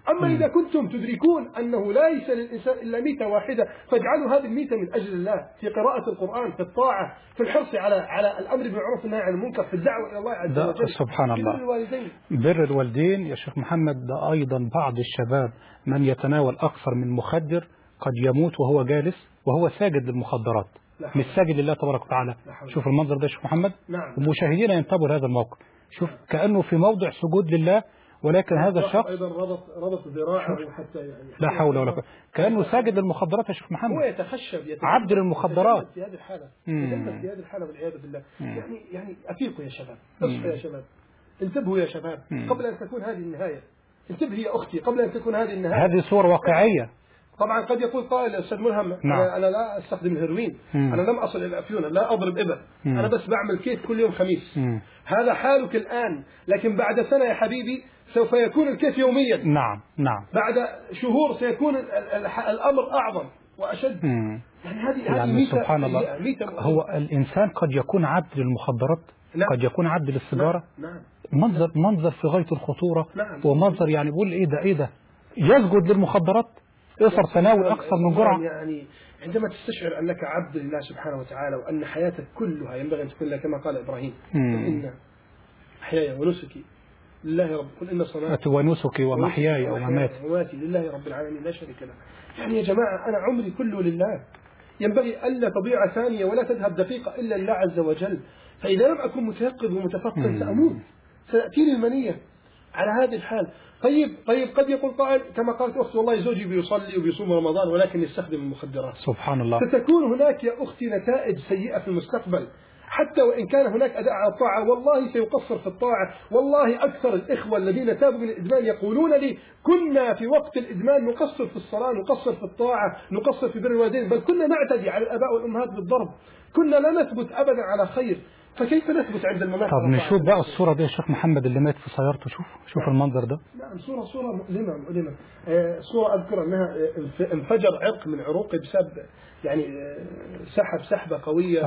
أما إذا كنتم تدركون أنه ليس للإنسان إلا ميتة واحدة فاجعلوا هذه الميتة من أجل الله، في قراءة القرآن، في الطاعة، في الحرص على على الأمر بالمعروف والنهي عن المنكر، في الدعوة إلى الله عز وجل. سبحان الله. بر الوالدين. بر الوالدين يا شيخ محمد. ده أيضا بعض الشباب من يتناول أكثر من مخدر قد يموت وهو جالس وهو ساجد للمخدرات، مش ساجد لله تبارك وتعالى. شوف المنظر ده يا شيخ محمد. نعم. المشاهدين ينتبهوا لهذا الموقف. شوف كأنه في موضع سجود لله، ولكن هذا الشخص أيضا ربط ربط ذراعه حتى يعني لا حول ولا قوة، كأنه ساجد للمخدرات يا شيخ محمد. هو يتخشب يتخشب عبد للمخدرات في هذه الحالة، في هذه الحالة والعياذ بالله. يعني يعني أفيقوا يا شباب، اصحوا يا شباب، انتبهوا يا شباب قبل أن تكون هذه النهاية. انتبهي يا أختي قبل أن تكون هذه النهاية. هذه صور واقعية. طبعا قد يقول قائل أستاذ ملهم نعم. أنا, أنا لا أستخدم الهيروين، أنا لم أصل إلى الأفيون، لا أضرب إبر، أنا بس بعمل كيف كل يوم خميس. مم. هذا حالك الآن، لكن بعد سنة يا حبيبي سوف يكون الكيف يوميا. نعم نعم. بعد شهور سيكون الأمر أعظم وأشد. مم. يعني هذه يعني ميتة سبحان الله. ميتة هو الإنسان قد يكون عبد للمخدرات. نعم. قد يكون عبد للسيجارة. نعم. منظر منظر في غاية الخطورة. نعم. ومنظر يعني بقول إيه ده إيه ده يسجد للمخدرات، يصر تناول أكثر من جرعة. يعني عندما تستشعر أنك عبد لله سبحانه وتعالى وأن حياتك كلها ينبغي أن تكون لك كما قال إبراهيم، قل إن حياي ونسكي لله رب قل إن صلاتي ونسكي ومحياي ومماتي لله رب العالمين لا شريك له. يعني يا جماعة أنا عمري كله لله، ينبغي ألا تضيع ثانية ولا تذهب دقيقة إلا لله عز وجل. فإذا لم أكن متيقظ ومتفقد سأموت، ستأتيني المنية على هذه الحال. طيب طيب قد يقول قائل كما قالت أختي والله زوجي بيصلي وبيصوم رمضان ولكن يستخدم المخدرات. سبحان الله. ستكون هناك يا أختي نتائج سيئة في المستقبل، حتى وإن كان هناك أداء على الطاعة والله سيقصر في الطاعة. والله أكثر الإخوة الذين تابوا من الإدمان يقولون لي كنا في وقت الإدمان نقصر في الصلاة، نقصر في الطاعة، نقصر في بر الوالدين، بل كنا نعتدي على الآباء والأمهات بالضرب، كنا لا نثبت أبدا على خير، فكيف نثبت عند الممات؟ طب نشوف بقى الصورة دي يا شيخ محمد اللي مات في سيارته. شوف شوف نعم. المنظر ده. نعم صورة صورة مؤلمة مؤلمة. آه صورة أذكر أنها انفجر عرق من عروقه بسبب يعني آه سحب سحبة قوية.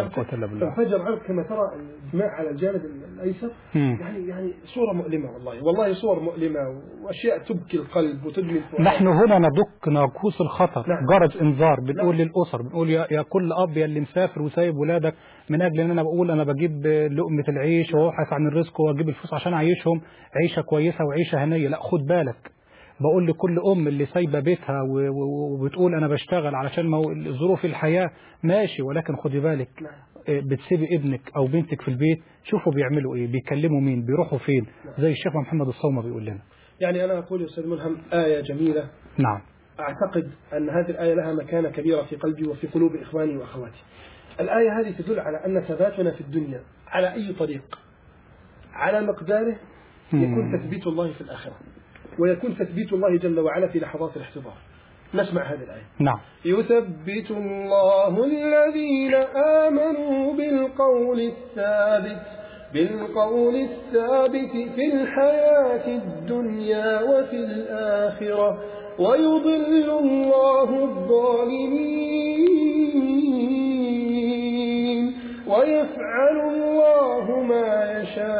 انفجر عرق كما ترى الدماء على الجانب الأيسر. يعني يعني صورة مؤلمة والله والله صور مؤلمة وأشياء تبكي القلب وتدمي الفؤاد. نحن هنا ندق ناقوس الخطر. نعم. جرس إنذار بنقول نعم. للأسر بنقول يا, يا كل أب يا اللي مسافر وسايب ولادك من أجل أن أنا بقول أنا بجيب لقمة العيش وأبحث عن الرزق وأجيب الفلوس عشان أعيشهم عيشة كويسة وعيشة هنية. لا خد بالك، بقول لكل أم اللي سايبة بيتها وبتقول أنا بشتغل علشان ظروف الحياة ماشي، ولكن خدي بالك بتسيبي ابنك أو بنتك في البيت شوفوا بيعملوا إيه، بيكلموا مين، بيروحوا فين، زي الشيخ محمد الصومة بيقول لنا. يعني أنا أقول يا أستاذ ملهم آية جميلة. نعم. أعتقد أن هذه الآية لها مكانة كبيرة في قلبي وفي قلوب إخواني وأخواتي. الآية هذه تدل على أن ثباتنا في الدنيا على أي طريق على مقداره يكون تثبيت الله في الآخرة، ويكون تثبيت الله جل وعلا في لحظات الاحتضار. نسمع هذه الآية. نعم. يثبت الله الذين آمنوا بالقول الثابت بالقول الثابت في الحياة الدنيا وفي الآخرة ويضل الله الظالمين ويفعل الله ما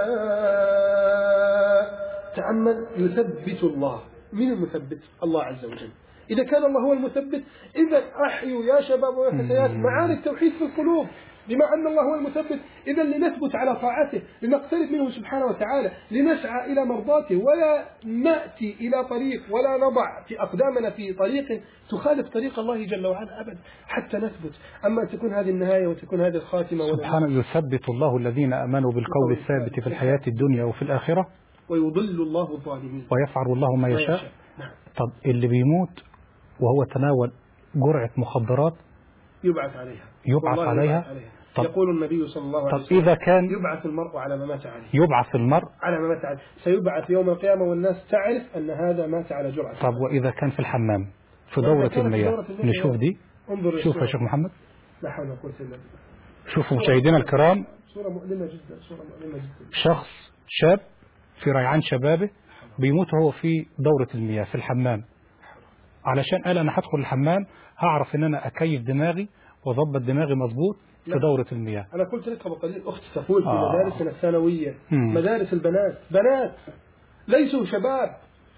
يشاء. تأمل، يثبت الله. من المثبت؟ الله عز وجل. إذا كان الله هو المثبت إذا أحيوا يا شباب ويا فتيات معاني التوحيد في القلوب. بما أن الله هو المثبت إذا لنثبت على طاعته، لنقترب منه سبحانه وتعالى، لنسعى إلى مرضاته، ولا نأتي إلى طريق ولا نضع في أقدامنا في طريق تخالف طريق الله جل وعلا أبدا حتى نثبت. أما تكون هذه النهاية وتكون هذه الخاتمة. سبحانه. يثبت الله الذين آمنوا بالقول الثابت في الحياة الدنيا وفي الآخرة ويضل الله الظالمين ويفعل الله ما يشاء. طب اللي بيموت وهو تناول جرعة مخدرات يبعث عليها يبعث عليها, يبعث عليها. طب يقول النبي صلى الله عليه وسلم طب إذا كان يبعث المرء على ما مات عليه. يبعث المرء على ما مات عليه، سيبعث يوم القيامة والناس تعرف أن هذا مات على جرعة. طب وإذا كان في الحمام في دورة المياه نشوف دي. شوف يا شيخ محمد. لا حول ولا قوة إلا بالله. شوفوا مشاهدينا الكرام، صورة مؤلمة جدا، صورة مؤلمة جدا. شخص شاب في ريعان شبابه بيموت هو في دورة المياه في الحمام، علشان قال أنا هدخل الحمام هعرف إن أنا أكيف دماغي وضبط دماغي مظبوط في دورة المياه. أنا قلت لك قبل قليل أخت تقول في آه. مدارسنا الثانوية، مدارس البنات، بنات ليسوا شباب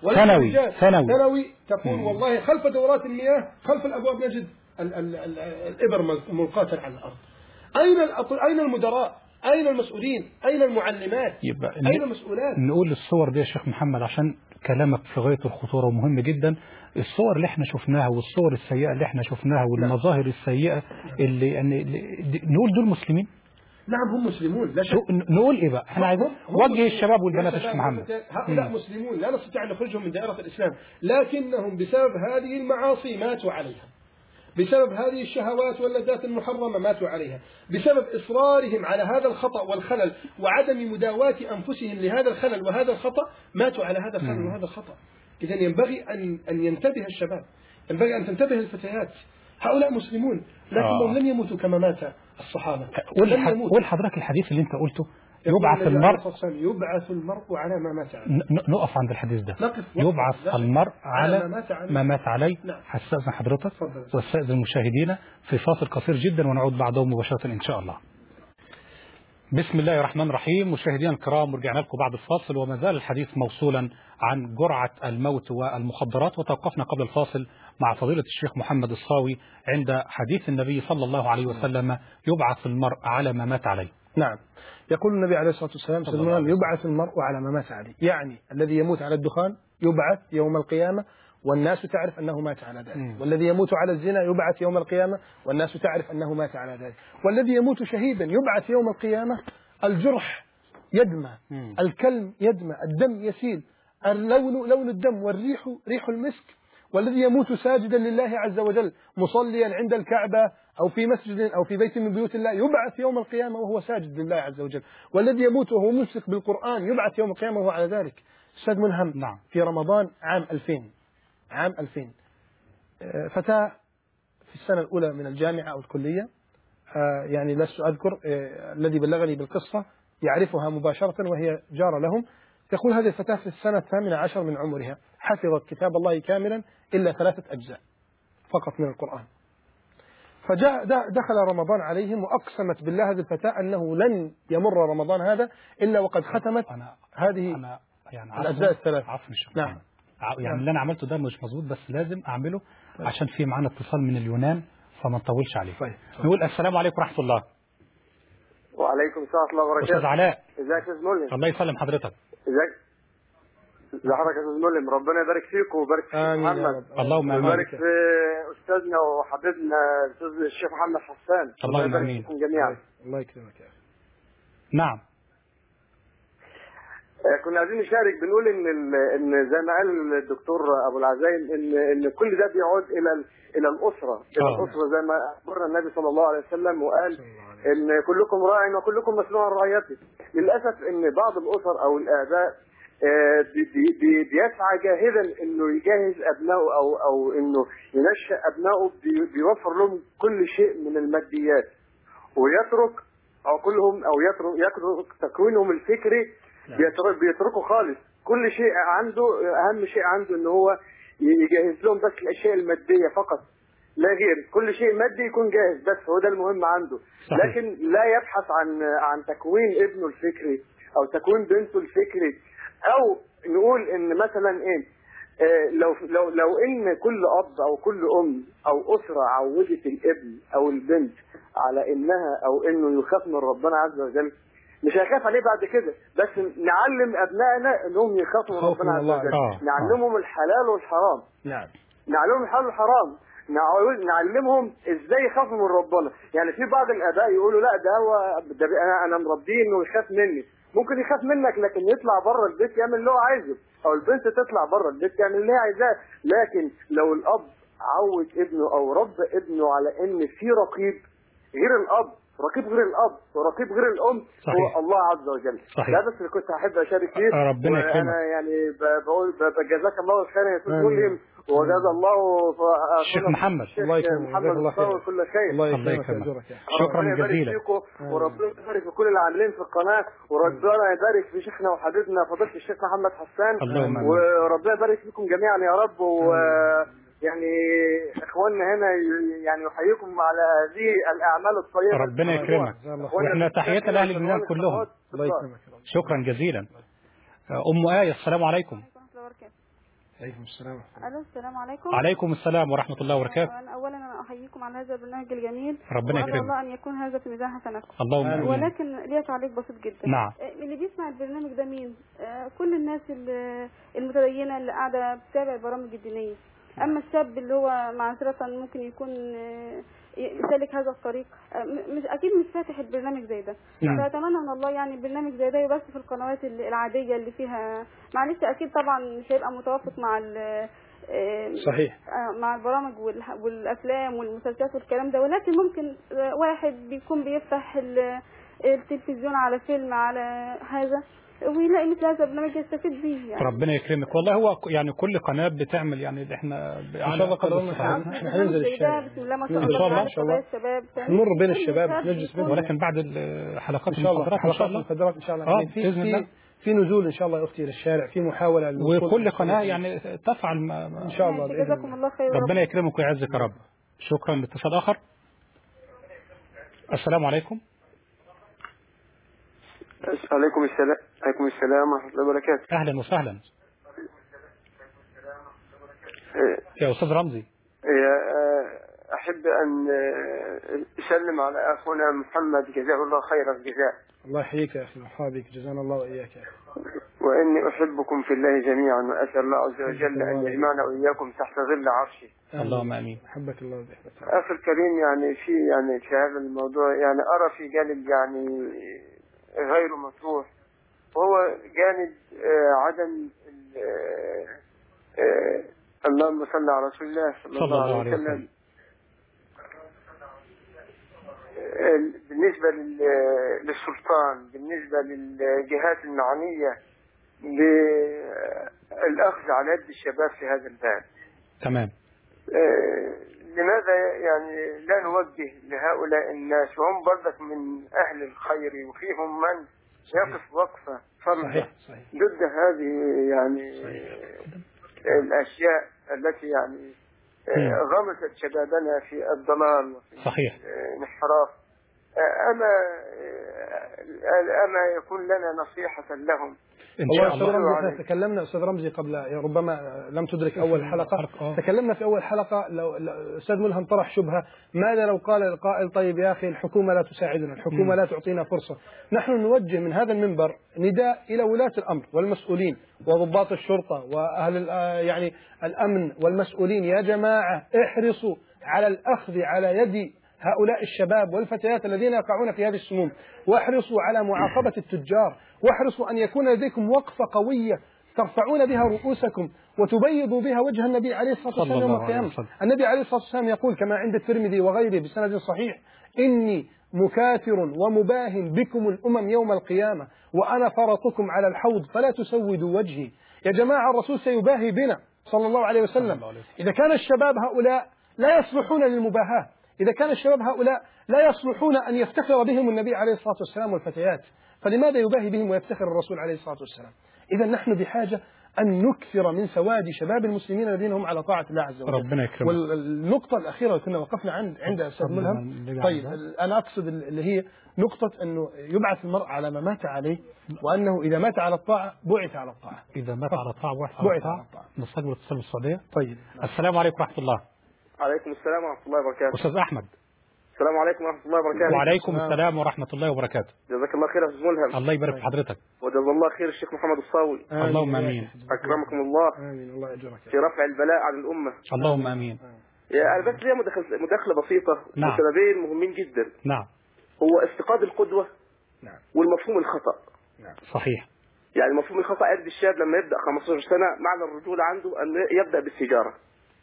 ثانوي ثانوي ثانوي تقول والله خلف دورات المياه خلف الأبواب نجد ال ال ال الإبر ملقاة على الأرض. أين أين المدراء؟ أين المسؤولين؟ أين المعلمات؟ أين المسؤولات؟ نقول الصور دي يا شيخ محمد عشان كلامك في غاية الخطورة ومهم جدا. الصور اللي احنا شفناها والصور السيئة اللي احنا شفناها والمظاهر السيئة اللي يعني نقول دول مسلمين؟ نعم هم مسلمون لا شك. نقول ايه بقى؟ احنا عايزين وجه الشباب والبنات يا شيخ محمد. هؤلاء م. مسلمون لا نستطيع ان نخرجهم من دائرة الإسلام، لكنهم بسبب هذه المعاصي ماتوا عليها، بسبب هذه الشهوات واللذات المحرمة ماتوا عليها، بسبب إصرارهم على هذا الخطأ والخلل وعدم مداواة أنفسهم لهذا الخلل وهذا الخطأ ماتوا على هذا الخلل وهذا الخطأ. إذن ينبغي أن أن ينتبه الشباب، ينبغي أن تنتبه الفتيات. هؤلاء مسلمون لكنهم آه. لم يموتوا كما مات الصحابة. قول حضرتك الحديث اللي أنت قلته يبعث المرء يبعث المرء على ما مات عليه. نقف عند الحديث ده. يبعث المرء على ما مات عليه. هستأذن حضرتك واستأذن المشاهدين في فاصل قصير جدا ونعود بعده مباشرة إن شاء الله. بسم الله الرحمن الرحيم. مشاهدينا الكرام ورجعنا لكم بعد الفاصل وما زال الحديث موصولا عن جرعة الموت والمخدرات، وتوقفنا قبل الفاصل مع فضيلة الشيخ محمد الصاوي عند حديث النبي صلى الله عليه وسلم يبعث المرء على ما مات عليه. نعم، يقول النبي عليه الصلاة والسلام يبعث المرء على ما مات عليه، يعني الذي يموت على الدخان يبعث يوم القيامة والناس تعرف أنه مات على ذلك، م. والذي يموت على الزنا يبعث يوم القيامة والناس تعرف أنه مات على ذلك، والذي يموت شهيدا يبعث يوم القيامة الجرح يدمى، م. الكلم يدمى، الدم يسيل، اللون لون الدم والريح ريح المسك. والذي يموت ساجدا لله عز وجل مصليا عند الكعبة أو في مسجد أو في بيت من بيوت الله يبعث يوم القيامة وهو ساجد لله عز وجل. والذي يموت وهو ممسك بالقرآن يبعث يوم القيامة وهو على ذلك. أستاذ ملهم، نعم. في رمضان عام ألفين عام ألفين فتاة في السنة الأولى من الجامعة أو الكلية، يعني لست أذكر، الذي بلغني بالقصة يعرفها مباشرة وهي جارة لهم. تقول هذه الفتاة في السنة الثامنة عشر من عمرها حفظت كتاب الله كاملا إلا ثلاثة أجزاء فقط من القرآن. فجاء دخل رمضان عليهم وأقسمت بالله هذه الفتاة أنه لن يمر رمضان هذا إلا وقد ختمت أنا هذه أنا يعني الأجزاء الثلاث. نعم. يعني اللي أنا عملته ده مش مظبوط بس لازم أعمله عشان في معنا اتصال من اليونان فما نطولش عليه. طيب. نقول السلام عليكم ورحمة الله. وعليكم السلام ورحمة الله وبركاته. أستاذ علاء. ازيك يا أستاذ ملهم؟ الله يسلم حضرتك. ازيك؟ ازي حضرتك يا أستاذ ملهم؟ ربنا يبارك فيك ويبارك في محمد. اللهم آمين. ويبارك في أستاذنا وحبيبنا الأستاذ الشيخ محمد حسان. اللهم آمين. فيكم جميعا. الله يكرمك يا أخي. نعم. كنا عايزين نشارك بنقول ان ان زي ما قال الدكتور ابو العزايم ان ان كل ده بيعود الى الى الاسره الى أوه. الاسره زي ما اخبرنا النبي صلى الله عليه وسلم وقال ان كلكم راع وكلكم مسؤول عن رعيته. للاسف ان بعض الاسر او الاباء بي بي بيسعى جاهدا انه يجهز ابنائه او او انه ينشئ ابنائه بيوفر لهم كل شيء من الماديات ويترك عقولهم او يترك يترك تكوينهم الفكري، بيتركوا خالص كل شيء عنده. اهم شيء عنده ان هو يجهز لهم بس الاشياء الماديه فقط لا غير، كل شيء مادي يكون جاهز بس هو ده المهم عنده. صحيح. لكن لا يبحث عن عن تكوين ابنه الفكري او تكوين بنته الفكري، او نقول ان مثلا ايه آه لو لو لو ان كل اب او كل ام او اسره عودت الابن او البنت على انها او انه يخاف من ربنا عز وجل مش هيخاف عليه بعد كده. بس نعلم ابنائنا انهم يخافوا من ربنا عز وجل، نعلمهم الحلال والحرام. نعم. نعلمهم الحلال والحرام، نعلمهم ازاي يخافوا من ربنا. يعني في بعض الاباء يقولوا لا ده هو ده انا انا مربيه انه يخاف مني. ممكن يخاف منك لكن يطلع بره البيت يعمل اللي هو عايزه، او البنت تطلع بره البيت تعمل اللي هي عايزاه. لكن لو الاب عود ابنه او رب ابنه على ان في رقيب غير الاب، رقيب غير الاب ورقيب غير الام، صحيح. هو الله عز وجل. صحيح. ده بس اللي كنت احب اشارك فيه. ربنا يكرمك. وانا يعني بقول جزاك الله خيرا يا استاذ ملهم وجزا الله الشيخ محمد الله يكرمك محمد الله خير كل خير. الله يكرمك. شكرا جزيلا. وربنا يبارك في كل العاملين في القناه، وربنا يبارك في شيخنا وحبيبنا فضيله الشيخ محمد حسان، وربنا يبارك فيكم جميعا يا رب. و يعني اخواننا هنا يعني يحييكم على هذه الاعمال الطيبه. ربنا يكرمك. واحنا تحياتنا لاهل لبنان كلهم. الله يكرمك. شكرا جزيلا. ام آية السلام عليكم. عليكم السلام. الو السلام عليكم. عليكم السلام ورحمه الله وبركاته. أنا اولا انا احييكم على هذا البرنامج الجميل، ربنا يكرمك. الله ان يكون هذا في ميزان حسناتكم. اللهم امين. ولكن ليا تعليق بسيط جدا. نعم. اللي بيسمع البرنامج ده مين؟ كل الناس المتدينه اللي قاعده بتتابع البرامج الدينيه. اما الشاب اللي هو معذره ممكن يكون سالك هذا الطريق، مش اكيد مش فاتح البرنامج زي ده. نعم. فاتمنى من الله يعني برنامج زي ده يبث في القنوات العاديه اللي فيها، معلش اكيد طبعا مش هيبقى متوافق مع صحيح مع البرامج والافلام والمسلسلات والكلام ده، ولكن ممكن واحد بيكون بيفتح التلفزيون على فيلم على هذا ويلاقي مثل هذا البرنامج يستفيد بيه يعني. ربنا يكرمك. والله هو يعني كل قناه بتعمل يعني احنا ان شاء الله قدرنا احنا هننزل الشارع بسم الله ما شاء الله ان شاء الله الشباب نمر بين الشباب نجلس بينهم، ولكن بعد الحلقات ان شاء الله المحاضرات ان شاء الله المحاضرات ان شاء الله اه في في في نزول ان شاء الله يا اختي للشارع، في محاوله وكل قناه يعني تفعل ما ان شاء الله. جزاكم الله خير. ربنا يكرمك ويعزك يا رب. شكرا. لاتصال اخر. السلام عليكم. عليكم السلام. عليكم السلام ورحمة الله وبركاته. أهلا وسهلا. يا أستاذ رمزي. أحب أن أسلم على أخونا محمد جزاه الله خير الجزاء. الله يحييك يا أخي وحابك، جزانا الله وإياك يا أخي. وإني أحبكم في الله جميعا، وأسأل الله عز وجل أن يجمعنا وإياكم تحت ظل عرشه. اللهم آمين. أحبك الله وبحبك. أخي الكريم، يعني في يعني في هذا الموضوع يعني أرى في جانب يعني غير مطروح، وهو جانب عدم اللهم صل على رسول الله صلى الله عليه وسلم. بالنسبة للسلطان، بالنسبة للجهات المعنية بالأخذ على يد الشباب في هذا الباب. تمام. لماذا يعني لا نوجه لهؤلاء الناس، وهم برضك من أهل الخير، وفيهم من يقف وقفة فرضة ضد هذه يعني صحيح. الأشياء التي يعني غمست شبابنا في الضلال وفي صحيح. الانحراف. أما أما يكون لنا نصيحة لهم إن شاء الله. رمزي تكلمنا أستاذ رمزي قبل، ربما لم تدرك أول حلقة، تكلمنا في أول حلقة لو أستاذ ملهم طرح شبهة، ماذا لو قال القائل طيب يا أخي الحكومة لا تساعدنا، الحكومة لا تعطينا فرصة. نحن نوجه من هذا المنبر نداء إلى ولاة الأمر والمسؤولين وضباط الشرطة وأهل يعني الأمن والمسؤولين، يا جماعة احرصوا على الأخذ على يد هؤلاء الشباب والفتيات الذين يقعون في هذه السموم، واحرصوا على معاقبة التجار، واحرصوا أن يكون لديكم وقفة قوية ترفعون بها رؤوسكم وتبيضوا بها وجه النبي عليه الصلاة والسلام يوم القيامة. النبي عليه الصلاة والسلام يقول كما عند الترمذي وغيره بسند صحيح: إني مكاثر ومباهن بكم الأمم يوم القيامة وأنا فرطكم على الحوض فلا تسودوا وجهي. يا جماعة الرسول سيباهي بنا صلى الله عليه وسلم. إذا كان الشباب هؤلاء لا يصلحون للمباهاة، إذا كان الشباب هؤلاء لا يصلحون أن يفتخر بهم النبي عليه الصلاة والسلام والفتيات، فلماذا يباهي بهم ويفتخر الرسول عليه الصلاة والسلام؟ إذا نحن بحاجة أن نكثر من سواد شباب المسلمين الذين هم على طاعة الله عز وجل. ربنا يكرمك. والنقطة الأخيرة كنا وقفنا عند عند أستاذ ملهم. طيب أنا أقصد اللي هي نقطة أنه يبعث المرء على ما مات عليه، وأنه إذا مات على الطاعة بعث على الطاعة. إذا مات على الطاعة بعث على الطاعة. نستقبل اتصال بالسعودية. طيب. السلام عليكم ورحمة الله. عليكم السلام ورحمة الله وبركاته. أستاذ أحمد. السلام عليكم ورحمة الله وبركاته. وعليكم السلام ورحمة الله وبركاته. جزاك الله خير يا أستاذ ملهم. الله يبارك في حضرتك. وجزا الله خير الشيخ محمد الصاوي. اللهم آمين. أكرمكم الله. آمين. الله يجزاك في رفع البلاء عن الأمة. اللهم آمين. أنا بس ليا مداخلة بسيطة. نعم. وسببين مهمين جدا. نعم. هو افتقاد القدوة. نعم. والمفهوم الخطأ. نعم. صحيح. يعني مفهوم الخطأ عند الشاب لما يبدأ خمسة عشر سنة معنى الرجولة عنده أن يبدأ بالسيجارة.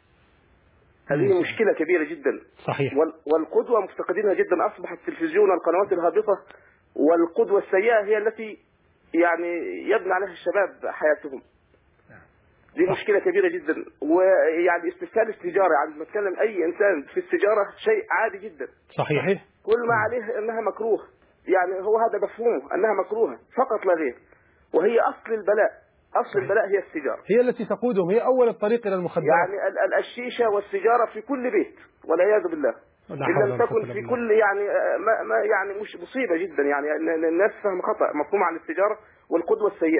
هذه مشكلة كبيرة جدا. صحيح. والقدوة مفتقدينها جدا. أصبح التلفزيون والقنوات الهابطة والقدوة السيئة هي التي يعني يبنى عليها الشباب حياتهم. دي صح. مشكلة كبيرة جدا. ويعني استسهال التجارة، يعني لما نتكلم أي إنسان في التجارة شيء عادي جدا. صحيح. كل ما عليه أنها مكروه، يعني هو هذا مفهومه أنها مكروهة فقط لا غير، وهي أصل البلاء. أصل البلاء هي السيجارة، هي التي تقودهم، هي أول الطريق إلى المخدرات. يعني الشيشة والسيجارة في كل بيت والعياذ بالله. إن لم تكن في كل يعني ما ما يعني مش مصيبة جدا. يعني الناس فهم خطأ مفهوم عن التجارة والقدوة السيئة.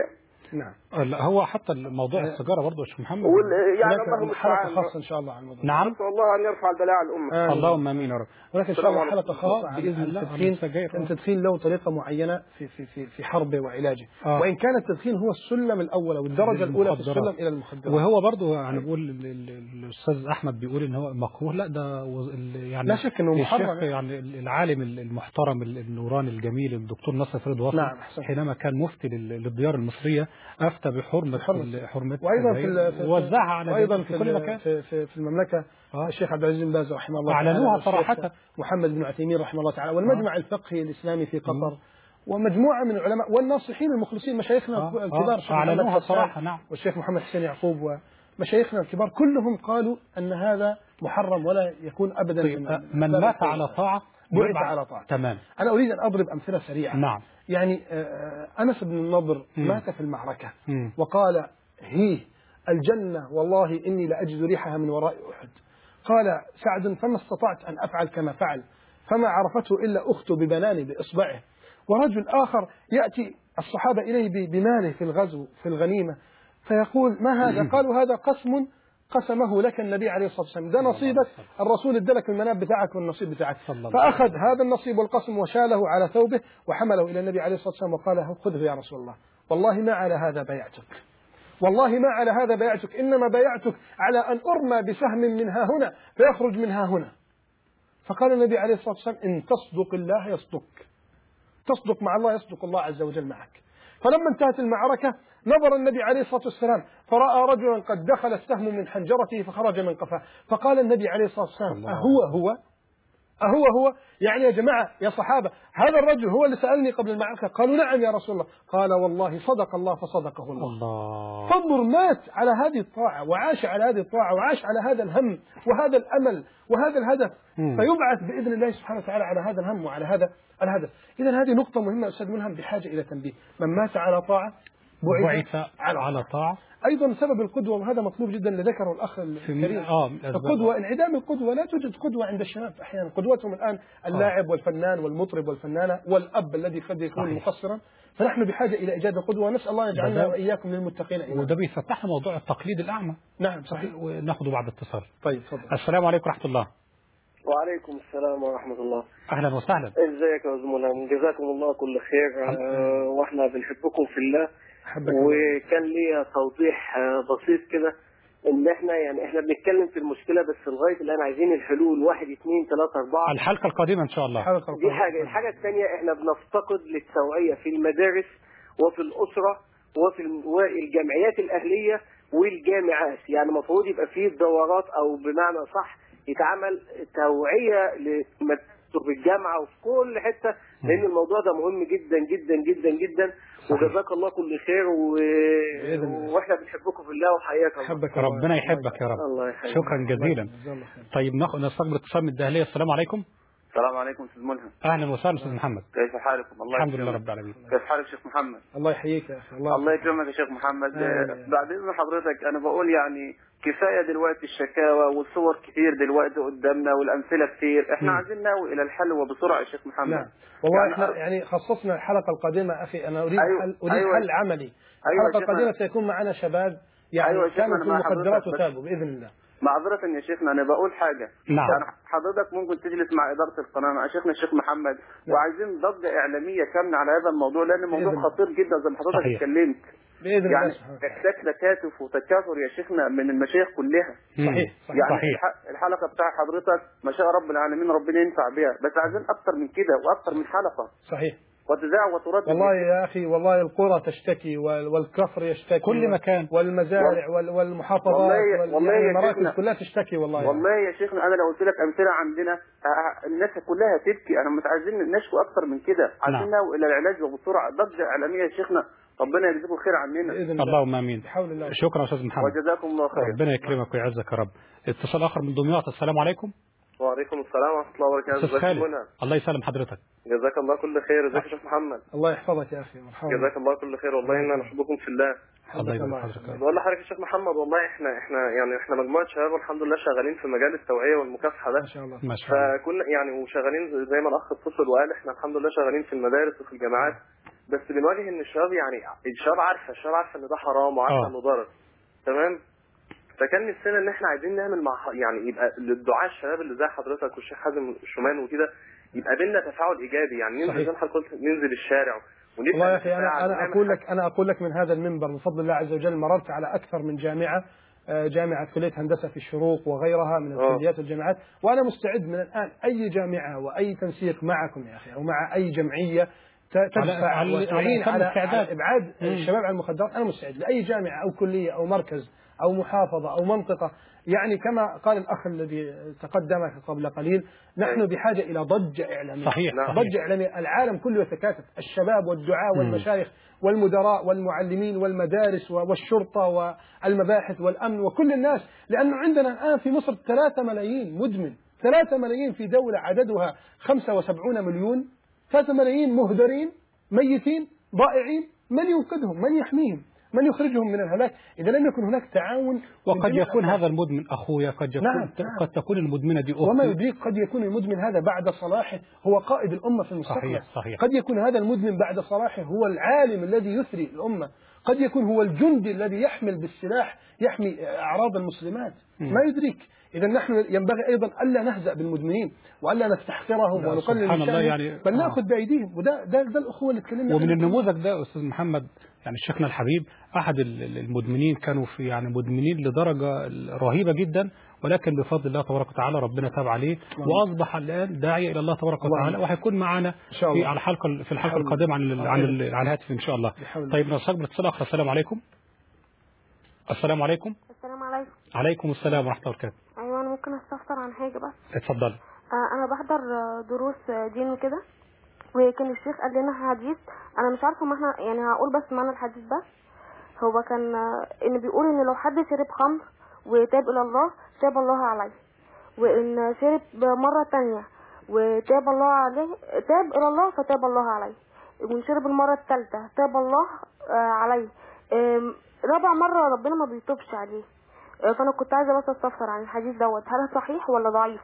نعم. لا هو حتى موضوع السيجاره برضه يا شيخ محمد يعني اللهم حلقه خاصه ان شاء الله عن الموضوع. نعم. نسال الله ان يرفع البلاء عن الامه. اللهم امين يا رب. ولكن ان شاء الله حلقه خاصه باذن التدخين. التدخين له طريقه معينه في في في في حربه وعلاجه. آه. وان كان التدخين هو السلم الاول او الدرجه الاولى في السلم الى المخدرات. وهو برضه يعني بقول الاستاذ احمد بيقول ان هو مكروه، لا ده يعني لا شك انه محرم. يعني العالم المحترم النوراني الجميل الدكتور نصر فريد وفي نعم. حينما كان مفتي للديار المصريه افتى بحرمه حرمتها وايضا في ووزعها على وايضا في كل مكان في, في, في المملكه. آه. الشيخ عبد العزيز بن باز رحمه الله اعلنوها صراحه، محمد بن عثيمين رحمه الله تعالى، والمجمع آه. الفقهي الاسلامي في قطر آه. ومجموعه من العلماء والناصحين المخلصين مشايخنا آه. الكبار آه. اعلنوها صراحه. نعم. والشيخ محمد حسين يعقوب ومشايخنا الكبار كلهم قالوا ان هذا محرم ولا يكون ابدا. طيب. من, من مات على طاعه بعث على طاعه. تمام. انا اريد ان اضرب امثله سريعه. نعم. يعني انس بن النضر م. مات في المعركه م. وقال هي الجنه والله اني لاجد ريحها من وراء احد. قال سعد فما استطعت ان افعل كما فعل فما عرفته الا اخته ببنان باصبعه. ورجل اخر ياتي الصحابه اليه بماله في الغزو في الغنيمه فيقول ما هذا؟ قالوا هذا قسم قسمه لك النبي عليه الصلاة والسلام، ده نصيبك، الرسول ادلك المناب بتاعك والنصيب بتاعك. فأخذ هذا النصيب والقسم وشاله على ثوبه وحمله إلى النبي عليه الصلاة والسلام وقال خذه يا رسول الله، والله ما على هذا بايعتك، والله ما على هذا بايعتك، إنما بايعتك على أن أرمى بسهم من ها هنا فيخرج من ها هنا. فقال النبي عليه الصلاة والسلام إن تصدق الله يصدق، تصدق مع الله يصدق الله عز وجل معك. فلما انتهت المعركة نظر النبي عليه الصلاة والسلام فرأى رجلا قد دخل السهم من حنجرته فخرج من قفاه، فقال النبي عليه الصلاة والسلام أهو هو أهو هو يعني يا جماعة يا صحابة هذا الرجل هو اللي سألني قبل المعركة؟ قالوا نعم يا رسول الله. قال والله صدق الله فصدقه الله. الله. فانظر مات على هذه الطاعة وعاش على هذه الطاعة وعاش على هذا الهم وهذا الأمل وهذا الهدف، م. فيبعث بإذن الله سبحانه وتعالى على هذا الهم وعلى هذا الهدف. إذن هذه نقطة مهمة أستاذ ملهم بحاجة إلى تنبيه. من مات على طاعة بعث على, على طاعة. أيضا سبب القدوة وهذا مطلوب جدا اللي ذكره الأخ الكريم. آه القدوة انعدام القدوة، لا توجد قدوة عند الشباب أحيانا، قدوتهم الآن اللاعب آه. والفنان والمطرب والفنانة والأب الذي قد يكون مقصرا، فنحن بحاجة إلى إيجاد القدوة ونسأل الله يجعلنا وإياكم للمتقين إيمان. وده بيفتح موضوع التقليد الأعمى. نعم صحيح. وناخده بعد اتصال. طيب تفضل. السلام عليكم ورحمة الله. وعليكم السلام ورحمة الله. أهلا وسهلا. ازيك يا زملاء، جزاكم الله كل خير. آه واحنا بنحبكم في الله. وكان لي توضيح آه بسيط كده ان احنا يعني احنا بنتكلم في المشكلة بس لغاية الان عايزين الحلول واحد اثنين ثلاثة أربعة. الحلقة القادمة إن شاء الله. دي حاجة. الحاجة الثانية احنا بنفتقد للتوعية في المدارس وفي الأسرة وفي الجمعيات الأهلية والجامعات. يعني المفروض يبقى فيه دورات او بمعنى صح يتعمل توعية في الجامعة وفي كل حتة، لأن الموضوع ده مهم جدا جدا جدا جدا. وجزاك الله كل خير و... واحنا بنحبكم في الله وحياك الله. ربنا يحبك يا رب. الله يحبك. شكرا جزيلا. طيب ناخذ نستقبل اتصال من الدهلية. السلام عليكم. السلام عليكم استاذ ملهم. اهلا وسهلا استاذ محمد. كيف حالكم؟ الله الحمد لله رب العالمين. كيف حالك شيخ محمد؟ الله يحييك يا اخي. الله, الله يكرمك يا شيخ محمد. بعد اذن حضرتك انا بقول يعني كفايه دلوقتي الشكاوى والصور كتير دلوقتي قدامنا والامثله كتير، احنا عايزين ناوي الى الحل وبسرعه يا شيخ محمد. نعم والله يعني احنا يعني خصصنا الحلقه القادمه اخي انا اريد أيوة حل اريد أيوة حل عملي. أيوة الحلقه القادمه سيكون معنا شباب يعني أيوة كانوا في المخدرات وتابوا باذن الله. معذرة يا شيخنا أنا بقول حاجة. نعم. يعني حضرتك ممكن تجلس مع إدارة القناة مع شيخنا الشيخ محمد. نعم. وعايزين ضجة إعلامية كاملة على هذا الموضوع لأن الموضوع خطير جدا زي ما حضرتك اتكلمت. بإذن يعني الله. محتاج تكاتف وتكاثر يا شيخنا من المشايخ كلها. صحيح. صحيح. يعني صحيح. الحلقة بتاع حضرتك ما شاء رب العالمين ربنا ينفع بها، بس عايزين أكتر من كده وأكتر من حلقة. صحيح. وتذاع وترد. والله يا أخي والله القرى تشتكي والكفر يشتكي كل مكان والمزارع والمحافظات والمراكز كلها تشتكي والله. والله يا, يا شيخنا أنا لو قلت لك أمثلة عندنا الناس كلها تبكي. أنا مش عايزين نشكو أكتر من كده، عايزين ننوي إلى العلاج وبسرعة. ضجة إعلامية يا شيخنا ربنا يجزيكم خير عننا. اللهم امين. شكرا استاذ محمد. وجزاكم الله خير. ربنا يكرمك ويعزك يا رب. اتصال اخر من دمياط. السلام عليكم. وعليكم السلام ورحمه الله وبركاته. استاذ خالد الله يسلم حضرتك. جزاك الله كل خير. ازيك يا شيخ محمد؟ الله يحفظك يا اخي. مرحبا. جزاك الله كل خير. والله اننا نحبكم في الله. الله يبارك حضرتك. بقول لحضرتك يا شيخ محمد والله احنا احنا يعني احنا مجموعه شباب والحمد لله شغالين في مجال التوعيه والمكافحه ده. ما شاء الله. ما شاء الله. فكنا يعني وشغالين زي ما الاخ اتصل وقال احنا الحمد لله شغالين في المدارس وفي الجامعات. بس بنواجه ان الشباب يعني الشباب عارفه الشباب عارفه ان ده حرام وعارفه انه ضرر. تمام. فكان نفسنا ان احنا عايزين نعمل مع يعني يبقى للدعاة الشباب اللي زي حضرتك والشيخ حازم شومان وكده يبقى بينا تفاعل ايجابي، يعني ننزل زي ما حضرتك قلت ننزل الشارع ونبقى. والله يا اخي انا انا اقول لك انا اقول لك من هذا المنبر بفضل الله عز وجل مررت على اكثر من جامعه، جامعه كليه هندسه في الشروق وغيرها من الكليات والجامعات، وانا مستعد من الان اي جامعه واي تنسيق معكم يا اخي او مع اي جمعيه تدفع وتعين على, على ابعاد الشباب عن المخدرات. انا مستعد لاي جامعه او كليه او مركز او محافظه او منطقه. يعني كما قال الاخ الذي تقدم قبل قليل نحن بحاجه الى ضجه اعلاميه. صحيح. ضجه اعلاميه، العالم كله يتكاتف، الشباب والدعاة والمشايخ والمدراء والمعلمين والمدارس والشرطه والمباحث والامن وكل الناس، لانه عندنا الان في مصر ثلاثة ملايين مدمن، ثلاثة ملايين في دوله عددها خمسة وسبعين مليون، ثلاثة ملايين مهدرين ميتين ضائعين، من ينقذهم؟ من يحميهم؟ من يخرجهم من الهلاك؟ إذا لم يكن هناك تعاون. وقد يكون هذا المدمن أخويا، قد يكون نعم. قد تكون المدمنة دي أختي، وما يدريك قد يكون المدمن هذا بعد صلاحه هو قائد الأمة في المستقبل. صحيح. صحيح. قد يكون هذا المدمن بعد صلاحه هو العالم الذي يثري الأمة، قد يكون هو الجندي الذي يحمل بالسلاح يحمي أعراض المسلمات. م. ما يدريك. إذا نحن ينبغي أيضا ألا نهزأ بالمدمنين وألا نستحقرهم ونقلل من شأنهم، يعني بل نأخذ بأيديهم. وده ده, ده الأخوة اللي تكلمنا. ومن النموذج ده أستاذ محمد يعني شيخنا الحبيب أحد المدمنين كانوا في يعني مدمنين لدرجة رهيبة جدا، ولكن بفضل الله تبارك وتعالى ربنا تاب عليه وأصبح الآن داعية إلى الله تبارك وتعالى، وهيكون معنا في على الحلقة في الحلقة القادمة عن عن على الهاتف إن شاء الله. طيب نستقبل اتصال آخر. السلام عليكم. السلام عليكم. السلام عليكم. عليكم السلام ورحمة الله وبركاته. أيوة أنا ممكن أستفسر عن حاجة بس؟ اتفضل. آه أنا بحضر دروس دين وكده، وكان الشيخ قال لنا حديث أنا مش عارفة ما احنا يعني هقول بس معنى الحديث بس. هو كان إن بيقول إن لو حد شرب خمر وتاب إلى الله تاب الله عليه، وإن شرب مرة تانية وتاب الله عليه تاب إلى الله فتاب الله عليه، وإن شرب المرة الثالثة تاب الله عليه، رابع مرة ربنا ما بيتوبش عليه. فأنا كنت عايزة بس استفسر عن الحديث دوت، هل صحيح ولا ضعيف؟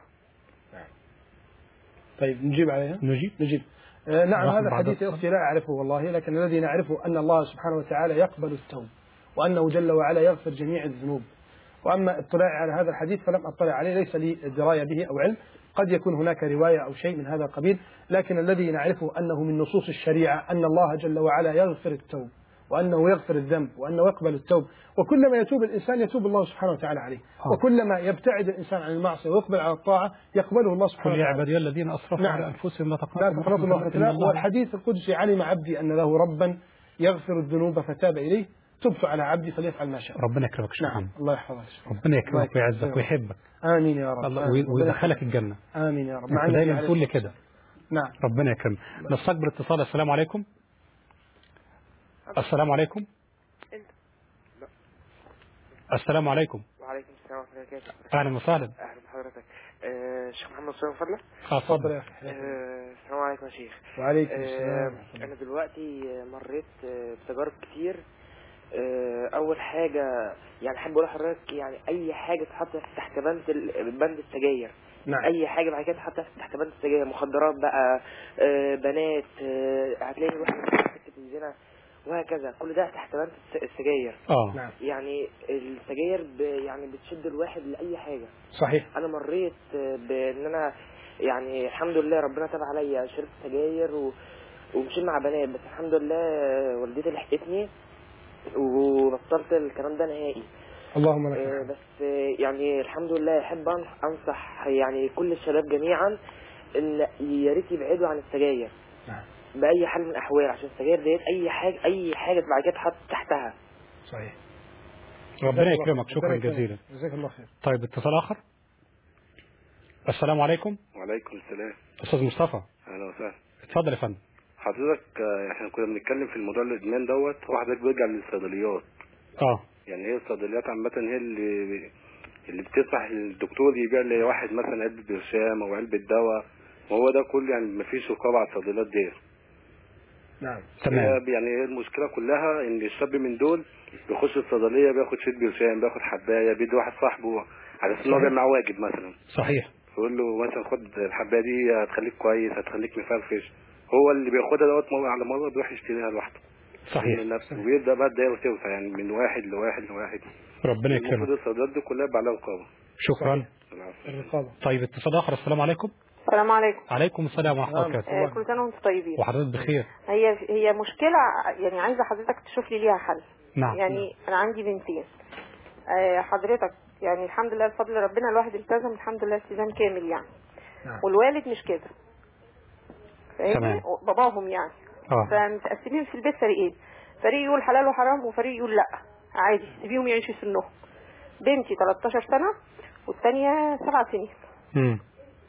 طيب نجيب عليها؟ نجيب نجيب آه نعم. هذا الحديث يا أختي لا أعرفه والله، لكن الذي نعرفه أن الله سبحانه وتعالى يقبل التوب، وأنه جل وعلا يغفر جميع الذنوب. وأما اطلاعي على هذا الحديث فلم أطلع عليه، ليس لي دراية به أو علم، قد يكون هناك رواية أو شيء من هذا القبيل، لكن الذي نعرفه أنه من نصوص الشريعة أن الله جل وعلا يغفر التوب، وأنه يغفر الذنب، وأنه يقبل التوب، وكلما يتوب الإنسان يتوب الله سبحانه وتعالى عليه، وكلما يبتعد الإنسان عن المعصية ويقبل على الطاعة يقبله الله سبحانه وتعالى. قل يا عبادي الذين أسرفوا نعم. على أنفسهم لا تقنطوا من رحمة الله. والحديث القدسي علم عبدي أن له ربا يغفر الذنوب فتاب إليه تبت على عبدي فليفعل ما شاء. ربنا يكرمك. نعم. الله يحفظك. ربنا يكرمك ويعزك ويحبك. آمين يا رب. الله ويدخلك الجنة. آمين يا رب. معنا دايما تقول لي كده. نعم. ربنا يكرمك. نستقبل اتصال. السلام عليكم. السلام عليكم. السلام عليكم. وعليكم السلام ورحمة الله وبركاته. أهلا وسهلا. أهلا بحضرتك. الشيخ محمد صلى الله عليه وسلم. اتفضل يا أخي. السلام عليكم يا شيخ. وعليكم السلام. أنا دلوقتي مريت بتجارب كتير. أول حاجة يعني أحب أقول لحضرتك يعني أي حاجة تتحط تحت بند بند السجاير. نعم. أي حاجة بعد كده تتحط تحت بند السجاير، مخدرات بقى، بنات، هتلاقي الواحد في الزنا وهكذا، كل ده تحت بند السجاير. اه نعم. يعني السجاير ب... يعني بتشد الواحد لاي حاجه. صحيح. انا مريت بان انا يعني الحمد لله ربنا تاب عليا، شربت سجاير و... ومشيت مع بنات، بس الحمد لله والدتي لحقتني وبطلت الكلام ده نهائي. اللهم لك آه بس يعني الحمد لله احب انصح يعني كل الشباب جميعا ان يا ريت يبعدوا عن السجاير. نعم. باي حال من الاحوال، عشان السجاير ديت اي حاجه اي حاجه بعد كده تحط تحتها. صحيح. ربنا يكرمك. شكرا جزيلا. جزاك الله خير. طيب اتصال اخر. السلام عليكم. وعليكم السلام. استاذ مصطفى. اهلا وسهلا. اتفضل يا فندم. حضرتك احنا كنا بنتكلم في الموضوع الادمان دوت، وحضرتك بيرجع للصيدليات. اه يعني هي الصيدليات عامه هي اللي اللي بتسمح للدكتور يبيع لواحد مثلا علبه برشام او علبه دواء، وهو ده كله يعني مفيش رقابه على الصيدليات ديت. نعم تمام. يعني المشكله كلها ان الشاب من دول بيخش الصيدليه بياخد شيت برشام، بياخد حبايه، بيدي واحد صاحبه على اساس ان هو بيعمل معاه واجب مثلا. صحيح. يقول له مثلا خد الحبايه دي هتخليك كويس، هتخليك مفرفش، هو اللي بياخدها دوت مرة على مرة بيروح يشتريها لوحده. صحيح. من نفسه ويبدأ بقى الدايرة توسع يعني من واحد لواحد لواحد. ربنا يكرمك. المفروض الصيدليات دي كلها يبقى عليها رقابة. شكرا. الرقابة. طيب اتصال آخر. السلام عليكم. السلام عليكم. عليكم السلام ورحمة الله وبركاته. كل سنة وانتم طيبين. وحضرتك بخير. هي هي مشكلة يعني عايزة حضرتك تشوف لي ليها حل. نعم. يعني أنا عندي بنتين. آه حضرتك يعني الحمد لله بفضل ربنا الواحد التزم الحمد لله التزام كامل يعني. نعم. والوالد مش كده. فاهمني؟ باباهم يعني. اه. فمتقسمين في البيت فريقين. فريق يقول حلال وحرام وفريق يقول لا عادي سيبيهم يعيشوا سنهم. بنتي تلتاشر سنة والثانية سبع سنين. امم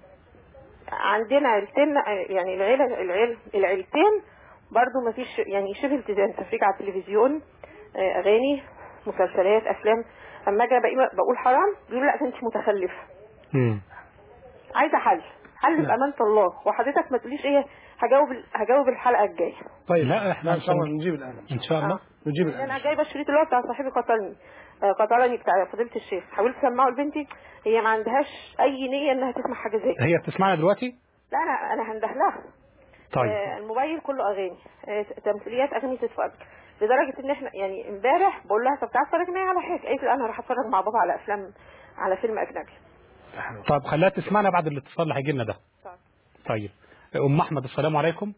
عندنا عيلتين يعني العيله العيل العيلتين برضو ما فيش يعني شبه التزام. تفريج على التلفزيون، اغاني، مسلسلات، افلام. اما اجي بقول حرام بيقولوا لا انت متخلفه. امم عايزه حل حل بامانه الله. وحضرتك ما تقوليش ايه هجاوب هجاوب الحلقه الجايه. طيب لا احنا ان شاء الله نجيب الان ان شاء الله. آه. نجيب الان. انا جايبه الشريط اللي هو بتاع صاحبي قتلني قتلني بتاع فضيله الشيخ. حاولت اسمعه لبنتي هي ما عندهاش اي نيه انها تسمع حاجه زي كده. هي بتسمعنا دلوقتي؟ لا انا انا هنده لها. طيب. آه الموبايل كله اغاني، آه تمثيليات، اغاني تتفرج. لدرجه ان احنا يعني امبارح بقول لها طب تعالى اتفرج معايا على حاجه. قالت لي انا راح اتفرج مع بابا على افلام على فيلم اجنبي. طب خليها تسمعنا بعد الاتصال اللي هيجي لنا ده. طيب. طيب ام احمد السلام عليكم.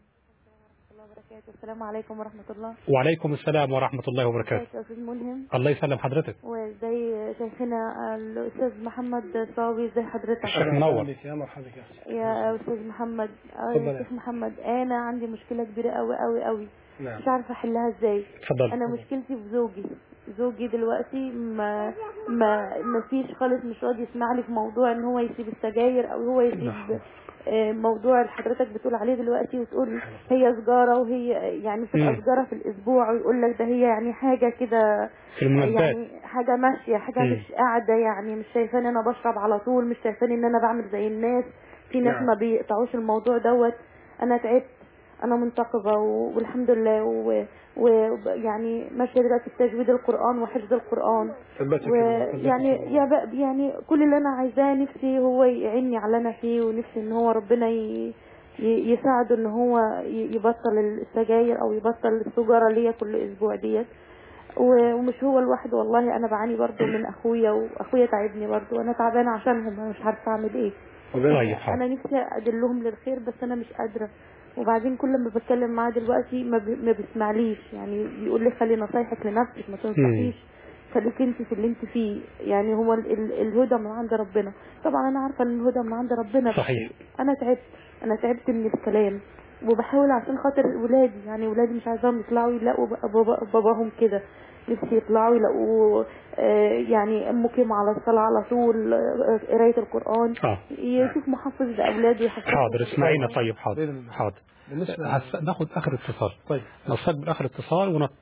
السلام عليكم ورحمة الله. وعليكم السلام ورحمة الله وبركاته. ازيك يا أستاذ ملهم؟ الله يسلم حضرتك. وازاي شيخنا الأستاذ محمد صاوي ازي حضرتك؟ الشيخ منور. يا مرحبا يا أستاذ محمد. يا شيخ محمد أنا عندي مشكلة كبيرة قوي قوي قوي. نعم. مش عارفة أحلها ازاي. اتفضل. أنا مشكلتي في زوجي. زوجي دلوقتي ما ما ما فيش خالص مش راضي يسمع لي في موضوع إن هو يسيب السجاير أو هو يسيب موضوع اللي حضرتك بتقول عليه دلوقتي وتقول هي سجارة وهي يعني في سجارة في الأسبوع ويقول لك ده هي يعني حاجة كده يعني حاجة ماشية حاجة مم. مش قاعدة يعني مش شايفاني أنا بشرب على طول مش شايفاني إن أنا بعمل زي الناس في ناس نعم. ما بيقطعوش الموضوع دوت. أنا تعبت أنا منتقبة والحمد لله ويعني ماشية دلوقتي في تجويد القرآن وحفظ القرآن ويعني يا يعني كل اللي أنا عايزاه نفسي هو يعيني على أنا فيه ونفسي إن هو ربنا يساعده إن هو يبطل السجاير أو يبطل السجارة اللي هي كل أسبوع ديت. ومش هو الواحد والله أنا بعاني برضو من أخويا وأخويا تعبني برضو وأنا تعبانة عشانهم أنا مش عارفة أعمل إيه. أنا نفسي أدلهم للخير بس أنا مش قادرة. وبعدين كل ما بتكلم معاه دلوقتي ما, بي ما بيسمعليش يعني بيقول لي خلي نصايحك لنفسك ما تنصحيش خليك انت في اللي انت فيه يعني هو ال ال الهدى من عند ربنا. طبعا انا عارفه ان الهدى من عند ربنا. صحيح. انا تعبت انا تعبت من الكلام وبحاول عشان خاطر ولادي يعني ولادي مش عايزاهم يطلعوا يلاقوا بابا باباهم كده نفسي يطلعوا يلاقوا آه يعني مقيم على الصلاة على طول قراية القرآن آه. يشوف محفظ لأولاده يحفظ. حاضر اسمعينا. طيب حاضر حاضر ناخد آخر اتصال. طيب نستقبل آخر اتصال ونط...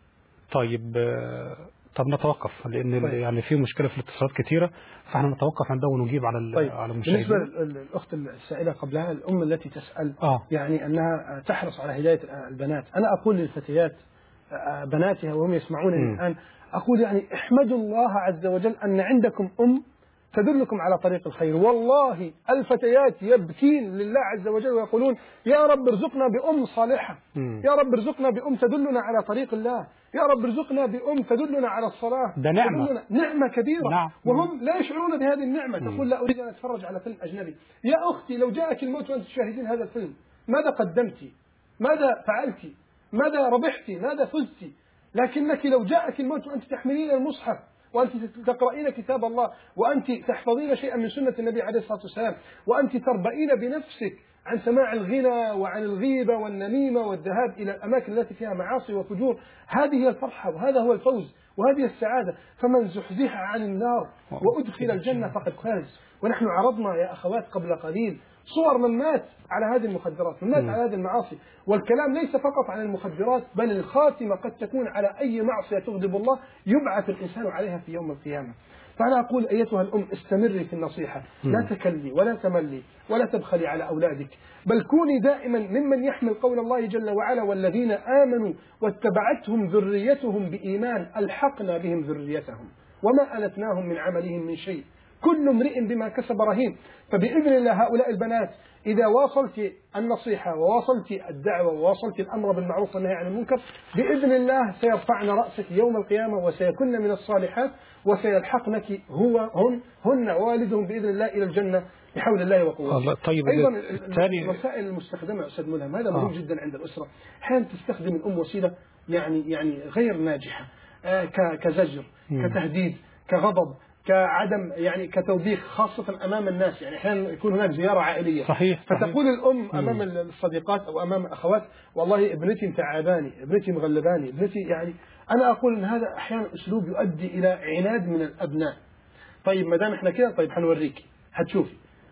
طيب آه... طب نتوقف لأن طيب. يعني في مشكلة في الاتصالات كثيرة فاحنا نتوقف عن ده ونجيب على طيب. على المشاهدين. بالنسبة للأخت السائلة قبلها الأم التي تسأل آه. يعني أنها تحرص على هداية البنات. أنا أقول للفتيات بناتها وهم يسمعونني الآن أقول يعني احمدوا الله عز وجل أن عندكم أم تدلكم على طريق الخير. والله الفتيات يبكين لله عز وجل ويقولون يا رب ارزقنا بأم صالحة يا رب ارزقنا بأم تدلنا على طريق الله يا رب ارزقنا بأم تدلنا على الصلاة. ده نعمة نعمة كبيرة نعم. وهم لا يشعرون بهذه النعمة. تقول لا أريد أن أتفرج على فيلم أجنبي. يا أختي لو جاءك الموت وأنت تشاهدين هذا الفيلم ماذا قدمت ماذا فعلت ماذا ربحت ماذا فزت؟ لكنك لو جاءك الموت وأنت تحملين المصحف وأنت تقرأين كتاب الله وأنت تحفظين شيئا من سنة النبي عليه الصلاة والسلام وأنت تربئين بنفسك عن سماع الغنى وعن الغيبة والنميمة والذهاب إلى الأماكن التي فيها معاصي وفجور هذه هي الفرحة وهذا هو الفوز وهذه السعادة. فمن زحزح عن النار وأدخل الجنة فقد فاز. ونحن عرضنا يا أخوات قبل قليل صور من مات على هذه المخدرات من مات م. على هذه المعاصي. والكلام ليس فقط عن المخدرات بل الخاتمة قد تكون على أي معصية تغضب الله يبعث الإنسان عليها في يوم القيامة. فأنا أقول أيتها الأم استمري في النصيحة م. لا تكلي ولا تملي ولا تبخلي على أولادك بل كوني دائما ممن يحمل قول الله جل وعلا والذين آمنوا واتبعتهم ذريتهم بإيمان ألحقنا بهم ذريتهم وما ألتناهم من عملهم من شيء كل امرئ بما كسب رهين. فبإذن الله هؤلاء البنات إذا واصلت النصيحة وواصلت الدعوة وواصلت الأمر بالمعروف والنهي عن المنكر بإذن الله سيرفعن رأسك يوم القيامة وسيكون من الصالحات وسيلحقنك هو هن هن والدهم بإذن الله إلى الجنة بحول الله وقوته. طيب أيضا الوسائل المستخدمة أستاذ ملهم هذا مهم آه. جدا عند الأسرة. أحيانا تستخدم الأم وسيلة يعني يعني غير ناجحة آه كزجر م. كتهديد كغضب كعدم يعني كتوبيخ خاصة أمام الناس. يعني أحيانا يكون هناك زيارة عائلية صحيح. فتقول الأم أمام الصديقات أو أمام الأخوات والله ابنتي متعباني ابنتي مغلباني ابنتي. يعني أنا أقول أن هذا أحيانا أسلوب يؤدي إلى عناد من الأبناء. طيب ما دام إحنا كده طيب حنوريك هتشوفي.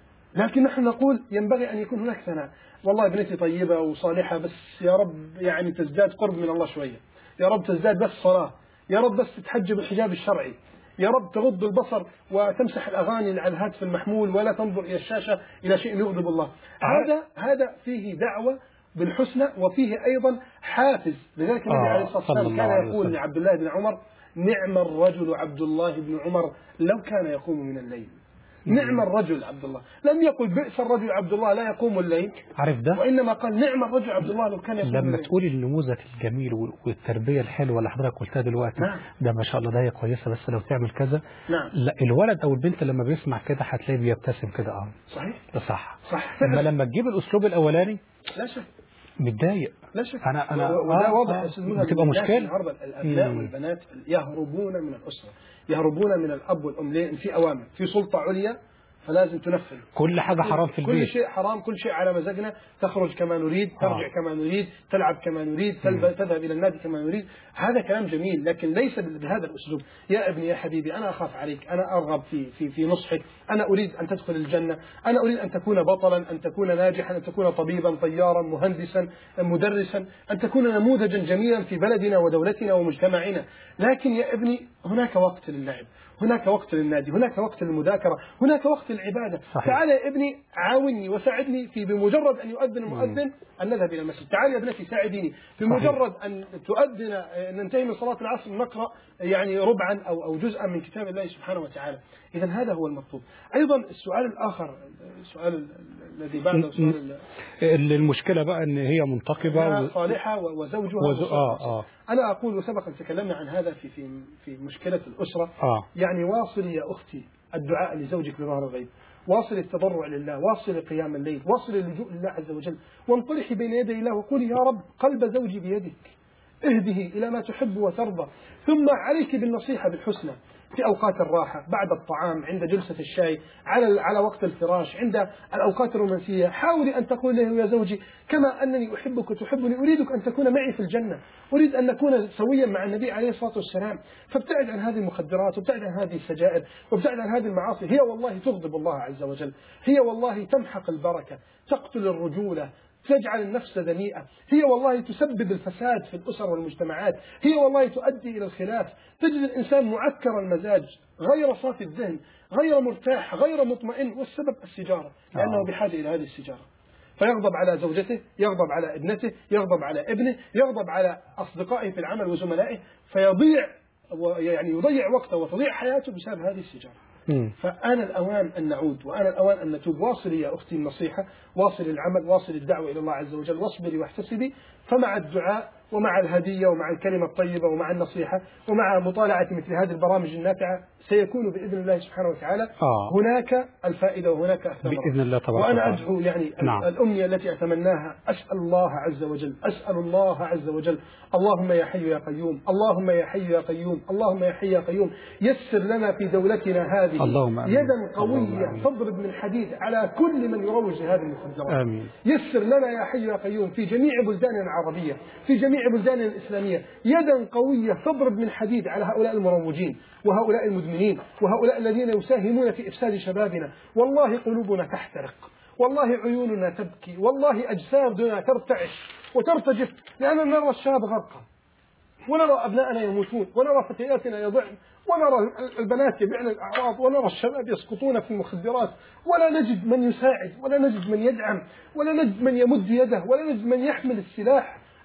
لكن نحن نقول ينبغي أن يكون هناك ثناء. والله ابنتي طيبة وصالحة بس يا رب يعني تزداد قرب من الله شوية. يا رب تزداد بس صلاة. يا رب بس تتحجب الحجاب الشرعي. يا رب تغض البصر وتمسح الأغاني اللي على الهاتف المحمول ولا تنظر إلى الشاشة إلى شيء يغضب الله. هذا هذا فيه دعوة بالحسنى وفيه أيضا حافز. لذلك النبي آه عليه الصلاة والسلام كان يقول لعبد الله بن عمر نعم الرجل عبد الله بن عمر لو كان يقوم من الليل. نعم الرجل عبد الله، لم يقل بئس الرجل عبد الله لا يقوم الليل، عارف ده؟ وإنما قال نعم الرجل عبد الله لو كان يقوم لما الليل. تقولي النموذج الجميل والتربية الحلوة اللي حضرتك قلتها دلوقتي نعم. ده ما شاء الله ده هي كويسة بس لو تعمل كذا. نعم. لا الولد أو البنت لما بيسمع كده هتلاقيه بيبتسم كده. اه صحيح. ده صح. صح. أما لما تجيب الأسلوب الأولاني لا شك متضايق. لا شك. أنا أنا وده آه واضح آه بتبقى مشكلة. النهارده الأبناء والبنات يهربون من الأسرة، يهربون من الأب والأم. ليه؟ في أوامر، في سلطة عليا فلازم تنفذ. كل حاجة حرام في البيت. كل شيء حرام، كل شيء على مزاجنا، تخرج كما نريد، ترجع آه. كما نريد، تلعب كما نريد، تذهب إلى النادي كما نريد. هذا كلام جميل لكن ليس بهذا الأسلوب. يا ابني يا حبيبي أنا أخاف عليك، أنا أرغب في في في نصحك، أنا أريد أن تدخل الجنة، أنا أريد أن تكون بطلا، أن تكون ناجحا، أن تكون طبيبا، طيارا، مهندسا، مدرسا، أن تكون نموذجا جميلا في بلدنا ودولتنا ومجتمعنا. لكن يا ابني هناك وقت للعب، هناك وقت للنادي، هناك وقت للمذاكرة، هناك وقت للعبادة. صحيح. تعال يا ابني عاوني وساعدني في بمجرد أن يؤذن المؤذن أن نذهب إلى المسجد. تعال يا ابنتي ساعديني في مجرد أن تؤذن ننتهي من صلاة العصر نقرأ يعني ربعا أو أو جزءا من كتاب الله سبحانه وتعالى. إذا هذا هو المطلوب. أيضا السؤال الآخر، السؤال الذي بعد سؤال المشكلة بقى أن هي منتقبة صالحة وزوجها وزو... آه آه. أنا أقول وسبق أن تكلمنا عن هذا في في في مشكلة الأسرة. آه. يعني واصلي يا أختي الدعاء لزوجك بظهر الغيب، واصل التضرع لله، واصل قيام الليل، واصل اللجوء لله عز وجل، وانطلحي بين يدي الله وقولي يا رب قلب زوجي بيدك، اهده إلى ما تحب وترضى. ثم عليك بالنصيحة بالحسنى في أوقات الراحة، بعد الطعام، عند جلسة الشاي، على على وقت الفراش، عند الأوقات الرومانسية. حاولي أن تقول له يا زوجي كما أنني أحبك وتحبني أريدك أن تكون معي في الجنة، أريد أن نكون سويا مع النبي عليه الصلاة والسلام. فابتعد عن هذه المخدرات وابتعد عن هذه السجائر وابتعد عن هذه المعاصي، هي والله تغضب الله عز وجل، هي والله تمحق البركة، تقتل الرجولة، تجعل النفس دنيئة، هي والله تسبب الفساد في الأسر والمجتمعات، هي والله تؤدي إلى الخلاف. تجد الإنسان معكر المزاج، غير صافي الذهن، غير مرتاح، غير مطمئن، والسبب السجارة، لأنه بحاجة إلى هذه السجارة. فيغضب على زوجته، يغضب على ابنته، يغضب على ابنه، يغضب على أصدقائه في العمل وزملائه، فيضيع يعني يضيع وقته وتضيع حياته بسبب هذه السجارة. فآن الأوان أن نعود، وآن الأوان أن نتوب. واصلي يا أختي النصيحة، واصلي العمل، واصلي الدعوة إلى الله عز وجل، واصبري واحتسبي. فمع الدعاء ومع الهدية ومع الكلمة الطيبة ومع النصيحة ومع مطالعة مثل هذه البرامج النافعة سيكون بإذن الله سبحانه وتعالى آه. هناك الفائدة وهناك الثمرة بإذن الله تبارك. وأنا أدعو يعني نعم. الأمنية التي أتمناها، أسأل الله عز وجل، أسأل الله عز وجل، اللهم يا حي يا قيوم، اللهم يا حي يا قيوم، اللهم يا حي يا قيوم، يسر لنا في دولتنا هذه يدا قوية تضرب من حديد على كل من يروج لهذه المخدرات. آمين. يسر لنا يا حي يا قيوم في جميع بلداننا العربية، في جميع بلداننا الإسلامية، يدا قوية تضرب من حديد على هؤلاء المروجين وهؤلاء المدمنين وهؤلاء الذين يساهمون في إفساد شبابنا. والله قلوبنا تحترق، والله عيوننا تبكي، والله أجسادنا ترتعش وترتجف، لأننا نرى الشاب غرقا، ونرى أبناءنا يموتون، ونرى فتياتنا يضعن، ونرى البنات يبيعن الأعراض، ونرى الشباب يسقطون في المخدرات، ولا نجد من يساعد، ولا نجد من يدعم، ولا نجد من يمد يده، ولا نجد من يحمل السلاح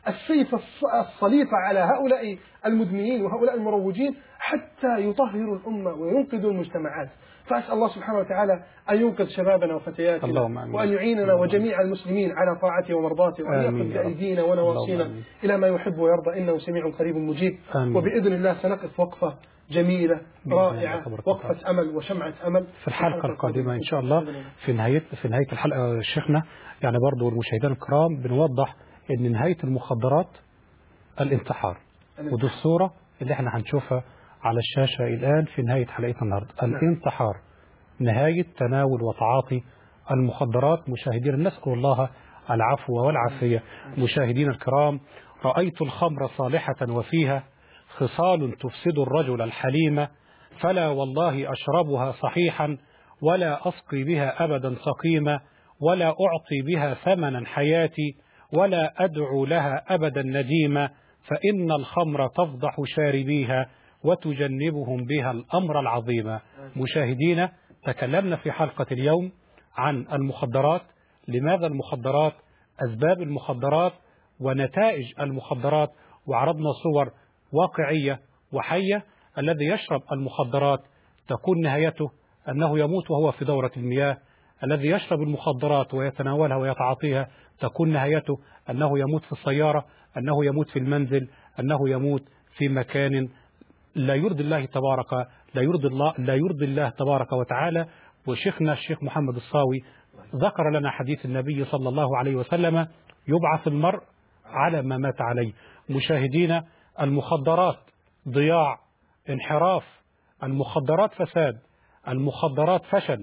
السيف السليط على هؤلاء المدمنين وهؤلاء المروجين حتى يطهروا الأمة وينقذوا المجتمعات. فأسأل الله سبحانه وتعالى أن ينقذ شبابنا وفتياتنا وأن يعيننا وجميع المسلمين على طاعته ومرضاته، وأن يأخذ بأيدينا ونواصينا إلى ما يحب ويرضى، إنه سميع قريب مجيب. وبإذن الله سنقف وقفة جميلة رائعة، وقفة أمل وشمعة أمل في الحلقة القادمة إن شاء الله. في نهاية في نهاية الحلقة شيخنا يعني برضو المشاهدين الكرام بنوضح إن نهاية المخدرات الانتحار، ودي الصورة اللي احنا هنشوفها على الشاشة الآن في نهاية حلقتنا النهاردة. الانتحار نهاية تناول وتعاطي المخدرات. مشاهدين نسأل الله العفو والعافية. مشاهدين الكرام، رأيت الخمر صالحة وفيها خصال تفسد الرجل الحليم، فلا والله أشربها صحيحا ولا أسقي بها أبدا سقيما، ولا أعطي بها ثمنا حياتي ولا أدعو لها أبدا نديما، فإن الخمر تفضح شاربيها وتجنبهم بها الأمر العظيم. مشاهدينا، تكلمنا في حلقة اليوم عن المخدرات، لماذا المخدرات، أسباب المخدرات ونتائج المخدرات، وعرضنا صور واقعية وحية. الذي يشرب المخدرات تكون نهايته أنه يموت وهو في دورة المياه. الذي يشرب المخدرات ويتناولها ويتعاطيها تكون نهايته أنه يموت في السيارة، أنه يموت في المنزل، أنه يموت في مكان لا يرضي الله تبارك لا يرضي الله لا يرضي الله تبارك وتعالى. وشيخنا الشيخ محمد الصاوي ذكر لنا حديث النبي صلى الله عليه وسلم: يبعث المرء على ما مات عليه. مشاهدينا، المخدرات ضياع، انحراف، المخدرات فساد، المخدرات فشل،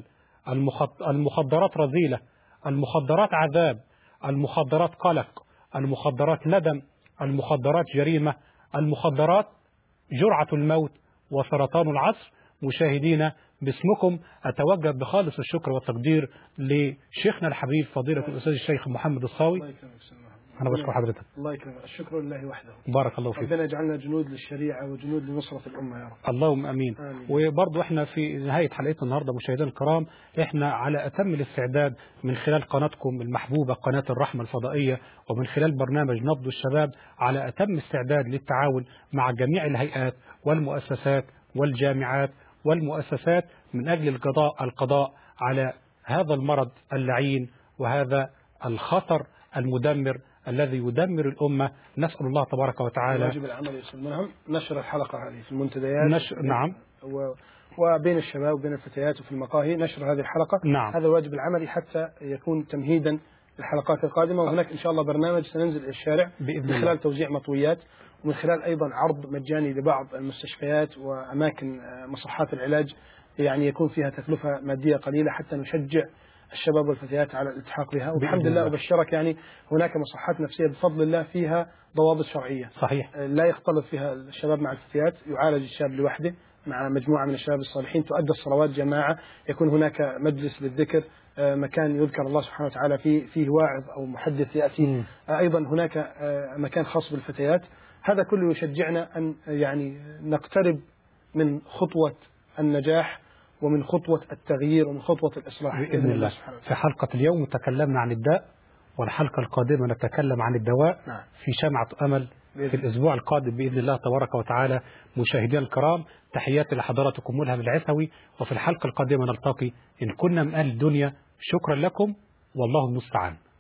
المخدرات رذيلة، المخدرات عذاب، المخدرات قلق، المخدرات ندم، المخدرات جريمة، المخدرات جرعة الموت وسرطان العصر. مشاهدينا، باسمكم أتوجه بخالص الشكر والتقدير لشيخنا الحبيب فضيلة الأستاذ الشيخ محمد الصاوي. أنا بشكر حضرتك. الله يكرمك. الشكر لله وحده. بارك الله فيك. ربنا يجعلنا جنود للشريعة وجنود لنصرة الأمة يا رب. اللهم أمين. آمين. وبرضو احنا في نهاية حلقتنا النهاردة مشاهدينا الكرام، احنا على أتم الاستعداد من خلال قناتكم المحبوبة قناة الرحمة الفضائية، ومن خلال برنامج نبض الشباب، على أتم استعداد للتعاون مع جميع الهيئات والمؤسسات والجامعات والمؤسسات من أجل القضاء القضاء على هذا المرض اللعين وهذا الخطر المدمر الذي يدمر الأمة. نسأل الله تبارك وتعالى. الواجب العملي يسمونهم نشر الحلقة هذه في المنتديات. نشر نعم. و... وبين الشباب وبين الفتيات وفي المقاهي نشر هذه الحلقة. نعم. هذا الواجب العملي حتى يكون تمهيدا للحلقات القادمة. وهناك إن شاء الله برنامج سننزل إلى الشارع من خلال توزيع مطويات، ومن خلال أيضا عرض مجاني لبعض المستشفيات وأماكن مصحات العلاج، يعني يكون فيها تكلفة مادية قليلة حتى نشجع الشباب والفتيات على الالتحاق بها. والحمد لله أبشرك، يعني هناك مصحات نفسية بفضل الله فيها ضوابط شرعية. صحيح. لا يختلط فيها الشباب مع الفتيات، يعالج الشاب لوحده مع مجموعة من الشباب الصالحين، تؤدى الصلوات جماعة، يكون هناك مجلس للذكر، مكان يذكر الله سبحانه وتعالى فيه فيه واعظ أو محدث يأتي. م. أيضا هناك مكان خاص بالفتيات. هذا كله يشجعنا أن يعني نقترب من خطوة النجاح ومن خطوة التغيير ومن خطوة الإصلاح بإذن الله. في حلقة اليوم تكلمنا عن الداء، والحلقة القادمة نتكلم عن الدواء. نعم. في شمعة أمل في الأسبوع القادم بإذن الله تبارك وتعالى. مشاهدينا الكرام، تحياتي لحضراتكم ملهم العثوي، وفي الحلقة القادمة نلتقي إن كنا من أهل الدنيا. شكرا لكم والله المستعان.